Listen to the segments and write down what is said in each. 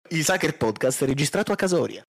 Il Sacher Podcast è registrato a Casoria.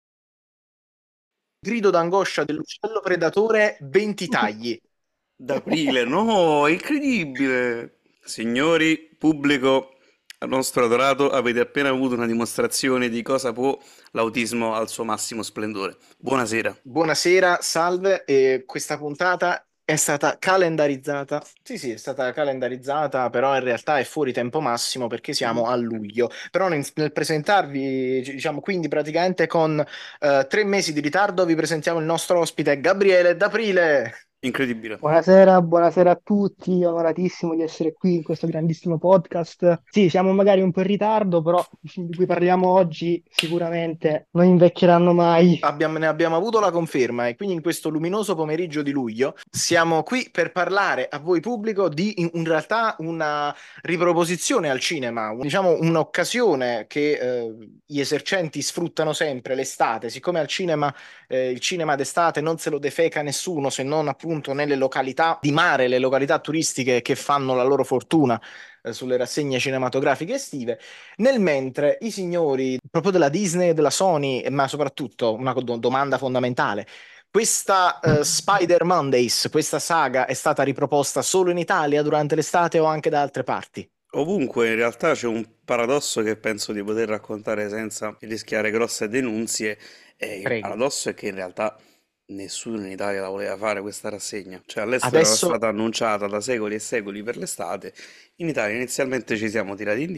Grido d'angoscia dell'uccello predatore, 20 tagli. D'aprile, no, è incredibile! Signori, pubblico nostro adorato, avete appena avuto una dimostrazione di cosa può l'autismo al suo massimo splendore. Buonasera. Buonasera, salve. Questa puntata è stata calendarizzata. Sì, sì, è stata calendarizzata, però in realtà è fuori tempo massimo perché siamo a luglio. Però nel presentarvi, diciamo, quindi praticamente con 3 mesi di ritardo, vi presentiamo il nostro ospite Gabriele D'Aprile. Incredibile. Buonasera, buonasera a tutti, onoratissimo di essere qui in questo grandissimo podcast. Sì, siamo magari un po' in ritardo, però i film di cui parliamo oggi sicuramente non invecchieranno mai. Ne abbiamo avuto la conferma e quindi in questo luminoso pomeriggio di luglio siamo qui per parlare a voi pubblico di in realtà una riproposizione al cinema, diciamo un'occasione che gli esercenti sfruttano sempre l'estate, siccome al cinema il cinema d'estate non se lo defeca nessuno se non appunto nelle località di mare, le località turistiche che fanno la loro fortuna sulle rassegne cinematografiche estive. Nel mentre i signori proprio della Disney e della Sony, ma soprattutto una domanda fondamentale. Questa Spider Mondays, questa saga è stata riproposta solo in Italia durante l'estate o anche da altre parti? Ovunque in realtà c'è un paradosso che penso di poter raccontare senza rischiare grosse denunzie, e il Prego. paradosso è che in realtà nessuno in Italia la voleva fare questa rassegna, cioè all'estero era Adesso stata annunciata da secoli e secoli per l'estate, in Italia inizialmente ci siamo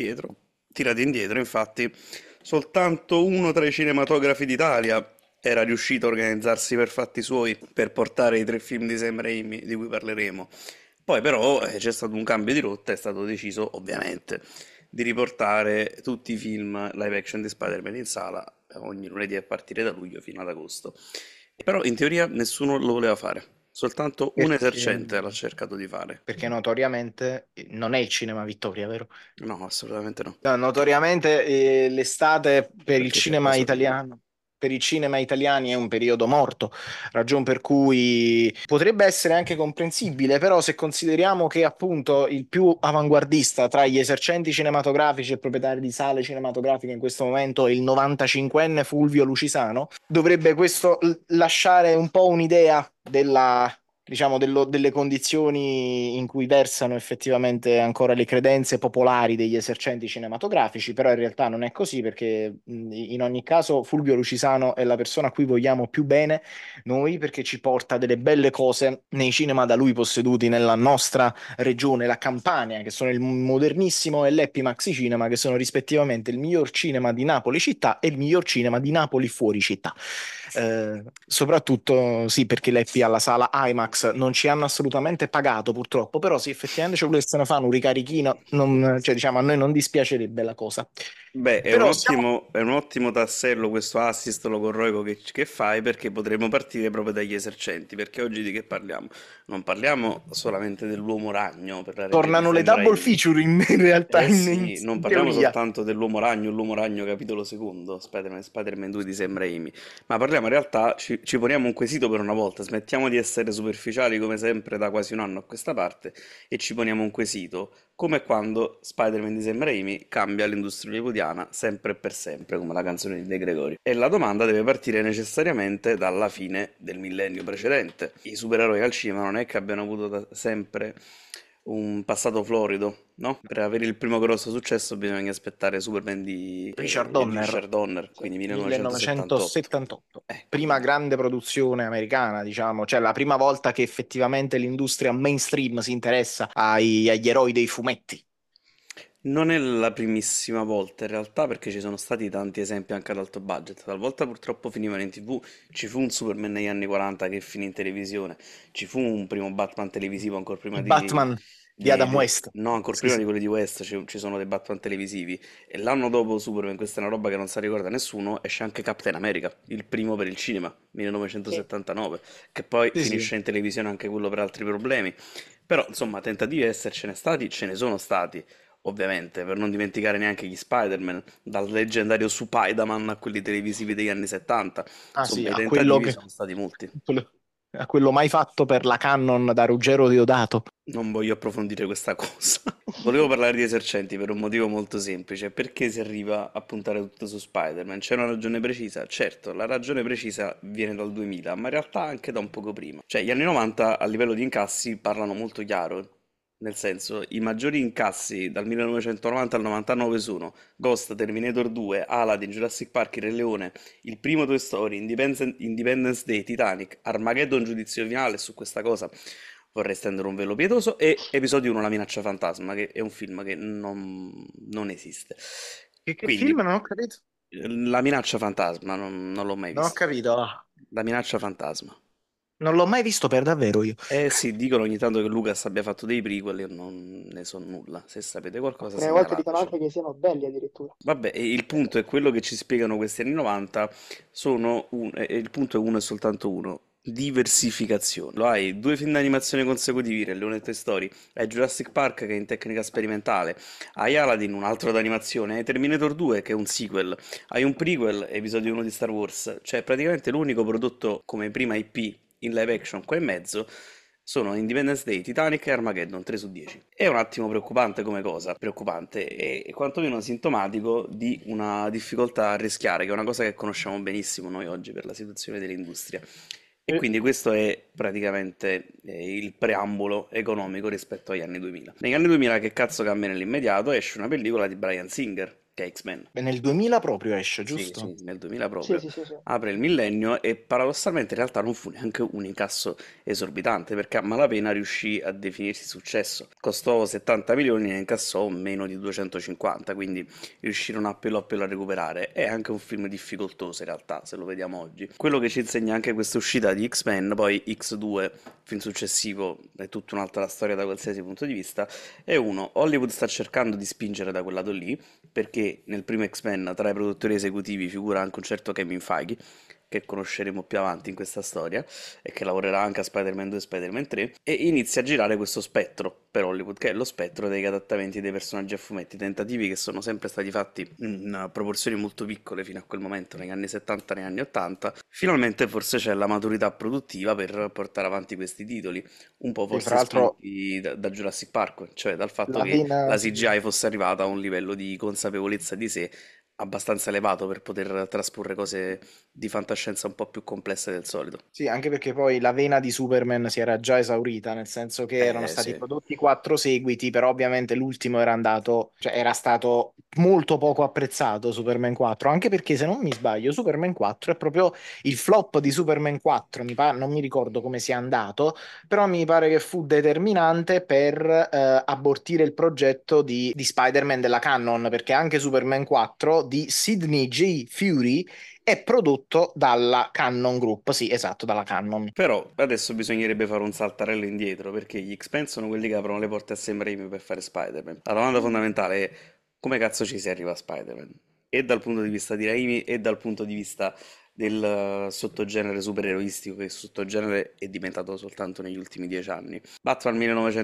tirati indietro, infatti soltanto uno tra i cinematografi d'Italia era riuscito a organizzarsi per fatti suoi per portare i tre film di Sam Raimi di cui parleremo. Poi però c'è stato un cambio di rotta, è stato deciso ovviamente di riportare tutti i film live action di Spider-Man in sala ogni lunedì a partire da luglio fino ad agosto. Però in teoria nessuno lo voleva fare, soltanto un perché, esercente l'ha cercato di fare. perché notoriamente non è il cinema Vittoria, vero? No, assolutamente no, No, notoriamente l'estate perché c'è Pasolini. per i cinema italiani è un periodo morto, ragion per cui potrebbe essere anche comprensibile, però se consideriamo che appunto il più avanguardista tra gli esercenti cinematografici e proprietari di sale cinematografiche in questo momento è il 95enne Fulvio Lucisano, dovrebbe questo lasciare un po' un'idea della diciamo, delle condizioni in cui versano effettivamente ancora le credenze popolari degli esercenti cinematografici, però in realtà non è così perché in ogni caso Fulvio Lucisano è la persona a cui vogliamo più bene noi perché ci porta delle belle cose nei cinema da lui posseduti nella nostra regione, la Campania, che sono il modernissimo e l'Epimax Cinema, che sono rispettivamente il miglior cinema di Napoli città e il miglior cinema di Napoli fuori città. Soprattutto sì, perché l'Eppi alla sala IMAX non ci hanno assolutamente pagato purtroppo, però sì, effettivamente ci volessero fare un ricarichino, cioè, diciamo, a noi non dispiacerebbe la cosa. Beh, Però siamo è un ottimo tassello questo assist logorroico che fai perché potremo partire proprio dagli esercenti, perché oggi di che parliamo? Non parliamo solamente dell'uomo ragno per la remake di tornano le Sam double Raimi. feature in realtà Eh in sì, non parliamo teoria. soltanto dell'uomo ragno, l'uomo ragno capitolo secondo, Spider-Man 2 di Sam Raimi, ma parliamo in realtà, ci poniamo un quesito per una volta, smettiamo di essere superficiali come sempre da quasi un anno a questa parte e ci poniamo un quesito, come e quando Spider-Man di Sam Raimi cambia l'industria hollywoodiana sempre e per sempre, come la canzone di De Gregori. E la domanda deve partire necessariamente dalla fine del millennio precedente. I supereroi al cinema non è che abbiano avuto da sempre un passato florido, no? Per avere il primo grosso successo bisogna aspettare Superman Richard di Donner, Richard Donner, sì, quindi 1978. 1978. Prima Quindi grande produzione americana, diciamo, cioè la prima volta che effettivamente l'industria mainstream si interessa agli eroi dei fumetti. non è la primissima volta in realtà perché ci sono stati tanti esempi anche ad alto budget. Talvolta purtroppo finivano in TV, ci fu un Superman negli anni 40 che finì in televisione, ci fu un primo Batman televisivo ancora prima Il Batman di Adam West. no, ancora Sì, prima di sì, quelli di West ci sono dei Batman televisivi e l'anno dopo Superman, questa è una roba che non si ricorda nessuno, esce anche Captain America, il primo per il cinema, sì, 1979, che poi sì, sì. finisce in televisione anche quello per altri problemi. Però, insomma, tentativi di essercene stati, ce ne sono stati. Ovviamente, per non dimenticare neanche gli Spider-Man, dal leggendario Spider-Man a quelli televisivi degli anni 70. Ah sì, Insomma, i a quello tentativi che... sono stati molti. a quello mai fatto per la Canon da Ruggero Diodato. Non voglio approfondire questa cosa. Volevo parlare di esercenti per un motivo molto semplice. Perché si arriva a puntare tutto su Spider-Man? C'è una ragione precisa? Certo, la ragione precisa viene dal 2000, ma in realtà anche da un poco prima. Cioè, gli anni 90 a livello di incassi parlano molto chiaro. Nel senso, i maggiori incassi dal 1990 al 99 sono Ghost, Terminator 2, Aladdin, Jurassic Park, Il Re Leone, il primo Toy Story, Independence Day, Titanic, Armageddon, Giudizio Finale. Su questa cosa vorrei stendere un velo pietoso. E episodio 1, La minaccia fantasma, che è un film che non esiste. Che film? Quindi, Non ho capito. La minaccia fantasma, non l'ho mai Non ho visto. capito. La minaccia fantasma. Non l'ho mai visto per davvero io. Eh sì, dicono ogni tanto che Lucas abbia fatto dei prequel, io non ne so nulla. Se sapete qualcosa Alcune volte dicono segnalatecelo. anche che siano belli addirittura. Vabbè, e il punto è quello che ci spiegano questi anni 90, e il punto è uno e soltanto uno, diversificazione. Lo hai due film d'animazione consecutivi, Re Leone e Toy Story, hai Jurassic Park che è in tecnica sperimentale, hai Aladdin, un altro d'animazione, hai Terminator 2 che è un sequel, hai un prequel, episodio 1 di Star Wars, cioè praticamente l'unico prodotto come prima IP in live action qua in mezzo sono Independence Day, Titanic e Armageddon 3 su 10. È un attimo preoccupante come cosa, preoccupante e quantomeno sintomatico di una difficoltà a rischiare, che è una cosa che conosciamo benissimo noi oggi per la situazione dell'industria. E Sì. quindi questo è praticamente il preambolo economico rispetto agli anni 2000. Negli anni 2000 che cazzo cambia nell'immediato? Esce una pellicola di Bryan Singer, che è X-Men. Beh, nel 2000 proprio esce, Sì, giusto? sì, nel 2000 Sì, proprio. sì, sì, sì. Apre il millennio e paradossalmente in realtà non fu neanche un incasso esorbitante perché a malapena riuscì a definirsi successo. Costò 70 milioni e ne incassò meno di 250, quindi riuscirono a pelo a recuperare. È anche un film difficoltoso in realtà, se lo vediamo oggi. Quello che ci insegna anche questa uscita di X-Men, poi X2, film successivo, è tutta un'altra storia da qualsiasi punto di vista, è uno, Hollywood sta cercando di spingere da quel lato lì, perché nel primo X-Men tra i produttori esecutivi figura anche un certo Kevin Feige, che conosceremo più avanti in questa storia, e che lavorerà anche a Spider-Man 2 e Spider-Man 3, e inizia a girare questo spettro per Hollywood, che è lo spettro degli adattamenti dei personaggi a fumetti, tentativi che sono sempre stati fatti in proporzioni molto piccole fino a quel momento, negli anni 70 e negli anni 80. Finalmente forse c'è la maturità produttiva per portare avanti questi titoli, un po' Sì, fra forse l'altro spinti da Jurassic Park, cioè dal fatto la che vena, la sì, CGI fosse arrivata a un livello di consapevolezza di sé abbastanza elevato per poter trasporre cose di fantascienza un po' più complesse del solito. sì, anche perché poi la vena di Superman si era già esaurita, nel senso che erano stati Sì. prodotti quattro seguiti, però ovviamente l'ultimo era andato, cioè era stato molto poco apprezzato Superman 4, anche perché se non mi sbaglio Superman 4 è proprio il flop di Superman 4, non mi ricordo come sia andato, però mi pare che fu determinante per abortire il progetto di Spider-Man della Canon, perché anche Superman 4 di Sidney J. Fury è prodotto dalla Cannon Group, sì, esatto, dalla Cannon. Però adesso bisognerebbe fare un saltarello indietro perché gli X-Men sono quelli che aprono le porte a Sam Raimi per fare Spider-Man. La domanda fondamentale è come cazzo ci si arriva a Spider-Man? E dal punto di vista di Raimi e dal punto di vista del sottogenere supereroistico che sottogenere è diventato soltanto negli ultimi 10 anni. Batman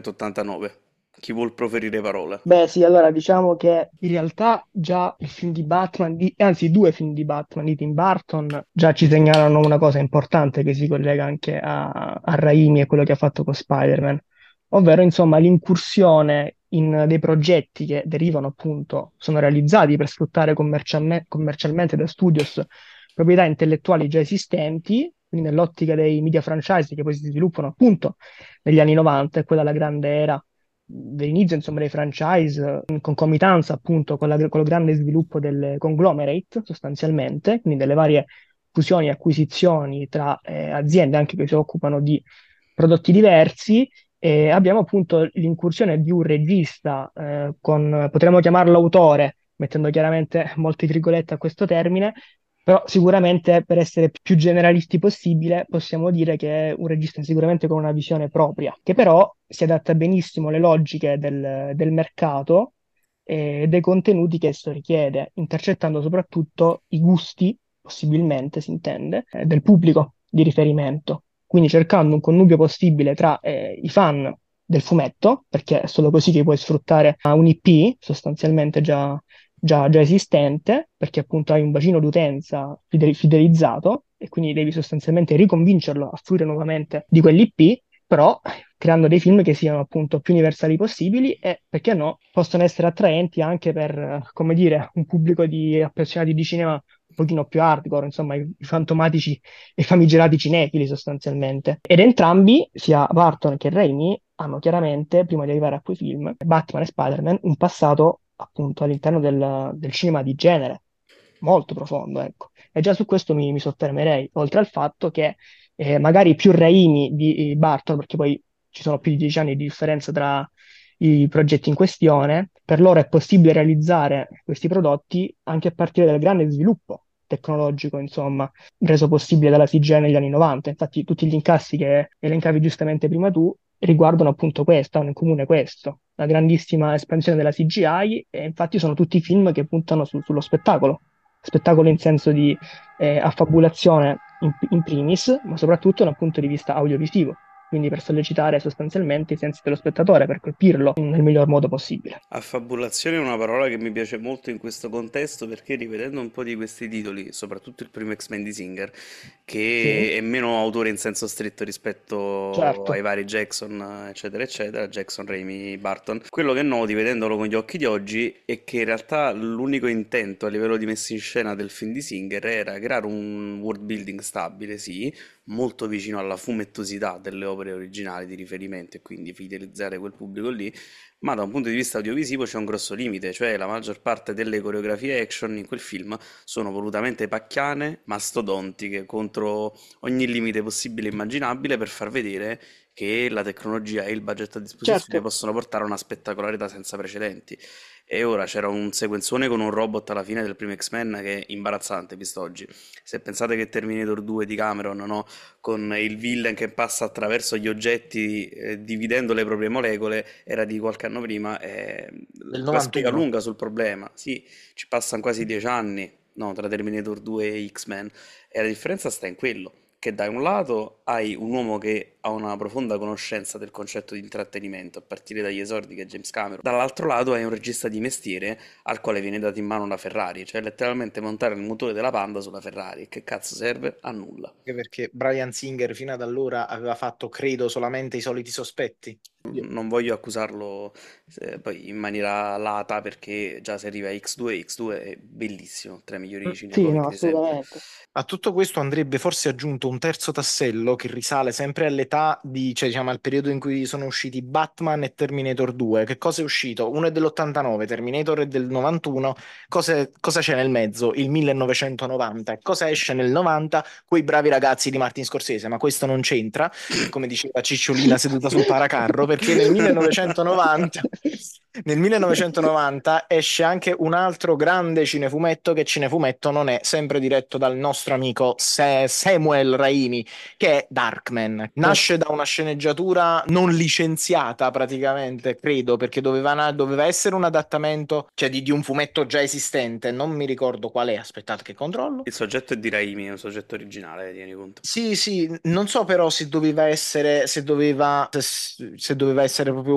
1989. Chi vuol proferire parola? Beh, sì, allora diciamo che in realtà già il film di Batman, anzi i due film di Batman di Tim Burton, già ci segnalano una cosa importante che si collega anche a Raimi e quello che ha fatto con Spider-Man, ovvero insomma l'incursione in dei progetti che derivano appunto, sono realizzati per sfruttare commercialmente da studios proprietà intellettuali già esistenti, quindi nell'ottica dei media franchise che poi si sviluppano appunto negli anni 90, e quella è la grande era dell'inizio insomma dei franchise, in concomitanza appunto con il grande sviluppo del conglomerate sostanzialmente, quindi delle varie fusioni e acquisizioni tra aziende anche che si occupano di prodotti diversi. E abbiamo appunto l'incursione di un regista potremmo chiamarlo autore, mettendo chiaramente molte virgolette a questo termine, però sicuramente per essere più generalisti possibile possiamo dire che è un regista sicuramente con una visione propria, che però si adatta benissimo alle logiche del mercato e dei contenuti che esso richiede, intercettando soprattutto i gusti, possibilmente si intende, del pubblico di riferimento. Quindi cercando un connubio possibile tra i fan del fumetto, perché è solo così che puoi sfruttare un IP sostanzialmente già esistente, perché appunto hai un bacino d'utenza fidelizzato, e quindi devi sostanzialmente riconvincerlo a fruire nuovamente di quell'IP, però creando dei film che siano appunto più universali possibili e, perché no, possono essere attraenti anche per, come dire, un pubblico di appassionati di cinema un pochino più hardcore, insomma, i fantomatici e famigerati cinefili sostanzialmente. Ed entrambi, sia Barton che Raimi, hanno chiaramente, prima di arrivare a quei film, Batman e Spider-Man, un passato appunto all'interno del cinema di genere, molto profondo, ecco. E già su questo mi soffermerei, oltre al fatto che magari più Raimi di Barton, perché poi ci sono più di 10 anni di differenza tra i progetti in questione, per loro è possibile realizzare questi prodotti anche a partire dal grande sviluppo tecnologico, insomma, reso possibile dalla CGI negli anni 90. Infatti tutti gli incassi che elencavi giustamente prima tu riguardano appunto questo, hanno in comune questo, la grandissima espansione della CGI e infatti sono tutti film che puntano sullo spettacolo, spettacolo in senso di affabulazione in primis, ma soprattutto da un punto di vista audiovisivo, quindi per sollecitare sostanzialmente i sensi dello spettatore, per colpirlo nel miglior modo possibile. Affabulazione è una parola che mi piace molto in questo contesto perché rivedendo un po' di questi titoli, soprattutto il primo X-Men di Singer, Sì, che è meno autore in senso stretto rispetto ai certo, vari Jackson, eccetera, eccetera, Jackson, Raimi, Barton, quello che noti vedendolo con gli occhi di oggi è che in realtà l'unico intento a livello di messa in scena del film di Singer era creare un world building stabile, sì, molto vicino alla fumettosità delle opere originali di riferimento e quindi fidelizzare quel pubblico lì, ma da un punto di vista audiovisivo c'è un grosso limite, cioè la maggior parte delle coreografie action in quel film sono volutamente pacchiane, mastodontiche, contro ogni limite possibile e immaginabile per far vedere che la tecnologia e il budget a disposizione certo. possono portare a una spettacolarità senza precedenti. E ora c'era un sequenzone con un robot alla fine del primo X-Men che è imbarazzante visto oggi. Se pensate che Terminator 2 di Cameron, no? Con il villain che passa attraverso gli oggetti dividendo le proprie molecole, era di qualche anno prima, Del la spiega 91. lunga sul problema. Sì, ci passano quasi 10 anni, no, tra Terminator 2 e X-Men, e la differenza sta in quello, che da un lato hai un uomo che ha una profonda conoscenza del concetto di intrattenimento, a partire dagli esordi che è James Cameron, dall'altro lato hai un regista di mestiere al quale viene dato in mano una Ferrari, cioè letteralmente montare il motore della Panda sulla Ferrari. Che cazzo serve? A nulla. Anche perché Bryan Singer fino ad allora aveva fatto, credo, solamente i soliti sospetti. Non voglio accusarlo poi in maniera lata perché già se arriva a X2, X2 è bellissimo, tra i migliori Sì, no, cinecomic di sempre. assolutamente. A tutto questo andrebbe forse aggiunto un terzo tassello che risale sempre all'età di, cioè diciamo al periodo in cui sono usciti Batman e Terminator 2. Che cosa è uscito? Uno è dell'89, Terminator è del 91. Cosa c'è nel mezzo? Il 1990. E cosa esce nel 90? Quei bravi ragazzi di Martin Scorsese, ma questo non c'entra, come diceva Cicciolina seduta sul paracarro, perché nel 1990 nel 1990 esce anche un altro grande cinefumetto che cinefumetto non è, sempre diretto dal nostro amico Samuel Raimi, che è Darkman. Nasce Certo. da una sceneggiatura non licenziata praticamente, credo, perché doveva essere un adattamento, cioè di un fumetto già esistente, non mi ricordo qual è, aspettate che controllo. Il soggetto è di Raimi, è un soggetto originale, tieni conto. Sì, sì, non so però se doveva essere, se doveva essere proprio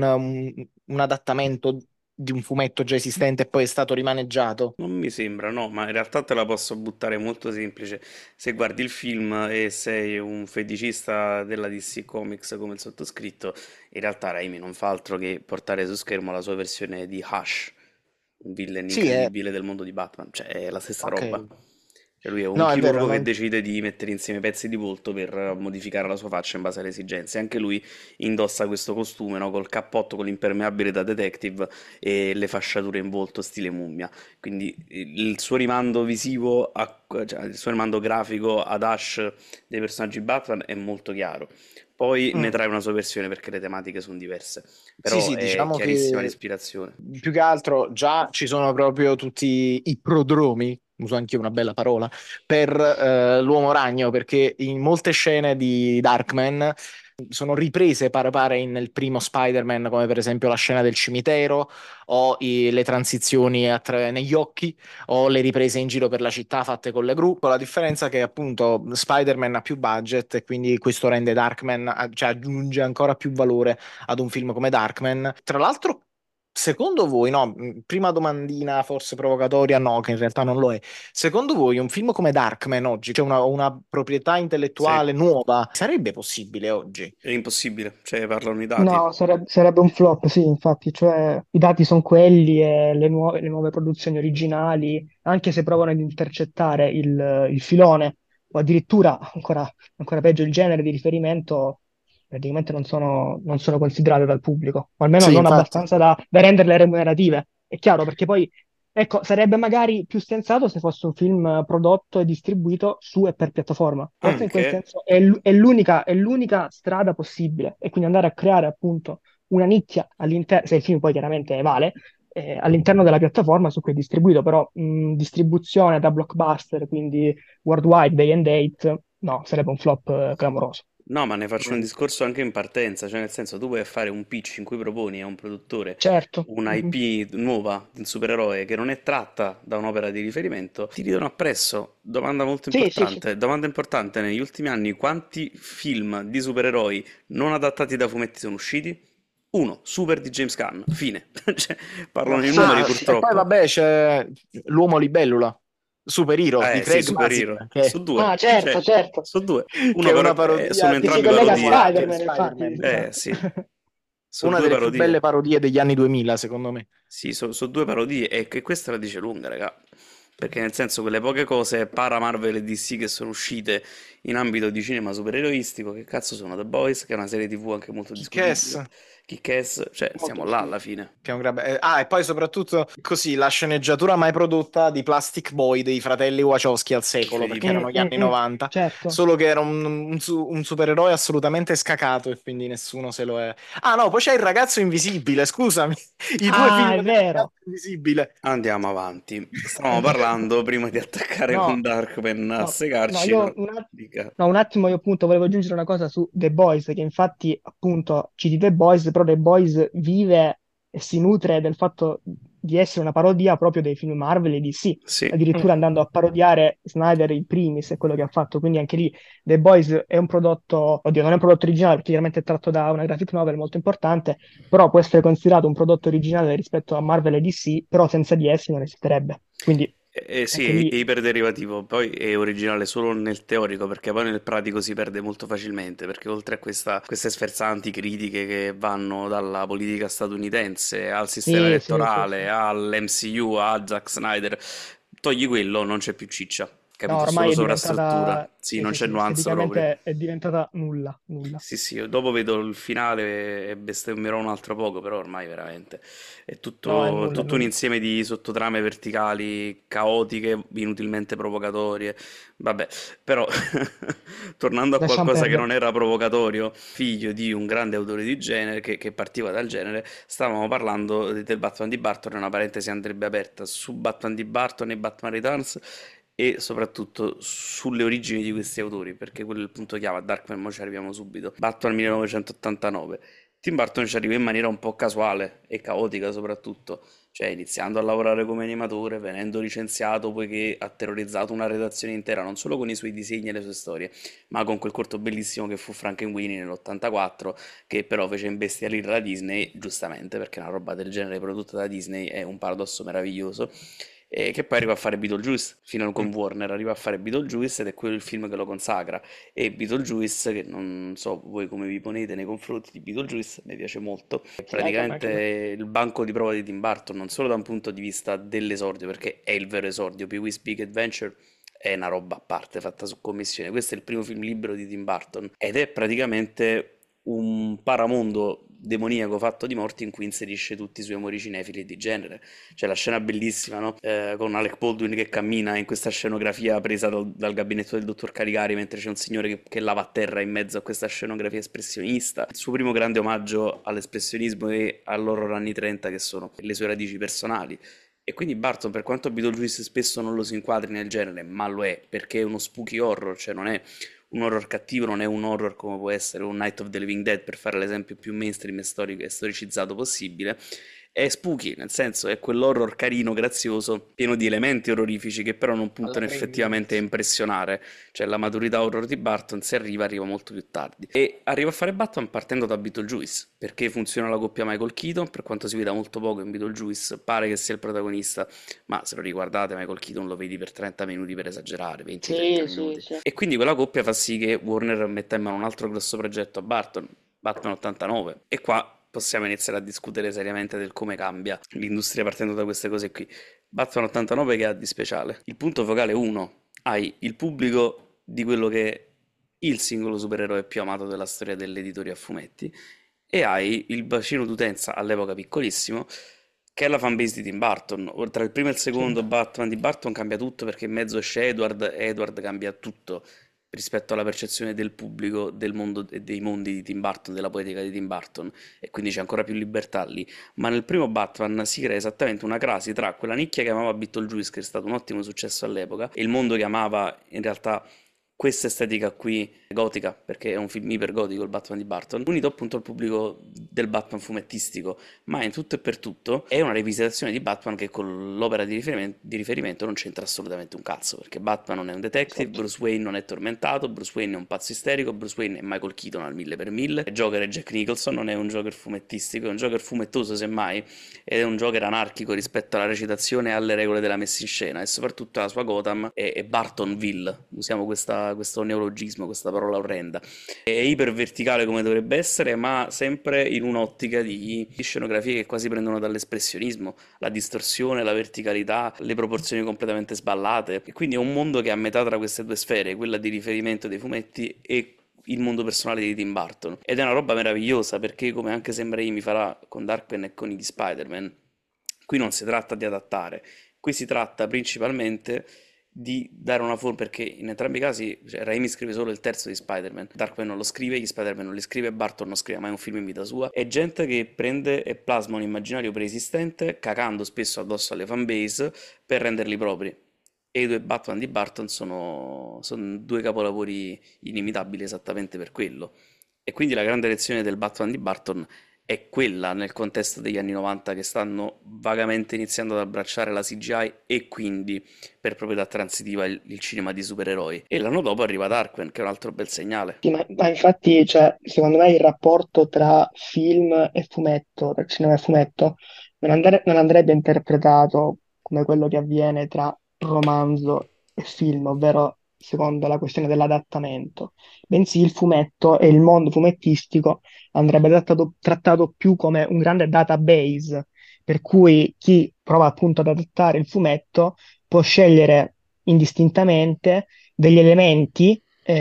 un adattamento di un fumetto già esistente e poi è stato rimaneggiato. Non mi sembra, no, ma in realtà te la posso buttare molto semplice. Se guardi il film e sei un feticista della DC Comics come il sottoscritto, in realtà Raimi non fa altro che portare su schermo la sua versione di Hush, un villain Sì, è incredibile del mondo di Batman, cioè è la stessa ok. roba. Cioè lui è un No, è vero, chirurgo che non... decide di mettere insieme pezzi di volto per modificare la sua faccia in base alle esigenze. Anche lui indossa questo costume, no? Col cappotto, con l'impermeabile da detective e le fasciature in volto stile mummia. Quindi il suo rimando visivo, cioè, il suo rimando grafico ad Ash dei personaggi Batman è molto chiaro. Poi ne Mm. trae una sua versione perché le tematiche sono diverse, Sì, però sì, è diciamo chiarissima che l'ispirazione. più che altro già ci sono proprio tutti i prodromi, uso anche una bella parola, per l'uomo ragno, perché in molte scene di Darkman sono riprese pare pare nel primo Spider-Man, come per esempio la scena del cimitero o le transizioni negli occhi o le riprese in giro per la città fatte con le gru. Con la differenza che appunto Spider-Man ha più budget e quindi questo rende Darkman, cioè aggiunge ancora più valore ad un film come Darkman. Tra l'altro, secondo voi, no, prima domandina forse provocatoria, no, che in realtà non lo è. Secondo voi un film come Darkman oggi, cioè una proprietà Sì, intellettuale nuova, sarebbe possibile oggi? è impossibile, cioè parlano i dati. No, sarebbe un flop, sì, infatti, cioè i dati sono quelli e le nuove produzioni originali, anche se provano ad intercettare il filone, o addirittura, ancora peggio, il genere di riferimento, praticamente non sono considerate dal pubblico, o almeno Sì, non infatti. abbastanza da renderle remunerative. È chiaro, perché poi, ecco, sarebbe magari più sensato se fosse un film prodotto e distribuito su e per piattaforma. Forse in quel Anche, senso è l'unica strada possibile, e quindi andare a creare appunto una nicchia all'interno, se il film poi chiaramente vale, all'interno della piattaforma su cui è distribuito, però distribuzione da blockbuster, quindi worldwide, day and date, no, sarebbe un flop clamoroso. no, ma ne faccio un Mm. discorso anche in partenza, cioè nel senso tu puoi fare un pitch in cui proponi a un produttore Certo. una Mhm. IP nuova di un supereroe che non è tratta da un'opera di riferimento, ti ridono appresso. Sì, sì, sì. Domanda importante, negli ultimi anni quanti film di supereroi non adattati da fumetti sono usciti? Uno, Super di James Gunn, fine. Cioè, parlano i numeri Ah, e poi purtroppo. vabbè c'è l'uomo libellula, Superhero di Sì, Craig superhero. Mazin, Su due, Ah, certo, cioè, certo. su due. che Uno è però, una parodia sono Che si entrambi collega a dell'uomo parodie. latte di Spider-Man, infatti, Spider-Man. esatto. Sì, sono Una due delle più belle parodie. parodie degli anni 2000, secondo me. Sì, sono due parodie e che questa la dice lunga, raga. Perché nel senso quelle poche cose para Marvel e DC che sono uscite in ambito di cinema supereroistico, che cazzo sono The Boys, che è una serie TV anche molto Kick-Ass, discutibile. Kick-Ass, cioè Molto siamo là alla discutibile. fine. che è un ah, e poi soprattutto così la sceneggiatura mai prodotta di Plastic Boy dei fratelli Wachowski al secolo, perché Incredibile. erano gli anni 90, Certo. solo che era un supereroe assolutamente scacato e quindi nessuno se lo è. Ah no, poi c'è il ragazzo invisibile, scusami, i due Ah, film è del vero. ragazzo invisibile. Andiamo avanti. Stavamo parlando prima di attaccare con No, Darkman a no, segarci, io no? Dica. no, un attimo io appunto volevo aggiungere una cosa su The Boys, che infatti appunto citi The Boys, però The Boys vive e si nutre del fatto di essere una parodia proprio dei film Marvel e DC, Sì. addirittura Mm. andando a parodiare Snyder in primis e quello che ha fatto, quindi anche lì The Boys è un prodotto, oddio, non è un prodotto originale perché chiaramente è tratto da una graphic novel molto importante, però può essere considerato un prodotto originale rispetto a Marvel e DC, però senza di essi non esisterebbe. Quindi anche Sì, è lì iperderivativo, poi è originale solo nel teorico, perché poi nel pratico si perde molto facilmente, perché oltre a queste sferzanti critiche che vanno dalla politica statunitense al sistema sì, sì, sì, sì. elettorale, all'MCU, a Zack Snyder, togli quello, non c'è più ciccia, No, capito? È solo ormai è sovrastruttura, diventata, sì, sì, non sì, c'è sì, nuance proprio. esteticamente è diventata nulla, nulla. Sì, sì, io dopo vedo il finale e bestemmierò un altro poco, però ormai veramente è No, è tutto, nulla, è tutto un nulla. insieme di sottotrame verticali, caotiche, inutilmente provocatorie. Vabbè, però tornando a Lasciamo qualcosa che perdere. non era provocatorio, figlio di un grande autore di genere, che partiva dal genere, stavamo parlando del Batman di Barton, e una parentesi andrebbe aperta su Batman di Barton e Batman Returns e soprattutto sulle origini di questi autori, perché quello è il punto chiave. A Darkman mo ci arriviamo subito. Batman 1989. Tim Burton ci arriva in maniera un po' casuale e caotica soprattutto, cioè iniziando a lavorare come animatore, venendo licenziato poiché ha terrorizzato una redazione intera non solo con i suoi disegni e le sue storie, ma con quel corto bellissimo che fu Frankenweenie nell'84, che però fece imbestialire la Disney, giustamente, perché una roba del genere prodotta da Disney è un paradosso meraviglioso. E che poi arriva a fare Beetlejuice, fino con Mm. Warner, arriva a fare Beetlejuice ed è quello il film che lo consacra. E Beetlejuice, che non so voi come vi ponete nei confronti di Beetlejuice, mi piace molto. È Sì, anche praticamente a me. il banco di prova di Tim Burton, non solo da un punto di vista dell'esordio, perché è il vero esordio. Pee-wee's Big Adventure è una roba a parte fatta su commissione. Questo è il primo film libero di Tim Burton ed è praticamente un paramondo demoniaco fatto di morti in cui inserisce tutti i suoi amori cinefili e di genere. C'è la scena bellissima, no? Con Alec Baldwin che cammina in questa scenografia presa dal gabinetto del dottor Caligari mentre c'è un signore che lava a terra in mezzo a questa scenografia espressionista. Il suo primo grande omaggio all'espressionismo e all'horror anni 30 che sono le sue radici personali. E quindi Barton, per quanto Beetlejuice spesso non lo si inquadri nel genere, ma lo è, perché è uno spooky horror, cioè non è un horror cattivo, non è un horror come può essere un Night of the Living Dead, per fare l'esempio più mainstream e, storico, e storicizzato possibile, è spooky, nel senso è quell'horror carino, grazioso, pieno di elementi orrorifici che però non alla puntano Raimi effettivamente a inizio. impressionare. Cioè la maturità horror di Barton, se arriva, arriva molto più tardi. E arriva a fare Batman partendo da Beetlejuice, perché funziona la coppia Michael Keaton, per quanto si veda molto poco in Beetlejuice, pare che sia il protagonista, ma se lo riguardate Michael Keaton lo vedi per 30 minuti per esagerare, 20-30 Sì, sì, minuti. sì. E quindi quella coppia fa sì che Warner metta in mano un altro grosso progetto a Barton, Batman 89. E qua possiamo iniziare a discutere seriamente del come cambia l'industria partendo da queste cose qui. Batman 89 che ha di speciale? Il punto focale 1, hai il pubblico di quello che è il singolo supereroe più amato della storia dell'editoria a fumetti e hai il bacino d'utenza all'epoca piccolissimo che è la fanbase di Tim Burton. Tra il primo e il Sì. secondo Batman di Burton cambia tutto perché in mezzo esce Edward e Edward cambia tutto rispetto alla percezione del pubblico del mondo e dei mondi di Tim Burton, della poetica di Tim Burton, e quindi c'è ancora più libertà lì. Ma nel primo Batman si crea esattamente una crasi tra quella nicchia che amava Beetlejuice, che è stato un ottimo successo all'epoca, e il mondo che amava in realtà questa estetica qui gotica, perché è un film ipergotico il Batman di Burton, unito appunto al pubblico del Batman fumettistico, ma in tutto e per tutto è una rivisitazione di Batman che con l'opera di riferimento non c'entra assolutamente un cazzo, perché Batman non è un detective, Esatto. Bruce Wayne non è tormentato, Bruce Wayne è un pazzo isterico, Bruce Wayne è Michael Keaton al 1000 per 1000, Joker è Jack Nicholson, non è un Joker fumettistico, è un Joker fumettoso semmai, ed è un Joker anarchico rispetto alla recitazione e alle regole della messa in scena, e soprattutto la sua Gotham è Bartonville, usiamo questo neologismo, questa parola orrenda. È iperverticale come dovrebbe essere, ma sempre in un'ottica di scenografie che quasi prendono dall'espressionismo, la distorsione, la verticalità, le proporzioni completamente sballate. E quindi è un mondo che è a metà tra queste due sfere, quella di riferimento dei fumetti e il mondo personale di Tim Burton. Ed è una roba meravigliosa perché, come anche Sam Raimi farà con Darkman e con gli Spider-Man, qui non si tratta di adattare, qui si tratta principalmente di dare una forma, perché in entrambi i casi, cioè, Raimi scrive solo il terzo di Spider-Man, Darkman non lo scrive, gli Spider-Man non li scrive, Barton non scrive mai un film in vita sua, è gente che prende e plasma un immaginario preesistente, cacando spesso addosso alle fanbase per renderli propri. E i due Batman di Barton sono due capolavori inimitabili esattamente per quello. E quindi la grande lezione del Batman di Barton è quella nel contesto degli anni 90 che stanno vagamente iniziando ad abbracciare la CGI e quindi per proprietà transitiva il cinema di supereroi. E l'anno dopo arriva Darkman, che è un altro bel segnale. Sì, ma infatti, cioè, secondo me il rapporto tra film e fumetto, tra cinema e fumetto, non andrebbe interpretato come quello che avviene tra romanzo e film, ovvero secondo la questione dell'adattamento, bensì il fumetto e il mondo fumettistico andrebbe trattato più come un grande database, per cui chi prova appunto ad adattare il fumetto può scegliere indistintamente degli elementi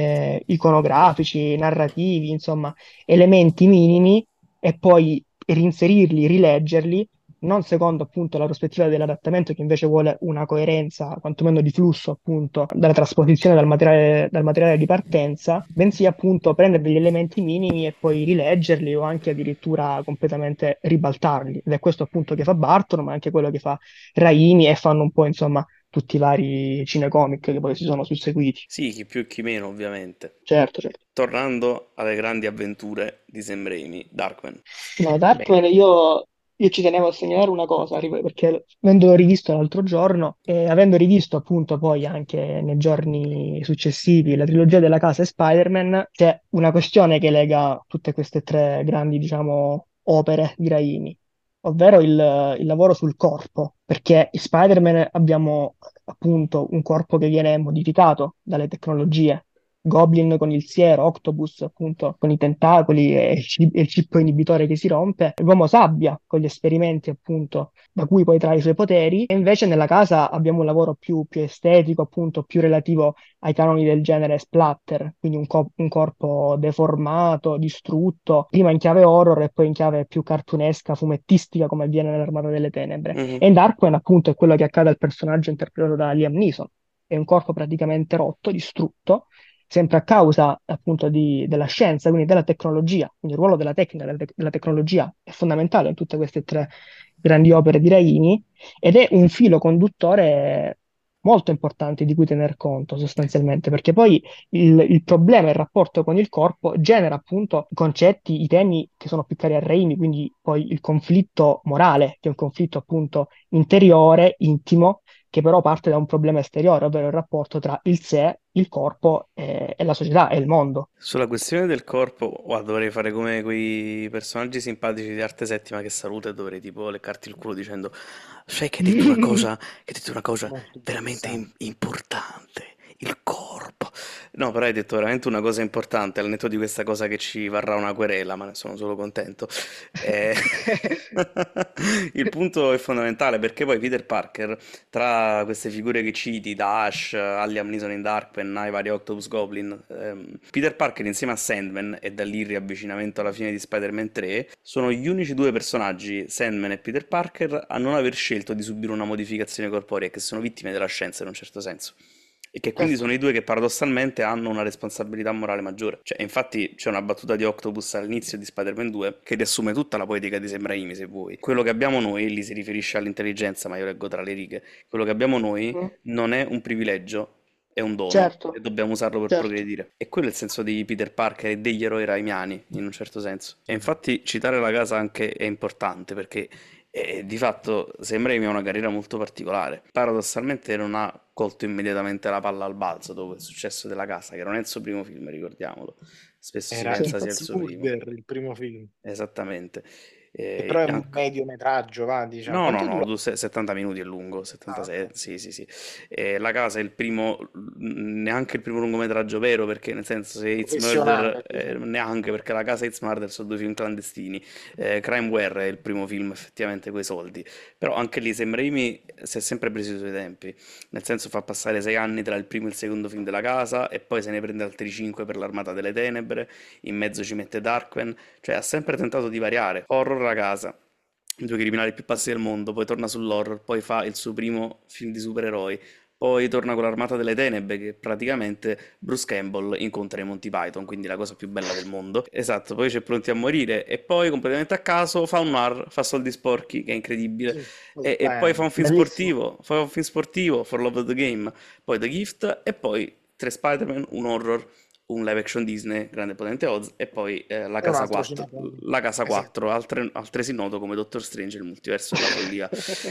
iconografici, narrativi, insomma, elementi minimi e poi reinserirli, rileggerli, non secondo appunto la prospettiva dell'adattamento che invece vuole una coerenza, quantomeno di flusso appunto, dalla trasposizione dal materiale di partenza, bensì appunto prendere degli elementi minimi e poi rileggerli o anche addirittura completamente ribaltarli. Ed è questo appunto che fa Barton, ma anche quello che fa Raimi e fanno un po' insomma tutti i vari cinecomic che poi si sono susseguiti. Sì, chi più e chi meno, ovviamente. Certo, certo. Tornando alle grandi avventure di Sam Raimi, Darkman. No, Beh, Darkman io ci tenevo a segnalare una cosa, perché avendolo rivisto l'altro giorno e avendo rivisto appunto poi anche nei giorni successivi la trilogia della casa e Spider-Man, c'è una questione che lega tutte queste tre grandi, diciamo, opere di Raimi, ovvero il lavoro sul corpo, perché in Spider-Man abbiamo appunto un corpo che viene modificato dalle tecnologie. Goblin con il siero, Octopus appunto con i tentacoli e il chip inibitore che si rompe, l'uomo sabbia con gli esperimenti appunto da cui poi trae i suoi poteri, e invece nella casa abbiamo un lavoro più estetico, appunto più relativo ai canoni del genere splatter, quindi un corpo deformato, distrutto, prima in chiave horror e poi in chiave più cartunesca, fumettistica come avviene nell'Armata delle Tenebre. Mhm. E in Darkman appunto è quello che accade al personaggio interpretato da Liam Neeson. È un corpo praticamente rotto, distrutto, sempre a causa appunto della scienza, quindi della tecnologia. Quindi il ruolo della tecnica, della tecnologia è fondamentale in tutte queste tre grandi opere di Raimi ed è un filo conduttore molto importanti di cui tener conto sostanzialmente, perché poi il problema, il rapporto con il corpo genera appunto i concetti, i temi che sono più cari a Raimi, quindi poi il conflitto morale, che è un conflitto appunto interiore, intimo, che però parte da un problema esteriore, ovvero il rapporto tra il sé, il corpo e la società e il mondo. Sulla questione del corpo, guarda, dovrei fare come quei personaggi simpatici di Arte Settima che saluta e dovrei tipo leccarti il culo dicendo: sai che hai detto una cosa, che hai detto una cosa Molto veramente interessante. importante, il corpo. No, però hai detto veramente una cosa importante, al netto di questa cosa che ci varrà una querela, ma ne sono solo contento. Eh, Il punto è fondamentale perché poi Peter Parker, tra queste figure che citi, da Ash a Liam Neeson in Darkman, ai vari Octopus Goblin, Peter Parker insieme a Sandman, e da lì il riavvicinamento alla fine di Spider-Man 3, sono gli unici due personaggi, Sandman e Peter Parker, a non aver scelto di subire una modificazione corporea, che sono vittime della scienza in un certo senso. E che quindi Certo. sono i due che paradossalmente hanno una responsabilità morale maggiore. Cioè, infatti c'è una battuta di Octopus all'inizio di Spider-Man 2 che riassume tutta la poetica di Sam Raimi, se vuoi. Quello che abbiamo noi, lì si riferisce all'intelligenza, ma io leggo tra le righe, quello che abbiamo noi Mm, non è un privilegio, è un dono e certo, dobbiamo usarlo per certo. progredire. E quello è il senso di Peter Parker e degli eroi raimiani, in un certo senso. E infatti citare la casa anche è importante perché di fatto Sam Raimi ha una carriera molto particolare. Paradossalmente non ha colto immediatamente la palla al balzo dopo il successo della casa, che non è il suo primo film, ricordiamolo. Spesso si Era pensa Sì. sia il Impazi suo primo. Burger, il primo film. Esattamente. Che però è un Anche... mediometraggio, va, diciamo. No, no, Quanto no, dura? 70 minuti è lungo, Ah, 76, ok. sì, sì, sì. La casa è il primo, neanche il primo lungometraggio vero, perché nel senso se It's Murder, Professionale, diciamo. neanche perché La casa e It's Murder sono due film clandestini. Crime Ware è il primo film effettivamente coi soldi, però anche lì Sam Raimi si è sempre preso i suoi tempi, nel senso fa passare 6 anni tra il primo e il secondo film della casa e poi se ne prende altri 5 per l'Armata delle Tenebre, in mezzo ci mette Darkman, cioè ha sempre tentato di variare. Horror La casa, i due criminali più pazzi del mondo, poi torna sull'horror, poi fa il suo primo film di supereroi, poi torna con l'Armata delle Tenebre, che praticamente Bruce Campbell incontra i Monty Python, quindi la cosa più bella del mondo. Esatto, poi c'è Pronti a morire, e poi completamente a caso fa un noir, fa Soldi sporchi, che è incredibile, Sì, e poi fa un film Bellissimo. sportivo, For Love of the Game, poi The Gift, e poi tre Spider-Man, un horror, un live action Disney, Grande e Potente Oz, e poi è un altro cinepanettone. La Casa Esatto. 4, altresì noto come Doctor Strange, il multiverso della follia,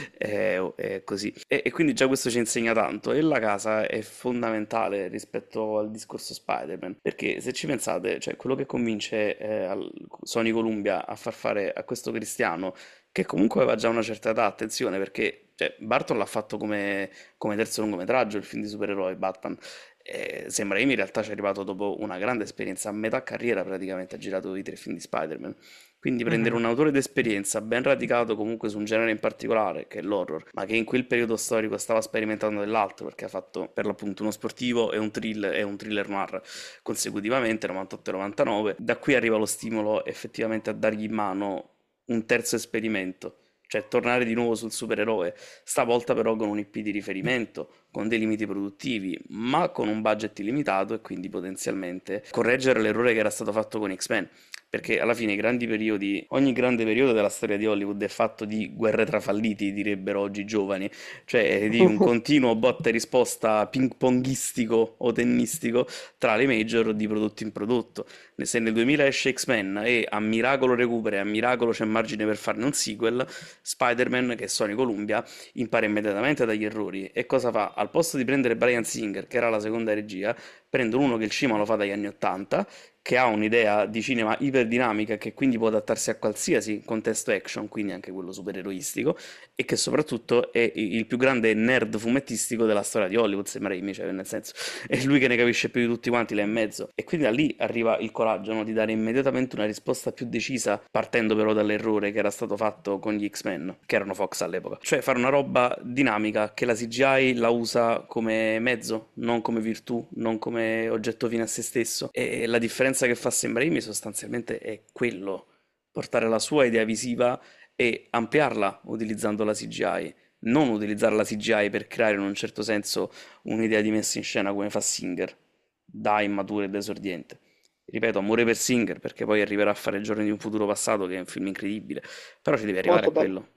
è così. E quindi già questo ci insegna tanto, e la casa è fondamentale rispetto al discorso Spider-Man, perché se ci pensate, cioè quello che convince Sony Columbia a far fare a questo cristiano, che comunque aveva già una certa età, attenzione, perché cioè, Barton l'ha fatto come terzo lungometraggio, il film di supereroi Batman. Sembra Raimi in realtà ci è arrivato dopo una grande esperienza, a metà carriera praticamente ha girato i tre film di Spider-Man. Quindi prendere Mhm. un autore d'esperienza ben radicato comunque su un genere in particolare, che è l'horror, ma che in quel periodo storico stava sperimentando dell'altro, perché ha fatto per l'appunto uno sportivo e un thriller noir consecutivamente, 98 e 99. Da qui arriva lo stimolo effettivamente a dargli in mano un terzo esperimento, cioè tornare di nuovo sul supereroe, stavolta però con un IP di riferimento, con dei limiti produttivi, ma con un budget illimitato e quindi potenzialmente correggere l'errore che era stato fatto con X-Men. Perché alla fine i grandi periodi, ogni grande periodo della storia di Hollywood è fatto di guerre tra falliti, direbbero oggi i giovani, cioè di un continuo botta e risposta ping ponghistico o tennistico tra le major di prodotto in prodotto. Se nel 2000 esce X-Men e a miracolo recupera e a miracolo c'è margine per farne un sequel, Spider-Man, che è Sony Columbia, impara immediatamente dagli errori. E cosa fa? Al posto di prendere Bryan Singer, che era la seconda regia, prendono uno che il cinema lo fa dagli anni 80, che ha un'idea di cinema iperdinamica, che quindi può adattarsi a qualsiasi contesto action, quindi anche quello supereroistico, e che soprattutto è il più grande nerd fumettistico della storia di Hollywood, Sam Raimi, cioè nel senso è lui che ne capisce più di tutti quanti là in mezzo. E quindi da lì arriva il coraggio, no, di dare immediatamente una risposta più decisa, partendo però dall'errore che era stato fatto con gli X-Men, che erano Fox all'epoca. Cioè fare una roba dinamica, che la CGI la usa come mezzo, non come virtù, non come oggetto fine a se stesso. E la differenza che fa Sam Raimi sostanzialmente è quello, portare la sua idea visiva e ampliarla utilizzando la CGI, non utilizzare la CGI per creare in un certo senso un'idea di messa in scena come fa Singer, da immaturo ed esordiente. Ripeto, amore per Singer, perché poi arriverà a fare Giorni di un futuro passato, che è un film incredibile, però ci deve arrivare a Molto bello. quello.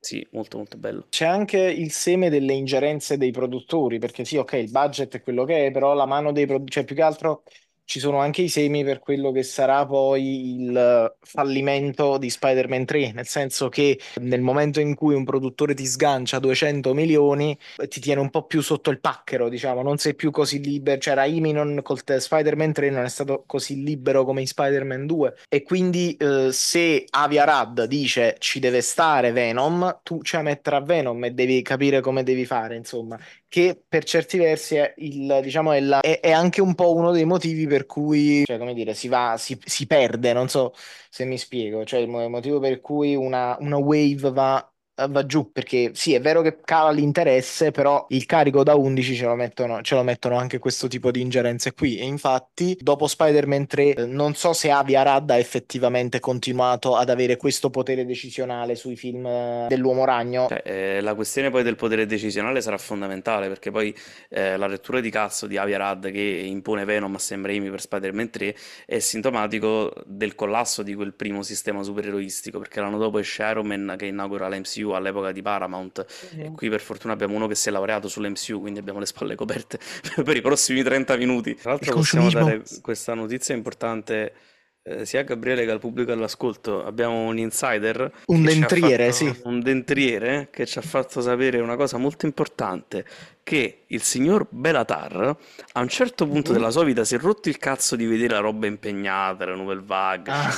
Sì, molto molto bello. C'è anche il seme delle ingerenze dei produttori, perché sì, ok, il budget è quello che è, però la mano dei produttori, cioè più che altro ci sono anche i semi per quello che sarà poi il fallimento di Spider-Man 3, nel senso che nel momento in cui un produttore ti sgancia 200 milioni, ti tiene un po' più sotto il pacchero, diciamo, non sei più così libero, cioè Raimi Spider-Man 3 non è stato così libero come in Spider-Man 2 e quindi se Avi Arad dice ci deve stare Venom, tu ci vai a mettere a Venom e devi capire come devi fare, insomma, che per certi versi è, diciamo, è anche un po' uno dei motivi per cui, cioè, come dire, si perde, non so se mi spiego, cioè il motivo per cui una wave va giù, perché sì, è vero che cala l'interesse, però il carico da 11 ce lo mettono anche questo tipo di ingerenze qui. E infatti, dopo Spider-Man 3, non so se Avi Arad ha effettivamente continuato ad avere questo potere decisionale sui film dell'Uomo Ragno. Cioè, la questione poi del potere decisionale sarà fondamentale perché poi la rottura di cazzo di Avi Arad che impone Venom a Sam Raimi per Spider-Man 3 è sintomatico del collasso di quel primo sistema supereroistico perché l'anno dopo esce Iron Man che inaugura l'MCU all'epoca di Paramount e Mhm. qui per fortuna abbiamo uno che si è laureato sull'MCU quindi abbiamo le spalle coperte per i prossimi 30 minuti. Tra Il l'altro possiamo consumismo. dare questa notizia importante sia a Gabriele che al pubblico all'ascolto. Abbiamo un insider Un che ci ha dentriere, sì. fatto un dentriere che ci ha fatto sapere una cosa molto importante, che il signor Belatar a un certo punto Mhm. della sua vita si è rotto il cazzo di vedere la roba impegnata, la Nouvelle Vague, Ah.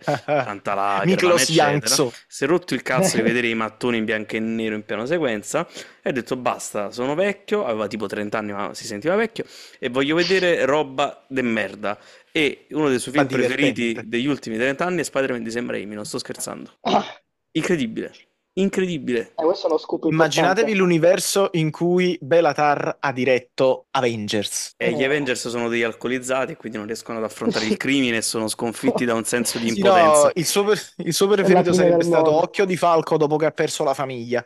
Chantal Miklos eccetera. Jankso. Si è rotto il cazzo di vedere i mattoni in bianco e nero in piano sequenza e ha detto basta, sono vecchio, aveva tipo 30 anni ma si sentiva vecchio e voglio vedere roba de merda. E uno dei suoi Ma film preferiti divertente. degli ultimi 30 anni è Spider-Man di Sam Raimi, non sto scherzando. Ah, Incredibile, incredibile. questo è uno scoop Immaginatevi importante. l'universo in cui Belatar ha diretto Avengers. E gli Avengers sono degli alcolizzati e quindi non riescono ad affrontare il Sì. crimine e sono sconfitti da un senso di Sì, no, impotenza. il suo È la preferito fine del sarebbe stato mondo. Occhio di Falco dopo che ha perso la famiglia.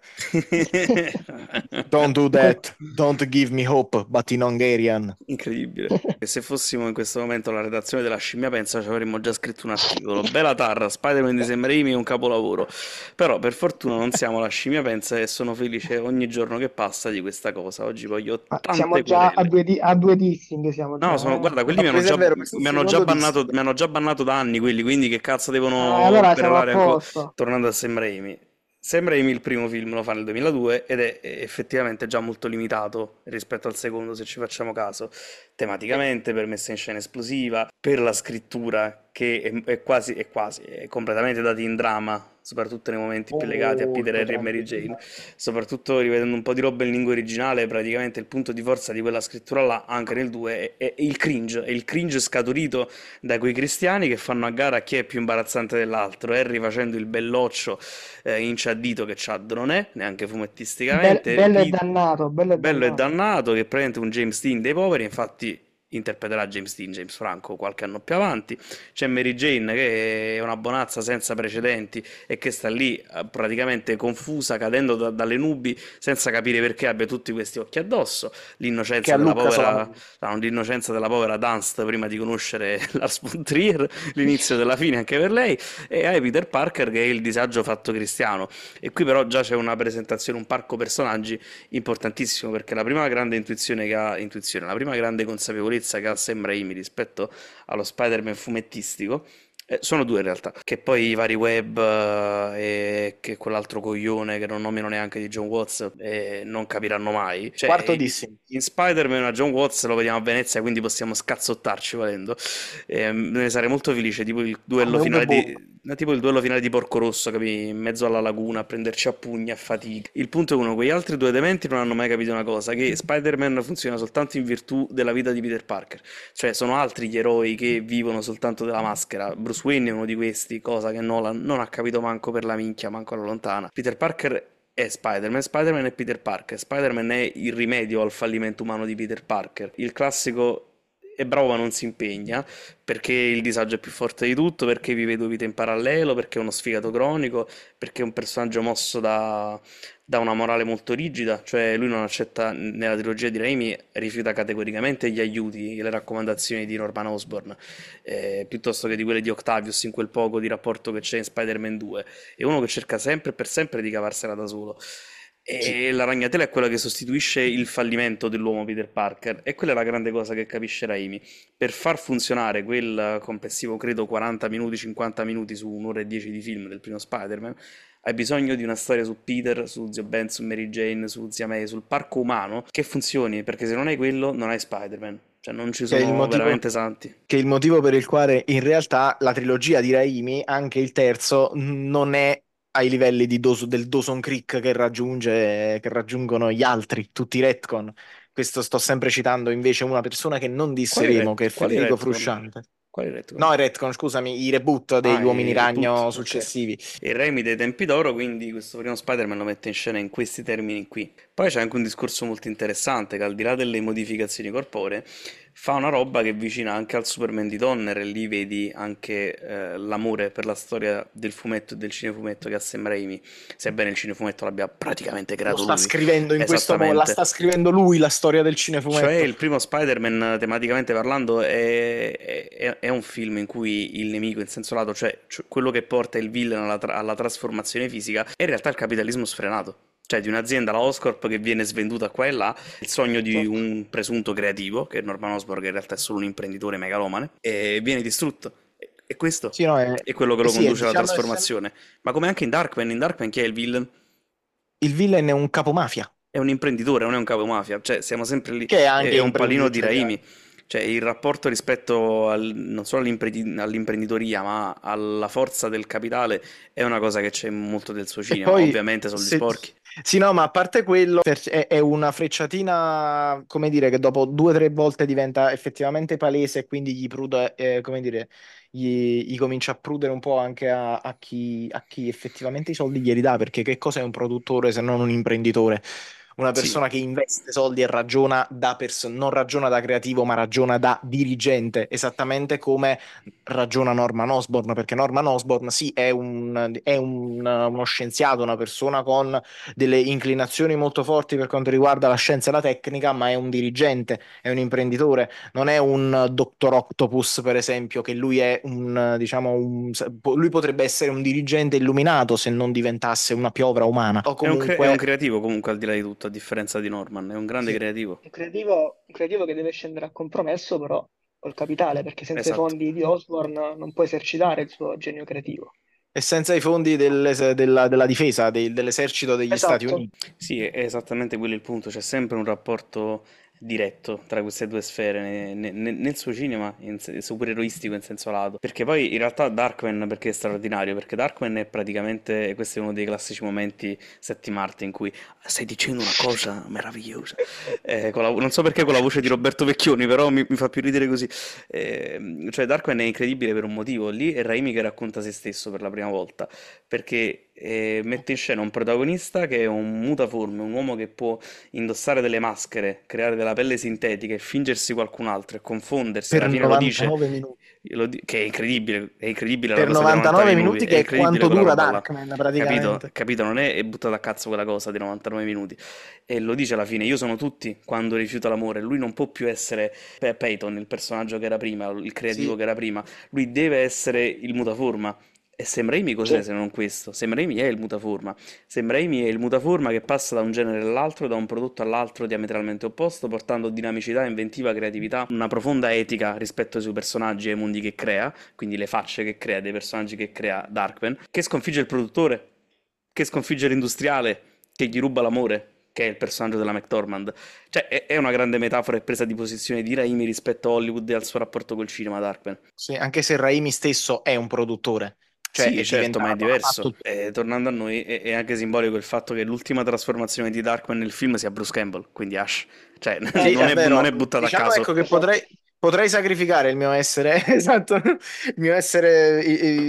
Don't do Que- that. Don't give me hope, but in Hungarian. Incredibile. E se fossimo in questo momento alla redazione della Scimmia Pensa ci avremmo già scritto un articolo. Bella Tarra, Spider-Man di Sam Raimi è un capolavoro. Però per fortuna non siamo la Scimmia Pensa e sono felice ogni giorno che passa di questa cosa. Oggi voglio Ma siamo tante già querele. a due dissing, siamo No, già, eh. guarda, quelli No, questo è vero, questo è il secondo dissing. mi hanno già bannato da anni quelli, quindi che cazzo devono Allora siamo a querelare ancora? posto. Tornando a Sam Raimi. Sam Raimi il primo film lo fa nel 2002 ed è effettivamente già molto limitato rispetto al secondo, se ci facciamo caso, Sì. tematicamente, per messa in scena esplosiva, per la scrittura che è completamente data in dramma, soprattutto nei momenti più legati a Peter, Molto Harry e Mary Jane, tranquilla. soprattutto rivedendo un po' di roba in lingua originale, praticamente il punto di forza di quella scrittura là, anche nel 2, è il cringe scaturito da quei cristiani che fanno a gara a chi è più imbarazzante dell'altro, Harry facendo il belloccio inciaddito che Chad non è, neanche fumettisticamente, Bello e Pete dannato, bello e bello e dannato. dannato, che è praticamente un James Dean dei poveri, infatti interpreterà James Dean, James Franco, qualche anno più avanti. C'è Mary Jane che è una bonazza senza precedenti e che sta lì praticamente confusa, cadendo dalle nubi senza capire perché abbia tutti questi occhi addosso. Che L'innocenza a della Lucca povera, solamente. no, l'innocenza della povera Dunst prima di conoscere Lars von Trier, l'inizio della fine anche per lei, e hai Peter Parker che è il disagio fatto cristiano. E qui però già c'è una presentazione, un parco personaggi importantissimo perché la prima grande la prima grande consapevolezza che ha Sam Raimi rispetto allo Spider-Man fumettistico sono due in realtà, che poi i vari web e che quell'altro coglione che non nomino neanche di John Watts non capiranno mai. Cioè, Quarto dissing. in Spider-Man a John Watts lo vediamo a Venezia, quindi possiamo scazzottarci volendo. Ne sarei molto felice, Come Uwe Boll. tipo il duello finale di Porco Rosso, capì? In mezzo alla laguna a prenderci a pugni, a fatica. Il punto è uno, quegli altri due dementi non hanno mai capito una cosa, che Spider-Man funziona soltanto in virtù della vita di Peter Parker. Cioè, sono altri gli eroi che vivono soltanto della maschera. Bruce Wayne è uno di questi, cosa che Nolan non ha capito manco per la minchia, manco alla lontana. Peter Parker è Spider-Man, Spider-Man è Peter Parker, Spider-Man è il rimedio al fallimento umano di Peter Parker. Il classico è bravo ma non si impegna, perché il disagio è più forte di tutto, perché vive due vite in parallelo, perché è uno sfigato cronico, perché è un personaggio mosso da una morale molto rigida, cioè lui non accetta, nella trilogia di Raimi, rifiuta categoricamente gli aiuti, le raccomandazioni di Norman Osborn, piuttosto che di quelle di Octavius in quel poco di rapporto che c'è in Spider-Man 2. È uno che cerca sempre e per sempre di cavarsela da solo. Sì. E la ragnatela è quella che sostituisce il fallimento dell'uomo Peter Parker, e quella è la grande cosa che capisce Raimi. Per far funzionare quel complessivo, credo, 40 minuti, 50 minuti su un'ora e 10 di film del primo Spider-Man, hai bisogno di una storia su Peter, su Zio Ben, su Mary Jane, su Zia May, sul parco umano, che funzioni, perché se non hai quello, non hai Spider-Man. Cioè, non ci Che è il sono motivo, veramente santi. che è il motivo per il quale in realtà la trilogia di Raimi, anche il terzo, non è ai livelli del Dawson Creek che raggiungono gli altri, tutti i retcon. Questo sto sempre citando invece una persona che non disseremo, che è Quali Federico retcon? Frusciante. Quali retcon? No, i retcon, scusami, i reboot degli Ah, Uomini e Ragno reboot, ok. successivi. Il Raimi dei tempi d'oro, quindi questo primo Spider-Man lo mette in scena in questi termini qui. Poi c'è anche un discorso molto interessante che al di là delle modificazioni corporee fa una roba che è vicina anche al Superman di Donner, e lì vedi anche l'amore per la storia del fumetto e del cinefumetto che ha Sam Raimi, sebbene il cinefumetto l'abbia praticamente Lo creato sta lui. scrivendo in questo modo, la Esattamente. sta scrivendo lui la storia del Cioè, cinefumetto. il primo Spider-Man, tematicamente parlando, è un film in cui il nemico in senso lato, cioè quello che porta il villain alla trasformazione fisica, è in realtà il capitalismo sfrenato. Cioè, di un'azienda, la Oscorp, che viene svenduta qua e là, il sogno di Esatto. un presunto creativo, che è Norman Osborn, che in realtà è solo un imprenditore megalomane, e viene distrutto. E questo Sì, no, è quello che lo sì, conduce alla diciamo è sempre... trasformazione. Ma come anche in Darkman chi è il villain? Il villain è un capomafia, È un imprenditore, non è un capo mafia, cioè siamo sempre lì, che è è anche un palino di imprenditoriale. Raimi, cioè il rapporto rispetto non solo all'imprenditoria, ma alla forza del capitale è una cosa che c'è molto del suo E cinema, poi, ovviamente soldi se... sporchi. sì, no, ma a parte quello, è una frecciatina, come dire, che dopo due o tre volte diventa effettivamente palese e quindi gli prude, come dire, gli comincia a prudere un po' anche a chi effettivamente i soldi glieli dà, perché che cosa è un produttore se non un imprenditore? Una Sì, persona che investe soldi e ragiona non ragiona da creativo, ma ragiona da dirigente, esattamente come ragiona Norman Osborn, perché Norman Osborn sì, uno scienziato, una persona con delle inclinazioni molto forti per quanto riguarda la scienza e la tecnica, ma è un dirigente, è un imprenditore, non è un Dottor Octopus, per esempio, che lui è diciamo, lui potrebbe essere un dirigente illuminato se non diventasse una piovra umana, o è un comunque... creativo comunque al di là di tutto, a differenza di Norman, è un grande Sì. creativo. Un creativo che deve scendere a compromesso però col capitale, perché senza i Esatto. fondi di Osborn non può esercitare il suo genio creativo. E senza i fondi della difesa, dell'esercito degli Stati Esatto. Uniti. Sì, è esattamente quello il punto, c'è sempre un rapporto diretto tra queste due sfere nel suo cinema, supereroistico in senso lato. Perché poi in realtà Darkman perché è straordinario? Perché Darkman è praticamente, questo è uno dei classici momenti Setti Marte in cui stai dicendo una cosa meravigliosa. Non so perché con la voce di Roberto Vecchioni, però mi fa più ridere così. Cioè Darkman è incredibile per un motivo, lì è Raimi che racconta se stesso per la prima volta perché mette in scena un protagonista che è un mutaforme, un uomo che può indossare delle maschere, creare della pelle sintetica e fingersi qualcun altro e confondersi. Per Alla fine lo dice, 99 minuti. che è incredibile la Per cosa dei 99 99 minuti, minuti è che è incredibile quanto quella dura roba là. Darkman Capito? praticamente. Capito? Non è buttata a cazzo quella cosa dei 99 minuti. E lo dice alla fine, io sono tutti quando rifiuta l'amore. Lui non può più essere Peyton, il personaggio che era prima, il creativo Sì, che era prima. Lui deve essere il mutaforma. E Sam Raimi cos'è Sì. se non questo? Sam Raimi è il mutaforma. Sam Raimi è il mutaforma che passa da un genere all'altro, da un prodotto all'altro diametralmente opposto, portando dinamicità, inventiva, creatività, una profonda etica rispetto ai suoi personaggi e ai mondi che crea, quindi le facce che crea, dei personaggi che crea Darkman, che sconfigge il produttore, che sconfigge l'industriale, che gli ruba l'amore, che è il personaggio della McDormand. Cioè, è una grande metafora e presa di posizione di Raimi rispetto a Hollywood e al suo rapporto col cinema, Darkman. sì, anche se Raimi stesso è un produttore, cioè Sì, è certo, ma è diventato, ha fatto... diverso. Tornando a noi, è anche simbolico il fatto che l'ultima trasformazione di Darkman nel film sia Bruce Campbell, quindi Ash. Cioè, Sì, è non vero. è buttata a Diciamo caso. ecco che Esatto. potrei sacrificare il mio essere, esatto, il mio essere,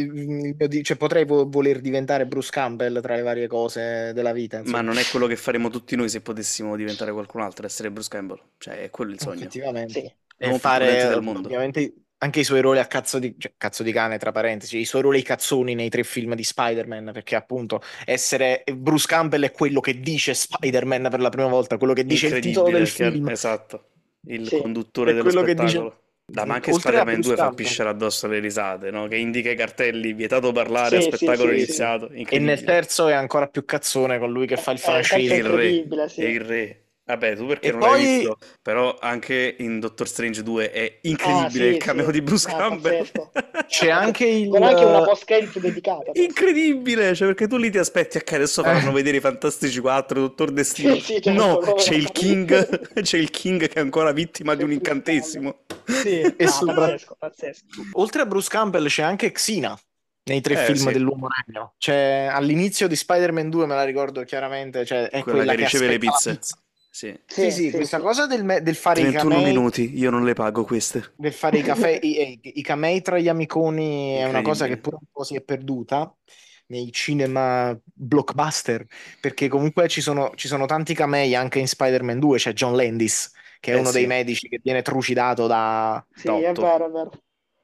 cioè potrei voler diventare Bruce Campbell tra le varie cose della vita, Ma insomma. non è quello che faremo tutti noi se potessimo diventare qualcun altro, essere Bruce Campbell. Cioè, è quello il sogno. Sì. Effettivamente. E l'uomo più prudente fare del mondo. ovviamente anche i suoi ruoli a cazzo di cane, tra parentesi, i suoi ruoli cazzoni nei tre film di Spider-Man, perché appunto essere Bruce Campbell è quello che dice Spider-Man per la prima volta, quello che dice il titolo del Incredibile, film, esatto, il Sì, conduttore è dello quello che dice, spettacolo. Dai, ma anche oltre a Spider-Man Bruce 2 fa Campbell. pisciare addosso le risate, no? Che indica i cartelli, vietato parlare a sì, sì, spettacolo sì, Sì, sì. sì. iniziato, E nel incredibile. terzo è ancora più cazzone con lui che fa il Il terzo È è il francese. re, incredibile, è sì. il re. Vabbè, tu E perché non l'hai poi visto, però anche in Doctor Strange 2 è Ah, incredibile il sì, cameo sì. di Bruce No, Campbell. pazzesco. No, c'è pazzesco. anche Con anche una il... post-credit dedicata, penso. Incredibile, cioè perché tu lì ti aspetti, ok, adesso faranno eh, vedere i Fantastici 4, Dottor Destino. Sì, sì, No, certo, come c'è no. il King, c'è il King che è ancora vittima di C'è un Bruce Campbell. incantesimo. Sì, e no, sopra- pazzesco, pazzesco. oltre a Bruce Campbell c'è anche Xena nei tre film Sì, dell'Uomo Ragno. Cioè, all'inizio di Spider-Man 2 me la ricordo chiaramente, cioè, è quella quella che che riceve le aspetta la pizze. pizza. Sì. Sì, Sì, sì, sì, questa sì. cosa del fare i 31 camei, minuti, io non le pago queste. del fare i caffè, i camei tra gli amiconi è una cosa che Incredibile. pure un po' si è perduta nei cinema blockbuster, perché comunque ci sono tanti camei anche in Spider-Man 2, c'è John Landis, che è Eh uno dei sì, medici che viene trucidato da Sì, è 8. vero, è vero.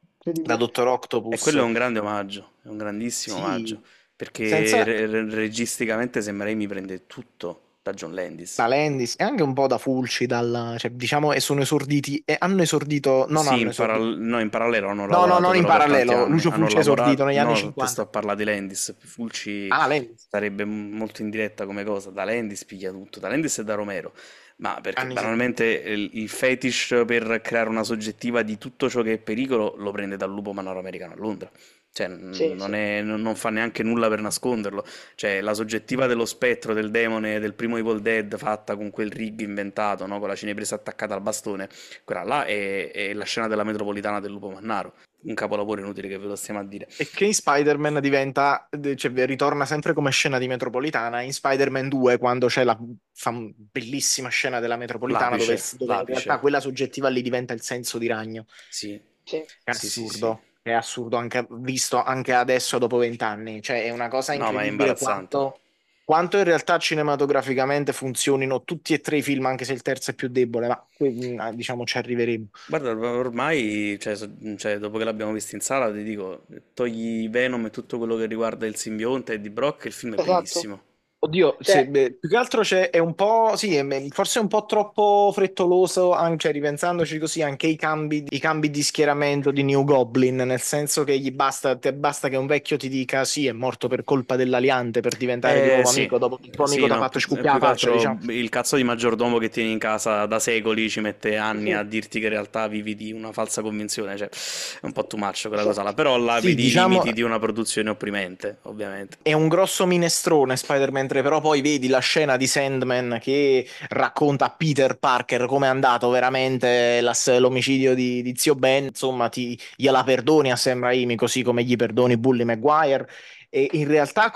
da Incredibile. Dottor E quello Octopus. è un grande omaggio, è un grandissimo omaggio, Sì, perché senza registicamente Sam Raimi prende tutto da John Landis. da Landis e anche un po' da Fulci, cioè, diciamo, e sono esorditi, e hanno esordito, non Sì, hanno esordito. no, in parallelo hanno No, no, lavorato non in però per tanti parallelo. anni. Lucio Hanno Fulci è esordito lavorato, negli anni no, te sto 50. a parlare di Landis. Fulci Ah, Landis, sarebbe molto in diretta come cosa. Da Landis piglia tutto, da Landis e da Romero. Ma perché anni 70. banalmente il fetish per creare una soggettiva di tutto ciò che è pericolo lo prende dal lupo mannaro americano a Londra. Cioè, Sì, sì. non fa neanche nulla per nasconderlo. Cioè, la soggettiva dello spettro, del demone, del primo Evil Dead fatta con quel rig inventato, no? Con la cinepresa attaccata al bastone, quella là è la scena della metropolitana del lupo mannaro. Un capolavoro inutile che ve lo stiamo a dire. E che in Spider-Man diventa, cioè, ritorna sempre come scena di metropolitana. In Spider-Man 2, quando c'è la bellissima scena della metropolitana, dove, L'apice, dove in realtà l'apice. quella soggettiva lì diventa il senso di ragno. Sì, Sì. sì, sì, sì. È assurdo anche visto anche adesso dopo 20 anni, cioè è una cosa No, ma è incredibile imbarazzante. quanto in realtà cinematograficamente funzionino tutti e tre i film, anche se il terzo è più debole, ma diciamo ci arriveremo. Guarda, ormai, cioè, dopo che l'abbiamo visto in sala, ti dico, togli Venom e tutto quello che riguarda il simbionte e di Brock, il film è Esatto. bellissimo. Oddio, Cioè, più che altro è un po', sì, forse è un po' troppo frettoloso, anche, cioè, ripensandoci così, anche i cambi di schieramento di New Goblin, nel senso che te basta che un vecchio ti dica sì, è morto per colpa dell'aliante per diventare di nuovo Sì, amico, dopo che il tuo amico sì, ti ha no, fatto scucchiare più la che faccia, diciamo. altro il cazzo di maggiordomo che tieni in casa da secoli ci mette anni a sì, dirti che in realtà vivi di una falsa convinzione, cioè è un po' too much quella cosa là, esatto. però là Sì, vedi i diciamo, limiti di una produzione opprimente, ovviamente. è un grosso minestrone Spider-Man 3, però poi vedi la scena di Sandman che racconta a Peter Parker come è andato veramente l'omicidio di zio Ben, insomma, gliela perdoni a Sam Raimi, così come gli perdoni Bully Maguire. E in realtà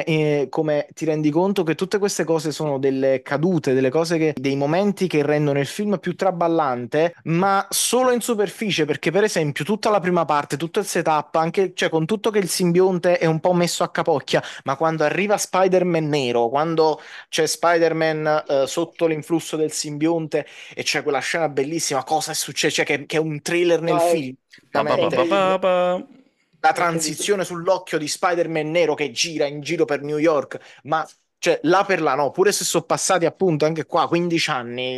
come ti rendi conto che tutte queste cose sono delle cadute, dei momenti che rendono il film più traballante, ma solo in superficie, perché per esempio tutta la prima parte, tutto il setup, anche cioè, con tutto che il simbionte è un po' messo a capocchia, ma quando arriva Spider-Man nero, quando c'è Spider-Man sotto l'influsso del simbionte e c'è quella scena bellissima, cosa è successo? Cioè, che è un trailer No, nel film, Pa, pa, è pa, pa, praticamente pa, incredibile. pa. la È incredibile. transizione sull'occhio di Spider-Man nero che gira in giro per New York, ma cioè, là per là no, pure se sono passati appunto anche qua 15 anni,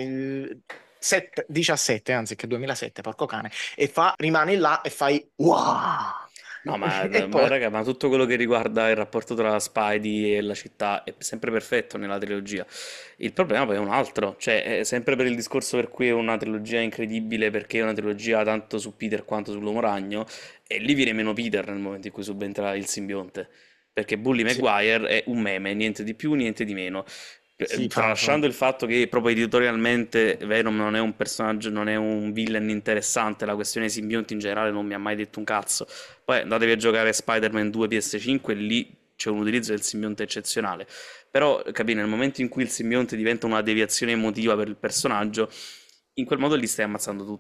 17 anziché 2007, porco cane, rimani là e fai wow! No, ma, E ma poi raga, ma tutto quello che riguarda il rapporto tra Spidey e la città è sempre perfetto nella trilogia. Il problema poi è un altro, cioè è sempre per il discorso per cui è una trilogia incredibile perché è una trilogia tanto su Peter quanto sull'uomo ragno, e lì viene meno Peter nel momento in cui subentra il simbionte, perché Bully sì, Maguire è un meme, niente di più, niente di meno. sì, Tralasciando il fatto che proprio editorialmente Venom non è un personaggio, non è un villain interessante, la questione dei simbionti in generale non mi ha mai detto un cazzo. Poi andatevi a giocare Spider-Man 2 PS5 e lì c'è un utilizzo del simbionte eccezionale. Però, capi, nel momento in cui il simbionte diventa una deviazione emotiva per il personaggio, in quel modo gli stai ammazzando tutto.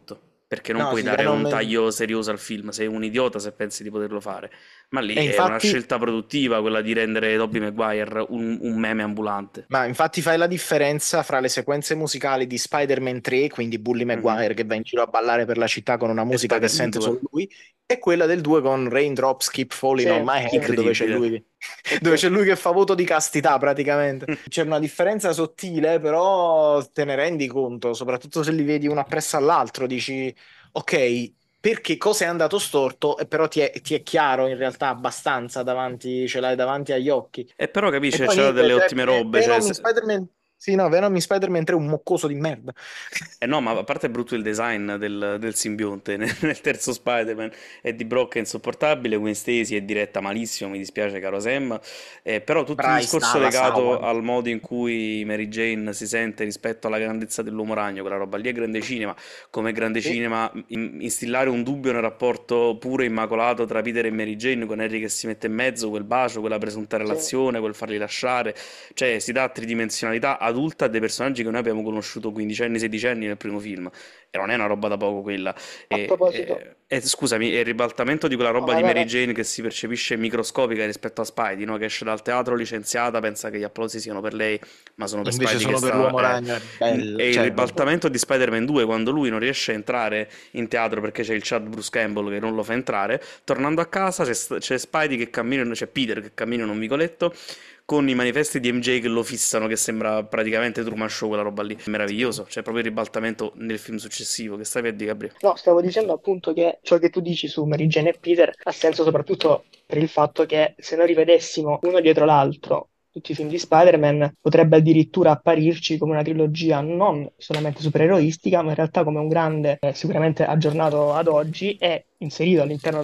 perché non No, puoi sì, dare Venom. un taglio serioso al film, sei un idiota se pensi di poterlo fare. Ma lì E è una infatti, scelta produttiva quella di rendere Tobey Maguire un meme ambulante. ma infatti fai la differenza fra le sequenze musicali di Spider-Man 3, quindi Bully Mhm. Maguire che va in giro a ballare per la città con una E musica che Spider-Man sente 2, solo lui, e quella del 2 con Raindrops Keep Falling on Sì, My sì, Head, dove c'è incredibile. lui, dove sì. c'è lui che fa voto di castità praticamente. C'è una differenza sottile, però te ne rendi conto, soprattutto se li vedi uno appresso all'altro, dici, ok, perché cosa è andato storto, e però ti è chiaro in realtà abbastanza davanti, ce l'hai davanti agli occhi. E però E capisce, poi c'era niente, delle cioè, ottime robe, cioè, Venom in Spider-Man. Sì, no, Venom in Spider-Man 3 è un moccoso di merda. eh no, ma a parte è brutto il design del simbionte nel terzo Spider-Man, Eddie Brock è insopportabile, Gwen Stacy è diretta malissimo, mi dispiace caro Sam, però tutto il Bryce discorso Dallas legato Howard. al modo in cui Mary Jane si sente rispetto alla grandezza dell'uomo ragno, quella roba lì è grande cinema, come grande Sì, cinema instillare un dubbio nel rapporto puro e immacolato tra Peter e Mary Jane, con Harry che si mette in mezzo, quel bacio, quella presunta Sì. relazione, quel farli lasciare, cioè si dà tridimensionalità adulta a dei personaggi che noi abbiamo conosciuto 15 anni, 16 anni nel primo film. E non è una roba da poco quella. A proposito, Scusami, è il ribaltamento di quella no, roba vai, di vai, Mary vai. Jane che si percepisce microscopica rispetto a Spidey, no? Che esce dal teatro licenziata, pensa che gli applausi siano per lei, ma sono per invece Spidey che sono per sta... l'Uomo Ragno, è E bello. il Cioè, vabbè. ribaltamento di Spider-Man 2, quando lui non riesce a entrare in teatro perché c'è il Chad Bruce Campbell che non lo fa entrare, tornando a casa c'è Spidey che cammina, c'è Peter che cammina in un vicoletto con i manifesti di MJ che lo fissano, che sembra praticamente Truman Show, quella roba lì. Meraviglioso, c'è proprio il ribaltamento nel film successivo. Che stavi a dire, Gabriele? No, stavo dicendo appunto che ciò che tu dici su Mary Jane e Peter ha senso soprattutto per il fatto che se noi rivedessimo uno dietro l'altro tutti i film di Spider-Man, potrebbe addirittura apparirci come una trilogia non solamente supereroistica, ma in realtà come un grande, sicuramente aggiornato ad oggi e inserito all'interno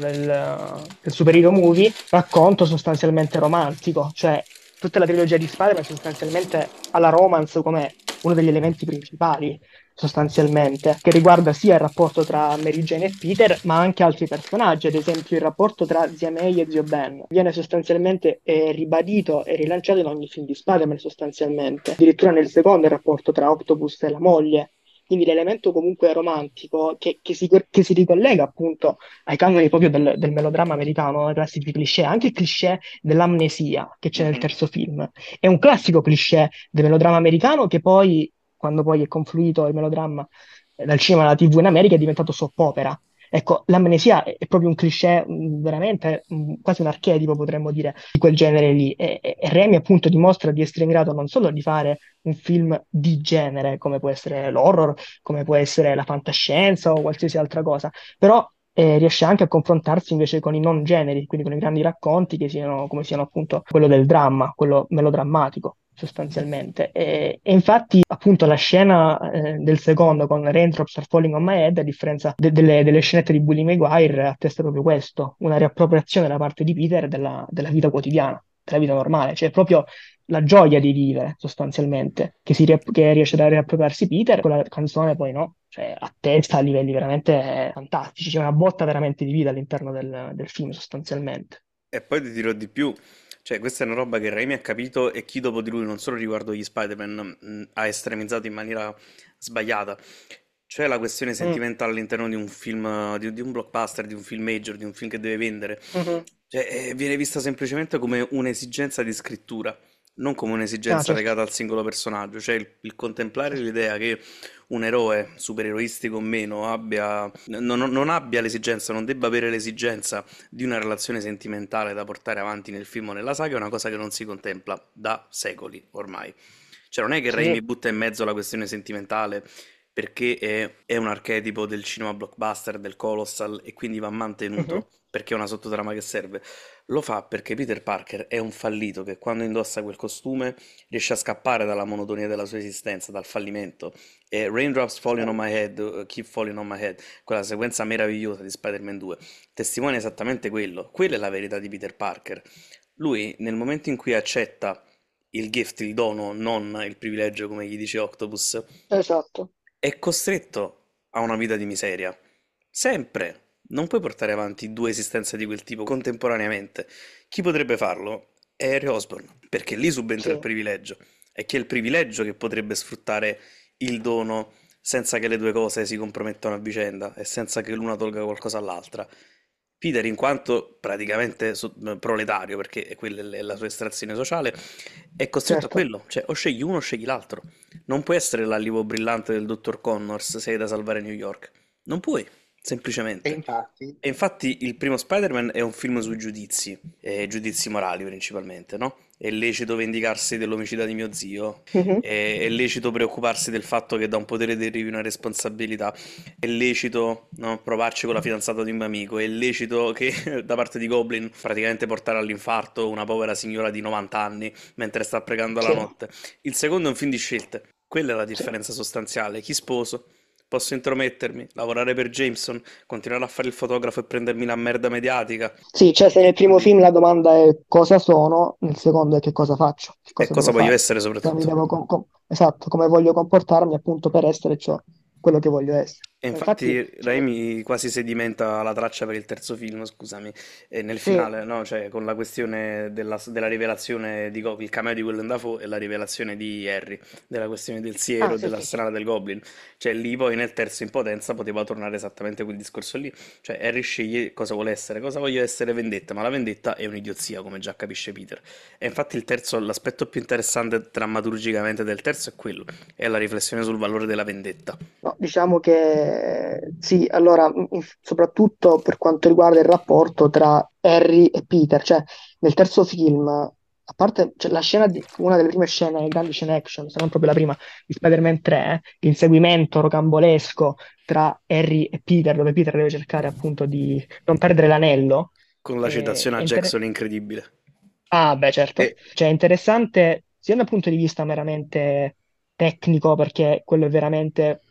del superhero movie, racconto sostanzialmente romantico, cioè tutta la trilogia di Spider-Man sostanzialmente ha la romance come uno degli elementi principali sostanzialmente, che riguarda sia il rapporto tra Mary Jane e Peter, ma anche altri personaggi, ad esempio il rapporto tra zia May e zio Ben. Viene sostanzialmente ribadito e rilanciato in ogni film di Spider-Man sostanzialmente. Addirittura nel secondo il rapporto tra Octopus e la moglie. Quindi l'elemento comunque romantico che si ricollega appunto ai canoni proprio del melodramma americano, ai classici cliché, anche il cliché dell'amnesia che c'è nel Mhm. terzo film. È un classico cliché del melodramma americano che poi quando poi è confluito il melodramma dal cinema alla TV in America, è diventato soap opera. Ecco, l'amnesia è proprio un cliché, veramente quasi un archetipo, potremmo dire, di quel genere lì. E Raimi appunto dimostra di essere in grado non solo di fare un film di genere, come può essere l'horror, come può essere la fantascienza o qualsiasi altra cosa, però riesce anche a confrontarsi invece con i non generi, quindi con i grandi racconti che siano, come siano appunto quello del dramma, quello melodrammatico sostanzialmente. E infatti, appunto, la scena del secondo con Raindrops Are Falling on My Head, a differenza delle scenette di Bully Maguire, attesta proprio questo, una riappropriazione da parte di Peter della vita quotidiana, della vita normale, cioè proprio la gioia di vivere, sostanzialmente, che riesce a riappropriarsi Peter, con la canzone poi no, cioè attesta a livelli veramente fantastici, c'è una botta veramente di vita all'interno del film, sostanzialmente. E poi ti dirò di più, cioè questa è una roba che Raimi ha capito e chi dopo di lui, non solo riguardo gli Spider-Man, ha estremizzato in maniera sbagliata. Cioè la questione Mm, sentimentale all'interno di un film, di un blockbuster, di un film major, di un film che deve vendere. mhm. Cioè, viene vista semplicemente come un'esigenza di scrittura, non come Ah, un'esigenza certo, legata al singolo personaggio. Cioè il contemplare certo. l'idea che un eroe, supereroistico o meno, non abbia l'esigenza, non debba avere l'esigenza di una relazione sentimentale da portare avanti nel film o nella saga è una cosa che non si contempla da secoli ormai. Cioè non è che Raimi Sì. butta in mezzo la questione sentimentale perché è un archetipo del cinema blockbuster, del colossal e quindi va Mhm. mantenuto perché è una sottotrama che serve. Lo fa perché Peter Parker è un fallito che quando indossa quel costume riesce a scappare dalla monotonia della sua esistenza, dal fallimento. E Raindrops Falling on Certo. My Head, Keep Falling on My Head, quella sequenza meravigliosa di Spider-Man 2, testimonia esattamente quello. Quella è la verità di Peter Parker. Lui, nel momento in cui accetta il gift, il dono, non il privilegio, come gli dice Octopus, Esatto. è costretto a una vita di miseria. Sempre. Non puoi portare avanti due esistenze di quel tipo contemporaneamente. Chi potrebbe farlo? È Harry Osborn, perché lì subentra il Sì. privilegio. È che è il privilegio che potrebbe sfruttare il dono senza che le due cose si compromettano a vicenda e senza che l'una tolga qualcosa all'altra. Peter, in quanto praticamente proletario, perché quella è la sua estrazione sociale, è costretto a Certo. quello, cioè o scegli uno o scegli l'altro. Non puoi essere l'allievo brillante del dottor Connors se hai da salvare New York. Non puoi, E semplicemente. infatti, E infatti il primo Spider-Man è un film sui giudizi, e giudizi morali principalmente, no? È lecito vendicarsi dell'omicidio di mio zio, Mhm. è lecito preoccuparsi del fatto che da un potere derivi una responsabilità, è lecito, no, provarci con la fidanzata di un mio amico, è lecito che da parte di Goblin praticamente portare all'infarto una povera signora di 90 anni mentre sta pregando la Sì, notte. Il secondo è un film di scelte, quella è la sì. differenza sostanziale. Chi sposo? Posso intromettermi, lavorare per Jameson, continuare a fare il fotografo e prendermi la merda mediatica. Sì, cioè se nel primo Quindi, film la domanda è cosa sono, nel secondo è che cosa faccio, che e cosa cosa devo voglio fare, essere come mi soprattutto. devo esatto, come voglio comportarmi appunto per essere ciò, quello che voglio essere. E Ma infatti, infatti cioè, Raimi quasi sedimenta la traccia per il terzo film, scusami, e nel sì, finale, no? Cioè con la questione della rivelazione di il cameo di Willem Dafoe e la rivelazione di Harry, della questione del ah siero e sì, sì, sì. dell'arsenale del Goblin. Cioè lì poi nel terzo in potenza poteva tornare esattamente quel discorso lì. Cioè Harry sceglie cosa vuole essere, cosa voglio essere vendetta, ma la vendetta è un'idiozia, come già capisce Peter. E infatti il terzo, l'aspetto più interessante drammaturgicamente del terzo è quello, è la riflessione sul valore della vendetta. No, diciamo che sì, allora, soprattutto per quanto riguarda il rapporto tra Harry e Peter, cioè nel terzo film, a parte cioè, la scena una delle prime scene, grandi scene action, se non proprio la prima, di Spider-Man 3, l'inseguimento rocambolesco tra Harry e Peter, dove Peter deve cercare appunto di non perdere l'anello, Con la citazione è a Jackson incredibile. Ah, beh, certo. e Cioè, è interessante sia dal punto di vista meramente tecnico, perché quello è veramente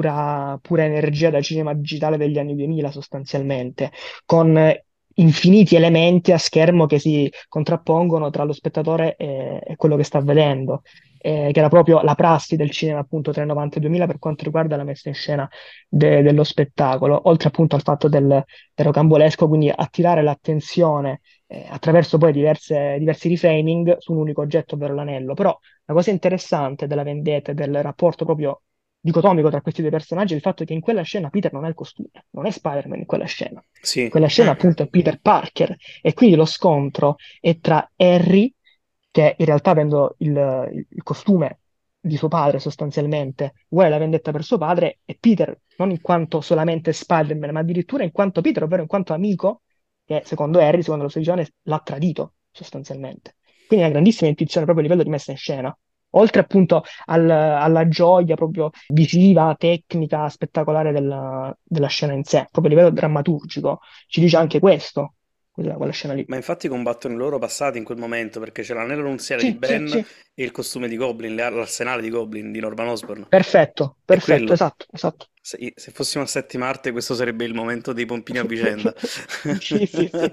pura energia da cinema digitale degli anni 2000, sostanzialmente, con infiniti elementi a schermo che si contrappongono tra lo spettatore e quello che sta vedendo, che era proprio la prassi del cinema, appunto, tra i 90 e i 2000 per quanto riguarda la messa in scena dello spettacolo, oltre appunto al fatto del rocambolesco, quindi attirare l'attenzione attraverso poi diversi reframing su un unico oggetto, ovvero l'anello. Però la cosa interessante della vendetta e del rapporto proprio dicotomico tra questi due personaggi è il fatto che in quella scena Peter non ha il costume, non è Spider-Man in quella scena. Sì, Quella scena appunto è Peter Parker e quindi lo scontro è tra Harry, che in realtà avendo il costume di suo padre sostanzialmente, vuole la vendetta per suo padre, e Peter non in quanto solamente Spider-Man, ma addirittura in quanto Peter, ovvero in quanto amico che secondo Harry, secondo la sua visione, l'ha tradito sostanzialmente. Quindi una grandissima intuizione proprio a livello di messa in scena. Oltre appunto alla gioia proprio visiva, tecnica, spettacolare della scena in sé, proprio a livello drammaturgico, ci dice anche questo, quella scena lì. ma infatti combattono i loro passati in quel momento perché c'è l'anello nunziale di Sì, sì, Ben sì, e il costume di Goblin, l'arsenale di Goblin di Norman Osborn. perfetto, È perfetto, quello. esatto, esatto. Se fossimo a settima arte, questo sarebbe il momento dei pompini a vicenda. Sì, sì, sì.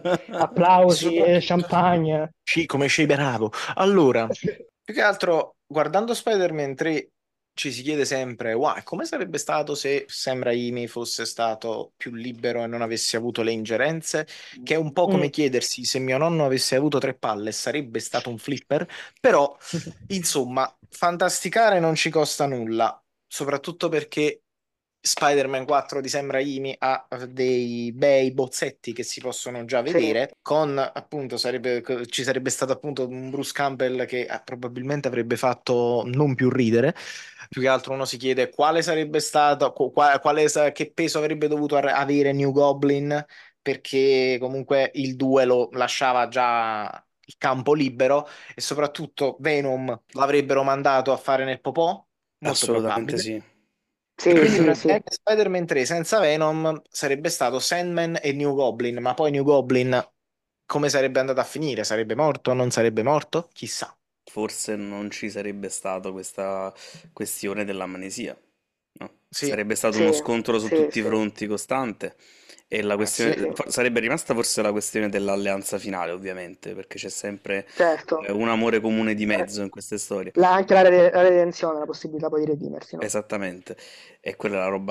e Applausi, soprattutto, champagne. come sei bravo. Allora, più che altro, guardando Spider-Man 3, ci si chiede sempre, wow, come sarebbe stato se Sam Raimi fosse stato più libero e non avesse avuto le ingerenze? Che è un po' come Mm. chiedersi se mio nonno avesse avuto tre palle, sarebbe stato un flipper? Però, insomma, fantasticare non ci costa nulla, soprattutto perché Spider-Man 4 di Sam Raimi ha dei bei bozzetti che si possono già Sì, vedere, con appunto ci sarebbe stato appunto un Bruce Campbell che probabilmente avrebbe fatto non più ridere. Più che altro uno si chiede quale sarebbe stato, che peso avrebbe dovuto avere New Goblin, perché comunque il 2 lo lasciava già il campo libero e soprattutto Venom l'avrebbero mandato a fare nel popò, molto Assolutamente probabile. sì. E sì, quindi sì, sì. praticamente Spider-Man 3 senza Venom sarebbe stato Sandman e New Goblin, ma poi New Goblin come sarebbe andato a finire? Sarebbe morto? Non sarebbe morto? Chissà. Forse non ci sarebbe stata questa questione dell'amnesia, no? Sì, Sarebbe stato uno Sì, scontro su sì, tutti i sì, fronti costante e la sì. questione sarebbe rimasta forse la questione dell'alleanza finale, ovviamente, perché c'è sempre certo. un amore comune di Eh, mezzo in queste storie. Anche la redenzione, la possibilità poi di redimersi, no? Esattamente. E quella è la roba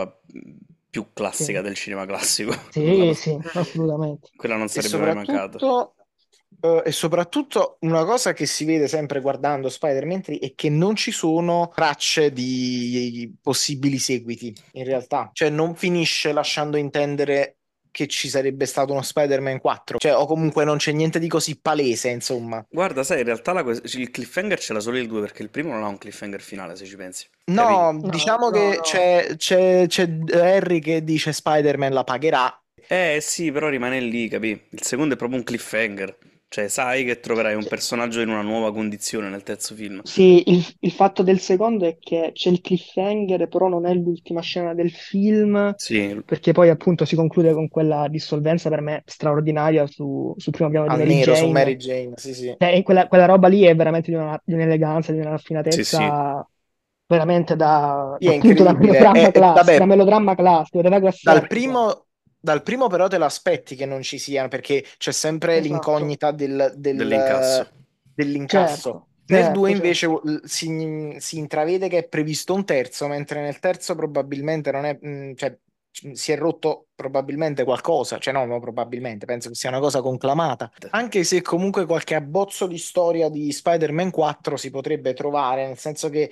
più classica Sì, del cinema classico. sì, sì, assolutamente. Quella non E sarebbe mai mancata. soprattutto E soprattutto una cosa che si vede sempre guardando Spider-Man 3 è che non ci sono tracce di possibili seguiti, in realtà. Cioè non finisce lasciando intendere che ci sarebbe stato uno Spider-Man 4. Cioè, o comunque non c'è niente di così palese, insomma. Guarda, sai, in realtà il cliffhanger ce l'ha solo il 2 perché il primo non ha un cliffhanger finale, se ci pensi. Capì? No, No, diciamo no, che no. c'è Harry che dice Spider-Man la pagherà. Eh sì, però rimane lì, capì? Il secondo è proprio un cliffhanger. Cioè, sai che troverai un personaggio in una nuova condizione nel terzo film. Sì, il fatto del secondo è che c'è il cliffhanger, però non è l'ultima scena del film, Sì, perché poi appunto si conclude con quella dissolvenza per me straordinaria sul primo piano di Al Mary nero su Mary Jane. Jane, sì, sì. Quella roba lì è veramente di un'eleganza, di una sì, sì. raffinatezza veramente da, Sì, è appunto incredibile. da Vabbè, melodramma classico, da Douglas Dal Sirk, insomma. primo, dal primo però te lo aspetti che non ci siano, perché c'è sempre Esatto, l'incognita Dell'incasso. dell'incasso. certo, Nel 2 certo, invece certo. si intravede che è previsto un terzo, mentre nel terzo probabilmente non è, cioè, si è rotto probabilmente qualcosa, cioè no, no, probabilmente, penso che sia una cosa conclamata. Anche se comunque qualche abbozzo di storia di Spider-Man 4 si potrebbe trovare, nel senso che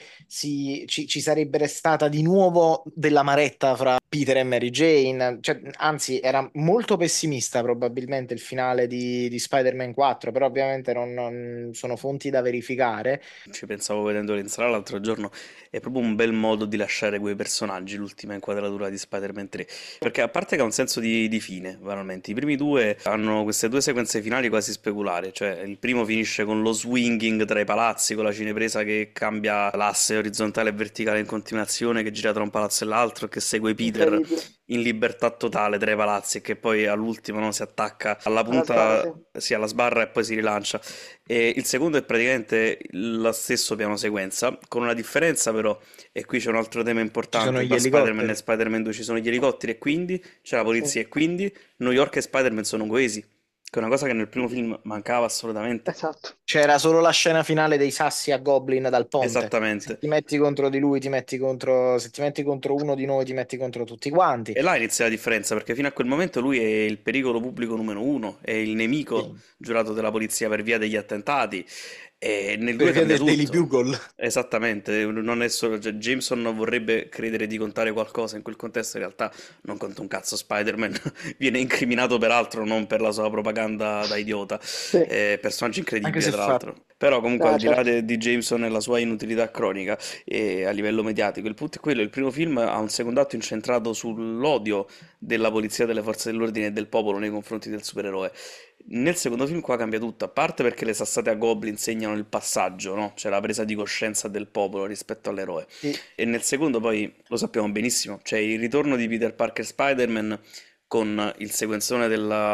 ci sarebbe stata di nuovo della maretta fra Peter e Mary Jane, cioè, anzi era molto pessimista probabilmente il finale di Spider-Man 4, però ovviamente non sono fonti da verificare. Ci pensavo vedendolo in sala l'altro giorno, è proprio un bel modo di lasciare quei personaggi, l'ultima inquadratura di Spider-Man 3, perché a parte che ha un senso di fine, veramente, i primi due hanno queste due sequenze finali quasi speculari, cioè il primo finisce con lo swinging tra i palazzi, con la cinepresa che cambia l'asse orizzontale e verticale in continuazione, che gira tra un palazzo e l'altro, che segue Peter Incredibile. in libertà totale tra i palazzi e che poi all'ultimo no, si attacca alla Alla sbarra, sì. punta, sì, alla sbarra e poi si rilancia. E il secondo è praticamente lo stesso piano sequenza, con una differenza però, e qui c'è un altro tema Ci sono importante, gli tra Spider-Man e elicotteri. Spider-Man 2 ci sono gli elicotteri e quindi c'è la Sì. polizia e quindi New York e Spider-Man sono coesi, che è una cosa che nel primo film mancava assolutamente. Esatto. C'era solo la scena finale dei sassi a Goblin dal ponte. Se Esattamente. ti metti contro di lui, ti metti contro, se ti metti contro uno di noi, ti metti contro tutti quanti. E là inizia la differenza, perché fino a quel momento lui è il pericolo pubblico numero uno, è il nemico Sì. giurato della polizia per via degli attentati, e nel 2 Per via cambia del Daily tutto. Bugle. Esattamente, non è solo, cioè, Jameson vorrebbe credere di contare qualcosa in quel contesto, in realtà non conta un cazzo. Spider-Man viene incriminato per altro, non per la sua propaganda da idiota. Sì. Personaggio Anche incredibile, se tra fa l'altro. Però comunque al Ah, di là certo. di Jameson e la sua inutilità cronica e a livello mediatico, il punto è quello, il primo film ha un secondo atto incentrato sull'odio della polizia, delle forze dell'ordine e del popolo nei confronti del supereroe. Nel secondo film qua cambia tutto, a parte perché le sassate a Goblin segnano il passaggio, no? C'è la presa di coscienza del popolo rispetto all'eroe. sì, E nel secondo poi lo sappiamo benissimo, c'è il ritorno di Peter Parker Spider-Man con il sequenzone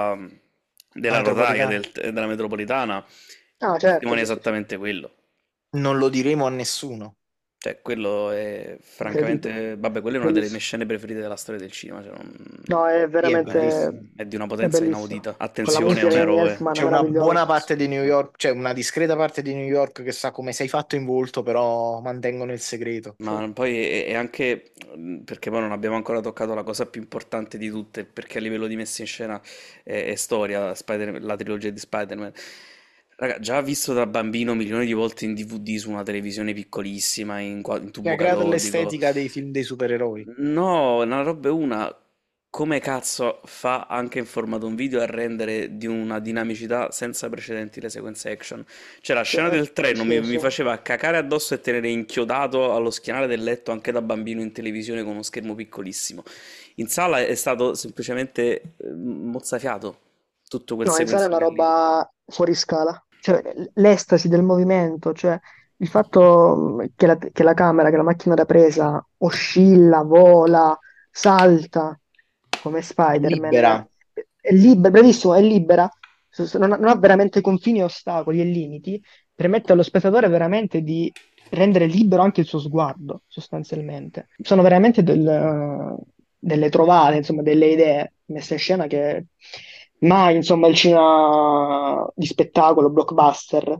la della rotaia metropolitana. della metropolitana, Ah, certo, testimonia sì, sì, sì. esattamente quello. Non lo diremo a nessuno. Cioè, quello è Incredibile. francamente, vabbè, quella è una delle mie Bellissimo. scene preferite della storia del cinema, cioè No, è Sì, è veramente, bellissimo. è di una è potenza bellissimo. inaudita. Con la Attenzione, è musica un di Danny eroe. Elfman, C'è una buona meravigliosa. parte di New York, c'è una discreta parte di New York che sa come sei fatto in volto, però mantengono il segreto. Sì. Ma poi è anche perché poi non abbiamo ancora toccato la cosa più importante di tutte, perché a livello di messa in scena è storia, la trilogia di Spider-Man. Raga, già visto da bambino milioni di volte in DVD su una televisione piccolissima, in Che ha tubo creato catodico. l'estetica dei film dei supereroi. No, una roba è una. Come cazzo fa anche in formato un video a rendere di una dinamicità senza precedenti le sequenze action? Cioè, la scena del treno Sì, mi sì. faceva cacare addosso e tenere inchiodato allo schienale del letto anche da bambino in televisione con uno schermo piccolissimo. In sala è stato semplicemente mozzafiato tutto quel No, in sala è una sequenzione lì. roba fuori scala. Cioè, l'estasi del movimento, cioè il fatto che la camera, che la macchina da presa oscilla, vola, salta come Spider-Man, Libera. è libera, bravissimo, è libera, non ha veramente confini e ostacoli e limiti, permette allo spettatore veramente di rendere libero anche il suo sguardo, sostanzialmente. Sono veramente delle trovate, insomma, delle idee messe in scena che mai, insomma, il cinema di spettacolo, blockbuster,